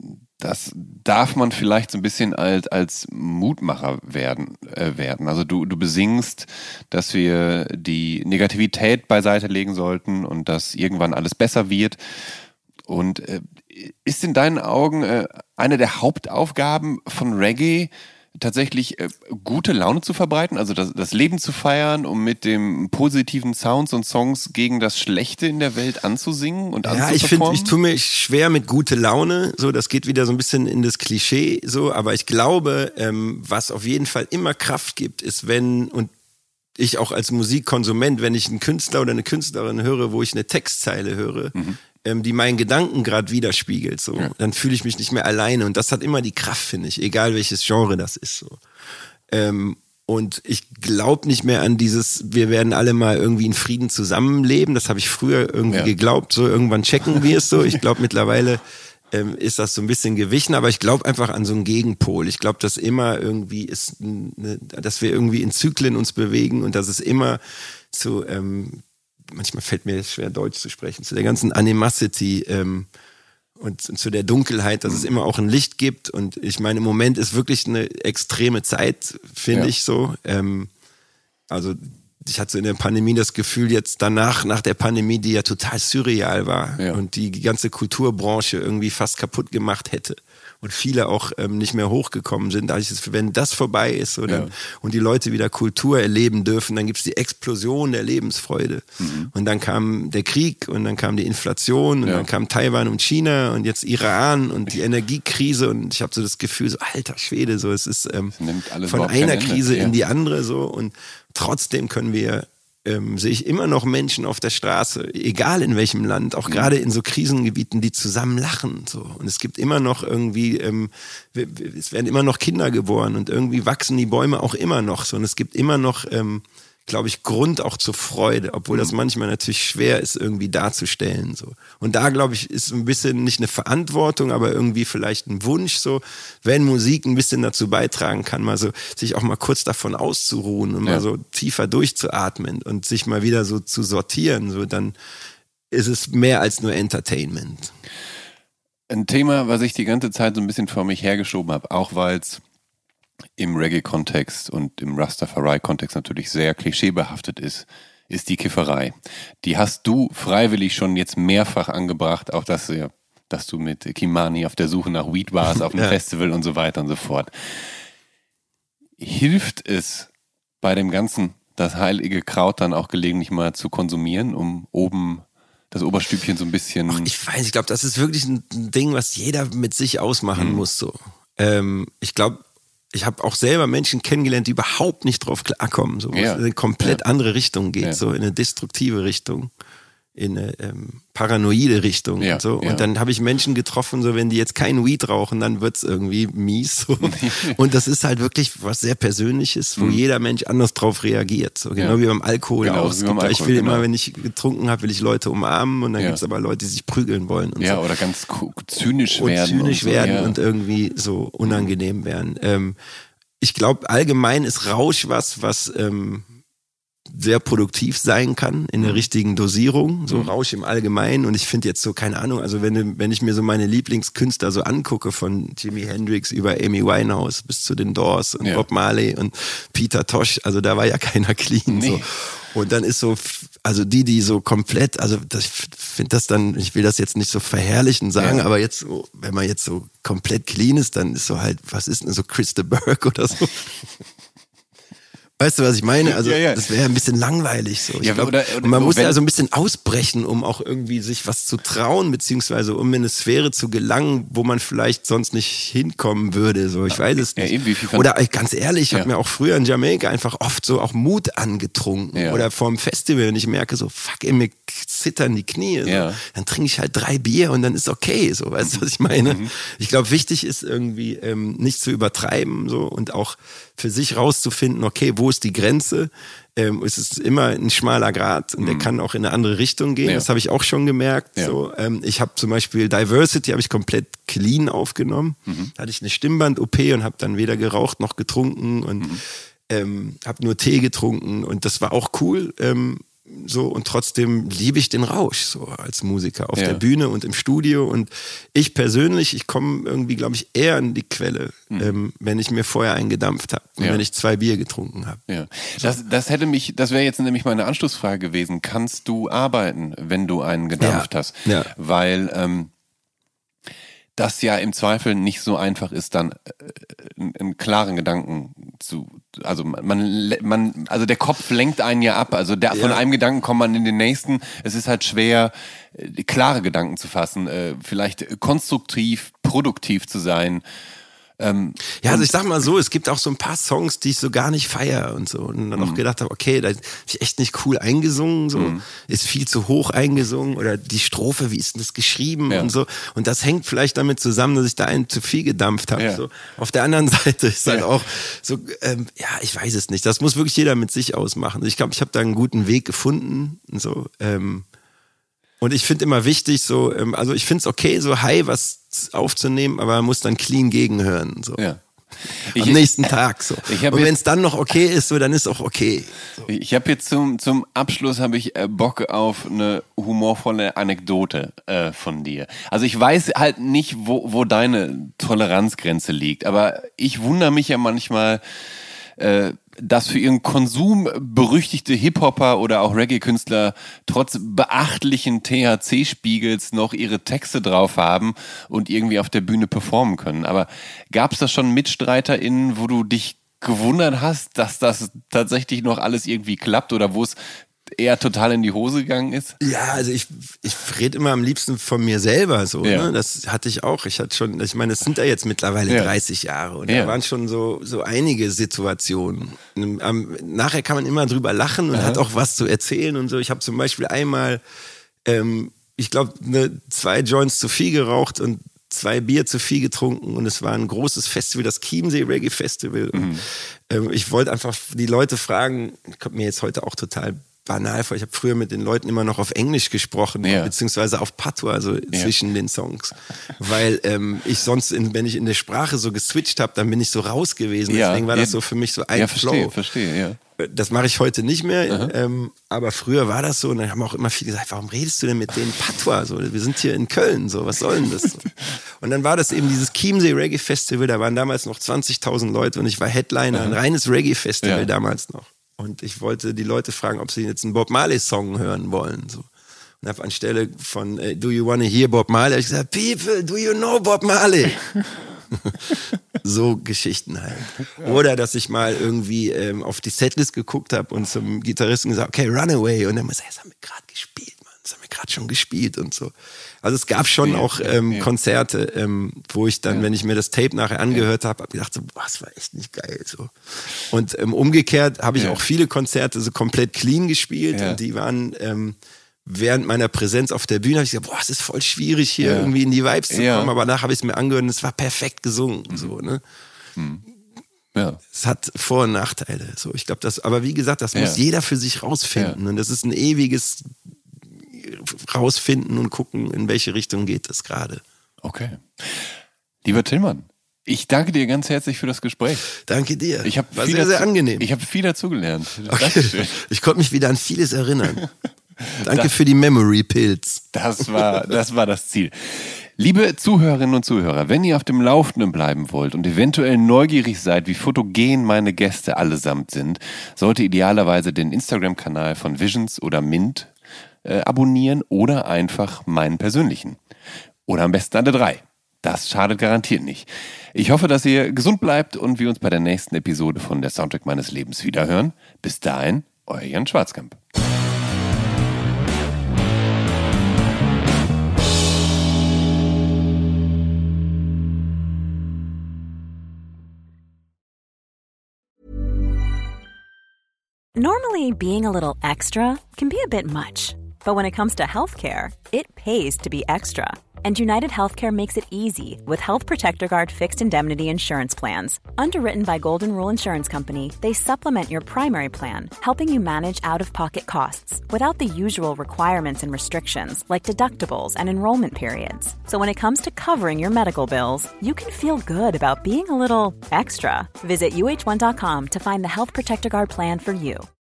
das darf man vielleicht so ein bisschen als, als Mutmacher werden, äh, werden. Also du, du besingst, dass wir die Negativität beiseite legen sollten und dass irgendwann alles besser wird. Und äh, ist in deinen Augen äh, eine der Hauptaufgaben von Reggae tatsächlich äh, gute Laune zu verbreiten, also das, das Leben zu feiern, um mit dem positiven Sounds und Songs gegen das Schlechte in der Welt anzusingen und ja, ich finde, ich tue mir schwer mit gute Laune, so, das geht wieder so ein bisschen in das Klischee, so, aber ich glaube, ähm, was auf jeden Fall immer Kraft gibt, ist, wenn, und ich auch als Musikkonsument, wenn ich einen Künstler oder eine Künstlerin höre, wo ich eine Textzeile höre, mhm. ähm, die meinen Gedanken gerade widerspiegelt, so, ja. dann fühle ich mich nicht mehr alleine und das hat immer die Kraft, finde ich, egal welches Genre das ist, so. Ähm, und ich glaube nicht mehr an dieses, wir werden alle mal irgendwie in Frieden zusammenleben, das habe ich früher irgendwie ja. geglaubt, so irgendwann checken wir es so, ich glaube mittlerweile ähm, ist das so ein bisschen gewichen, aber ich glaube einfach an so einen Gegenpol. Ich glaube, dass immer irgendwie ist, eine, dass wir irgendwie in Zyklen uns bewegen und dass es immer zu, ähm, manchmal fällt mir schwer Deutsch zu sprechen, zu der ganzen Animosity ähm, und, und zu der Dunkelheit, dass mhm. es immer auch ein Licht gibt und ich meine, im Moment ist wirklich eine extreme Zeit, finde ja. ich so. Ähm, also ich hatte so in der Pandemie das Gefühl, jetzt danach, nach der Pandemie, die ja total surreal war ja. und die ganze Kulturbranche irgendwie fast kaputt gemacht hätte und viele auch ähm, nicht mehr hochgekommen sind. Da ich das, wenn das vorbei ist so, dann, ja. und die Leute wieder Kultur erleben dürfen, dann gibt's die Explosion der Lebensfreude. Mhm. Und dann kam der Krieg und dann kam die Inflation und ja. dann kam Taiwan und China und jetzt Iran und die Energiekrise und ich habe so das Gefühl, so alter Schwede, so es ist ähm, von einer Krise ja. in die andere so und trotzdem können wir ähm, sehe ich immer noch Menschen auf der Straße, egal in welchem Land, auch gerade in so Krisengebieten, die zusammen lachen. So. Und es gibt immer noch irgendwie, ähm, es werden immer noch Kinder geboren und irgendwie wachsen die Bäume auch immer noch. So. Und es gibt immer noch, ähm, glaube ich, Grund auch zur Freude, obwohl das manchmal natürlich schwer ist, irgendwie darzustellen. So. Und da, glaube ich, ist ein bisschen nicht eine Verantwortung, aber irgendwie vielleicht ein Wunsch, so, wenn Musik ein bisschen dazu beitragen kann, mal so, sich auch mal kurz davon auszuruhen und ja. mal so tiefer durchzuatmen und sich mal wieder so zu sortieren, so, dann ist es mehr als nur Entertainment. Ein Thema, was ich die ganze Zeit so ein bisschen vor mich hergeschoben habe, auch weil es im Reggae-Kontext und im Rastafari-Kontext natürlich sehr klischeebehaftet ist, ist die Kifferei. Die hast du freiwillig schon jetzt mehrfach angebracht, auch dass, dass du mit Kimani auf der Suche nach Weed warst, auf einem ja. Festival und so weiter und so fort. Hilft es bei dem Ganzen, das heilige Kraut dann auch gelegentlich mal zu konsumieren, um oben das Oberstübchen so ein bisschen... Ach, ich weiß, ich glaube, das ist wirklich ein Ding, was jeder mit sich ausmachen hm. muss. So. Ähm, ich glaube, ich habe auch selber Menschen kennengelernt, die überhaupt nicht drauf klarkommen, so, ja. in eine komplett ja. andere Richtung geht, ja. so in eine destruktive Richtung, in eine ähm, paranoide Richtung ja. und so. Ja. Und dann habe ich Menschen getroffen, so wenn die jetzt kein Weed rauchen, dann wird's irgendwie mies. So. Und das ist halt wirklich was sehr Persönliches, wo mhm. jeder Mensch anders drauf reagiert. So genau ja. wie beim Alkohol genau, auch. Es gibt, Alkohol, ich will genau. immer, wenn ich getrunken habe, will ich Leute umarmen und dann ja. gibt's aber Leute, die sich prügeln wollen. Und ja, so. Oder ganz zynisch und werden. Zynisch und so, werden ja. und irgendwie so unangenehm werden. Ähm, Ich glaube, allgemein ist Rausch was, was ähm, sehr produktiv sein kann in der richtigen Dosierung, so mhm. Rausch im Allgemeinen. Und ich finde jetzt so, keine Ahnung, also wenn, wenn ich mir so meine Lieblingskünstler so angucke, von Jimi Hendrix über Amy Winehouse bis zu den Doors und ja. Bob Marley und Peter Tosh, also da war ja keiner clean. Nee. So. Und dann ist so, also die, die so komplett, also das, ich finde das dann, ich will das jetzt nicht so verherrlichen sagen, ja. aber jetzt so, wenn man jetzt so komplett clean ist, dann ist so halt, was ist denn so Chris de Burgh oder so? Weißt du, was ich meine? Also ja, ja. das wäre ein bisschen langweilig so. Ich ja, glaub, oder, oder, und man muss ja so ein bisschen ausbrechen, um auch irgendwie sich was zu trauen, beziehungsweise um in eine Sphäre zu gelangen, wo man vielleicht sonst nicht hinkommen würde. So, ich weiß es nicht. Ja, eben, oder ganz ehrlich, ich ja. habe mir auch früher in Jamaika einfach oft so auch Mut angetrunken. Ja. Oder vorm Festival und ich merke so, fuck, ey, mir zittern die Knie. So. Ja. Dann trinke ich halt drei Bier und dann ist okay. So, weißt du, was ich meine? Mhm. Ich glaube, wichtig ist irgendwie ähm, nicht zu übertreiben so und auch für sich rauszufinden, okay, wo ist die Grenze? Ähm, es ist immer ein schmaler Grat und mhm. der kann auch in eine andere Richtung gehen. Ja. Das habe ich auch schon gemerkt. Ja. So, ähm, ich habe zum Beispiel Diversity habe ich komplett clean aufgenommen. Mhm. Da hatte ich eine Stimmband-O P und habe dann weder geraucht noch getrunken und mhm. ähm, habe nur Tee getrunken und das war auch cool. Ähm, so und trotzdem liebe ich den Rausch so als Musiker auf ja. der Bühne und im Studio und ich persönlich, ich komme irgendwie, glaube ich, eher an die Quelle, mhm. ähm, wenn ich mir vorher eingedampft habe und ja. wenn ich zwei Bier getrunken habe. Ja. Das, das hätte mich, das wäre jetzt nämlich meine Anschlussfrage gewesen. Kannst du arbeiten, wenn du einen gedampft ja. hast? Ja. Weil ähm, das ja im Zweifel nicht so einfach ist, dann äh, einen, einen klaren Gedanken zu, also man, man, also der Kopf lenkt einen ja ab, also der, ja. von einem Gedanken kommt man in den nächsten. Es ist halt schwer, äh, klare Gedanken zu fassen, äh, vielleicht konstruktiv, produktiv zu sein. Ähm, ja, also ich sag mal so, es gibt auch so ein paar Songs, die ich so gar nicht feiere und so. Und dann auch gedacht habe, okay, da hab ich echt nicht cool eingesungen, so. Mhm. Ist viel zu hoch eingesungen oder die Strophe, wie ist denn das geschrieben ja. und so. Und das hängt vielleicht damit zusammen, dass ich da einen zu viel gedampft habe. Ja. So. Auf der anderen Seite ist halt ja. auch so, ähm, ja, ich weiß es nicht. Das muss wirklich jeder mit sich ausmachen. Ich glaube, ich habe da einen guten Weg gefunden und so. Ähm, Und ich finde immer wichtig, so, also ich finde es okay, so high was aufzunehmen, aber man muss dann clean gegenhören. So. Ja. Ich, Am nächsten Tag. So. Und wenn es dann noch okay ist, so, dann ist auch okay. So. Ich habe jetzt zum, zum Abschluss habe ich Bock auf eine humorvolle Anekdote äh, von dir. Also ich weiß halt nicht, wo, wo deine Toleranzgrenze liegt, aber ich wundere mich ja manchmal, äh, dass für ihren Konsum berüchtigte Hip-Hopper oder auch Reggae-Künstler trotz beachtlichen T H C-Spiegels noch ihre Texte drauf haben und irgendwie auf der Bühne performen können. Aber gab es da schon MitstreiterInnen, wo du dich gewundert hast, dass das tatsächlich noch alles irgendwie klappt oder wo es eher total in die Hose gegangen ist? Ja, also ich, ich rede immer am liebsten von mir selber so. Ja. Ne? Das hatte ich auch. Ich hatte schon, ich meine, es sind ja jetzt mittlerweile ja. dreißig Jahre und ja. da waren schon so, so einige Situationen. Um, nachher kann man immer drüber lachen und Aha. hat auch was zu erzählen und so. Ich habe zum Beispiel einmal, ähm, ich glaube, ne, zwei Joints zu viel geraucht und zwei Bier zu viel getrunken und es war ein großes Festival, das Chiemsee Reggae Festival. Und, mhm. ähm, ich wollte einfach die Leute fragen, kommt mir jetzt heute auch total banal vor. Ich habe früher mit den Leuten immer noch auf Englisch gesprochen, ja. beziehungsweise auf Patois, also ja. zwischen den Songs. Weil ähm, ich sonst, in, wenn ich in der Sprache so geswitcht habe, dann bin ich so raus gewesen. Ja. Deswegen war ja. das so für mich so ein ja, Flow. Verstehe, verstehe, ja. Das mache ich heute nicht mehr, ähm, aber früher war das so und dann haben auch immer viele gesagt, warum redest du denn mit denen Patois? So, wir sind hier in Köln, so, was soll denn das? So. Und dann war das eben dieses Chiemsee Reggae Festival, da waren damals noch zwanzigtausend Leute und ich war Headliner, ein reines Reggae Festival ja. damals noch. Und ich wollte die Leute fragen, ob sie jetzt einen Bob Marley Song hören wollen. So. Und habe anstelle von äh, Do you wanna hear Bob Marley, hab ich gesagt, People, do you know Bob Marley? So Geschichten halt. Oder dass ich mal irgendwie ähm, auf die Setlist geguckt habe und zum Gitarristen gesagt, okay, Runaway. Und dann muss er, das haben wir gerade gespielt, Mann. Das haben wir gerade schon gespielt und so. Also es gab schon ja, auch ähm, ja. Konzerte, ähm, wo ich dann, ja. wenn ich mir das Tape nachher angehört habe, habe gedacht, so, boah, das war echt nicht geil. So. Und ähm, umgekehrt habe ich ja. auch viele Konzerte so komplett clean gespielt ja. und die waren ähm, während meiner Präsenz auf der Bühne, habe ich gesagt, boah, es ist voll schwierig hier ja. irgendwie in die Vibes zu ja. kommen, aber danach habe ich es mir angehört und es war perfekt gesungen. Mhm. So, ne? Mhm. Ja. Es hat Vor- und Nachteile. So, ich glaube, das, aber wie gesagt, das ja. muss jeder für sich rausfinden. Ja. Und das ist ein ewiges Rausfinden und gucken, in welche Richtung geht es gerade. Okay. Lieber Tillmann, ich danke dir ganz herzlich für das Gespräch. Danke dir. Ich war sehr, sehr, sehr angenehm. Ich habe viel dazugelernt. Okay. Ich konnte mich wieder an vieles erinnern. Danke das, für die Memory Pills. Das war, das war das Ziel. Liebe Zuhörerinnen und Zuhörer, wenn ihr auf dem Laufenden bleiben wollt und eventuell neugierig seid, wie fotogen meine Gäste allesamt sind, sollte idealerweise den Instagram-Kanal von Visions oder Mint äh, abonnieren oder einfach meinen persönlichen. Oder am besten alle drei. Das schadet garantiert nicht. Ich hoffe, dass ihr gesund bleibt und wir uns bei der nächsten Episode von der Soundtrack meines Lebens wiederhören. Bis dahin, euer Jan Schwarzkamp. Normally, being a little extra can be a bit much, but when it comes to healthcare, it pays to be extra. And United Healthcare makes it easy with Health Protector Guard fixed indemnity insurance plans. Underwritten by Golden Rule Insurance Company, they supplement your primary plan, helping you manage out-of-pocket costs without the usual requirements and restrictions like deductibles and enrollment periods. So when it comes to covering your medical bills, you can feel good about being a little extra. Visit U H one dot com to find the Health Protector Guard plan for you.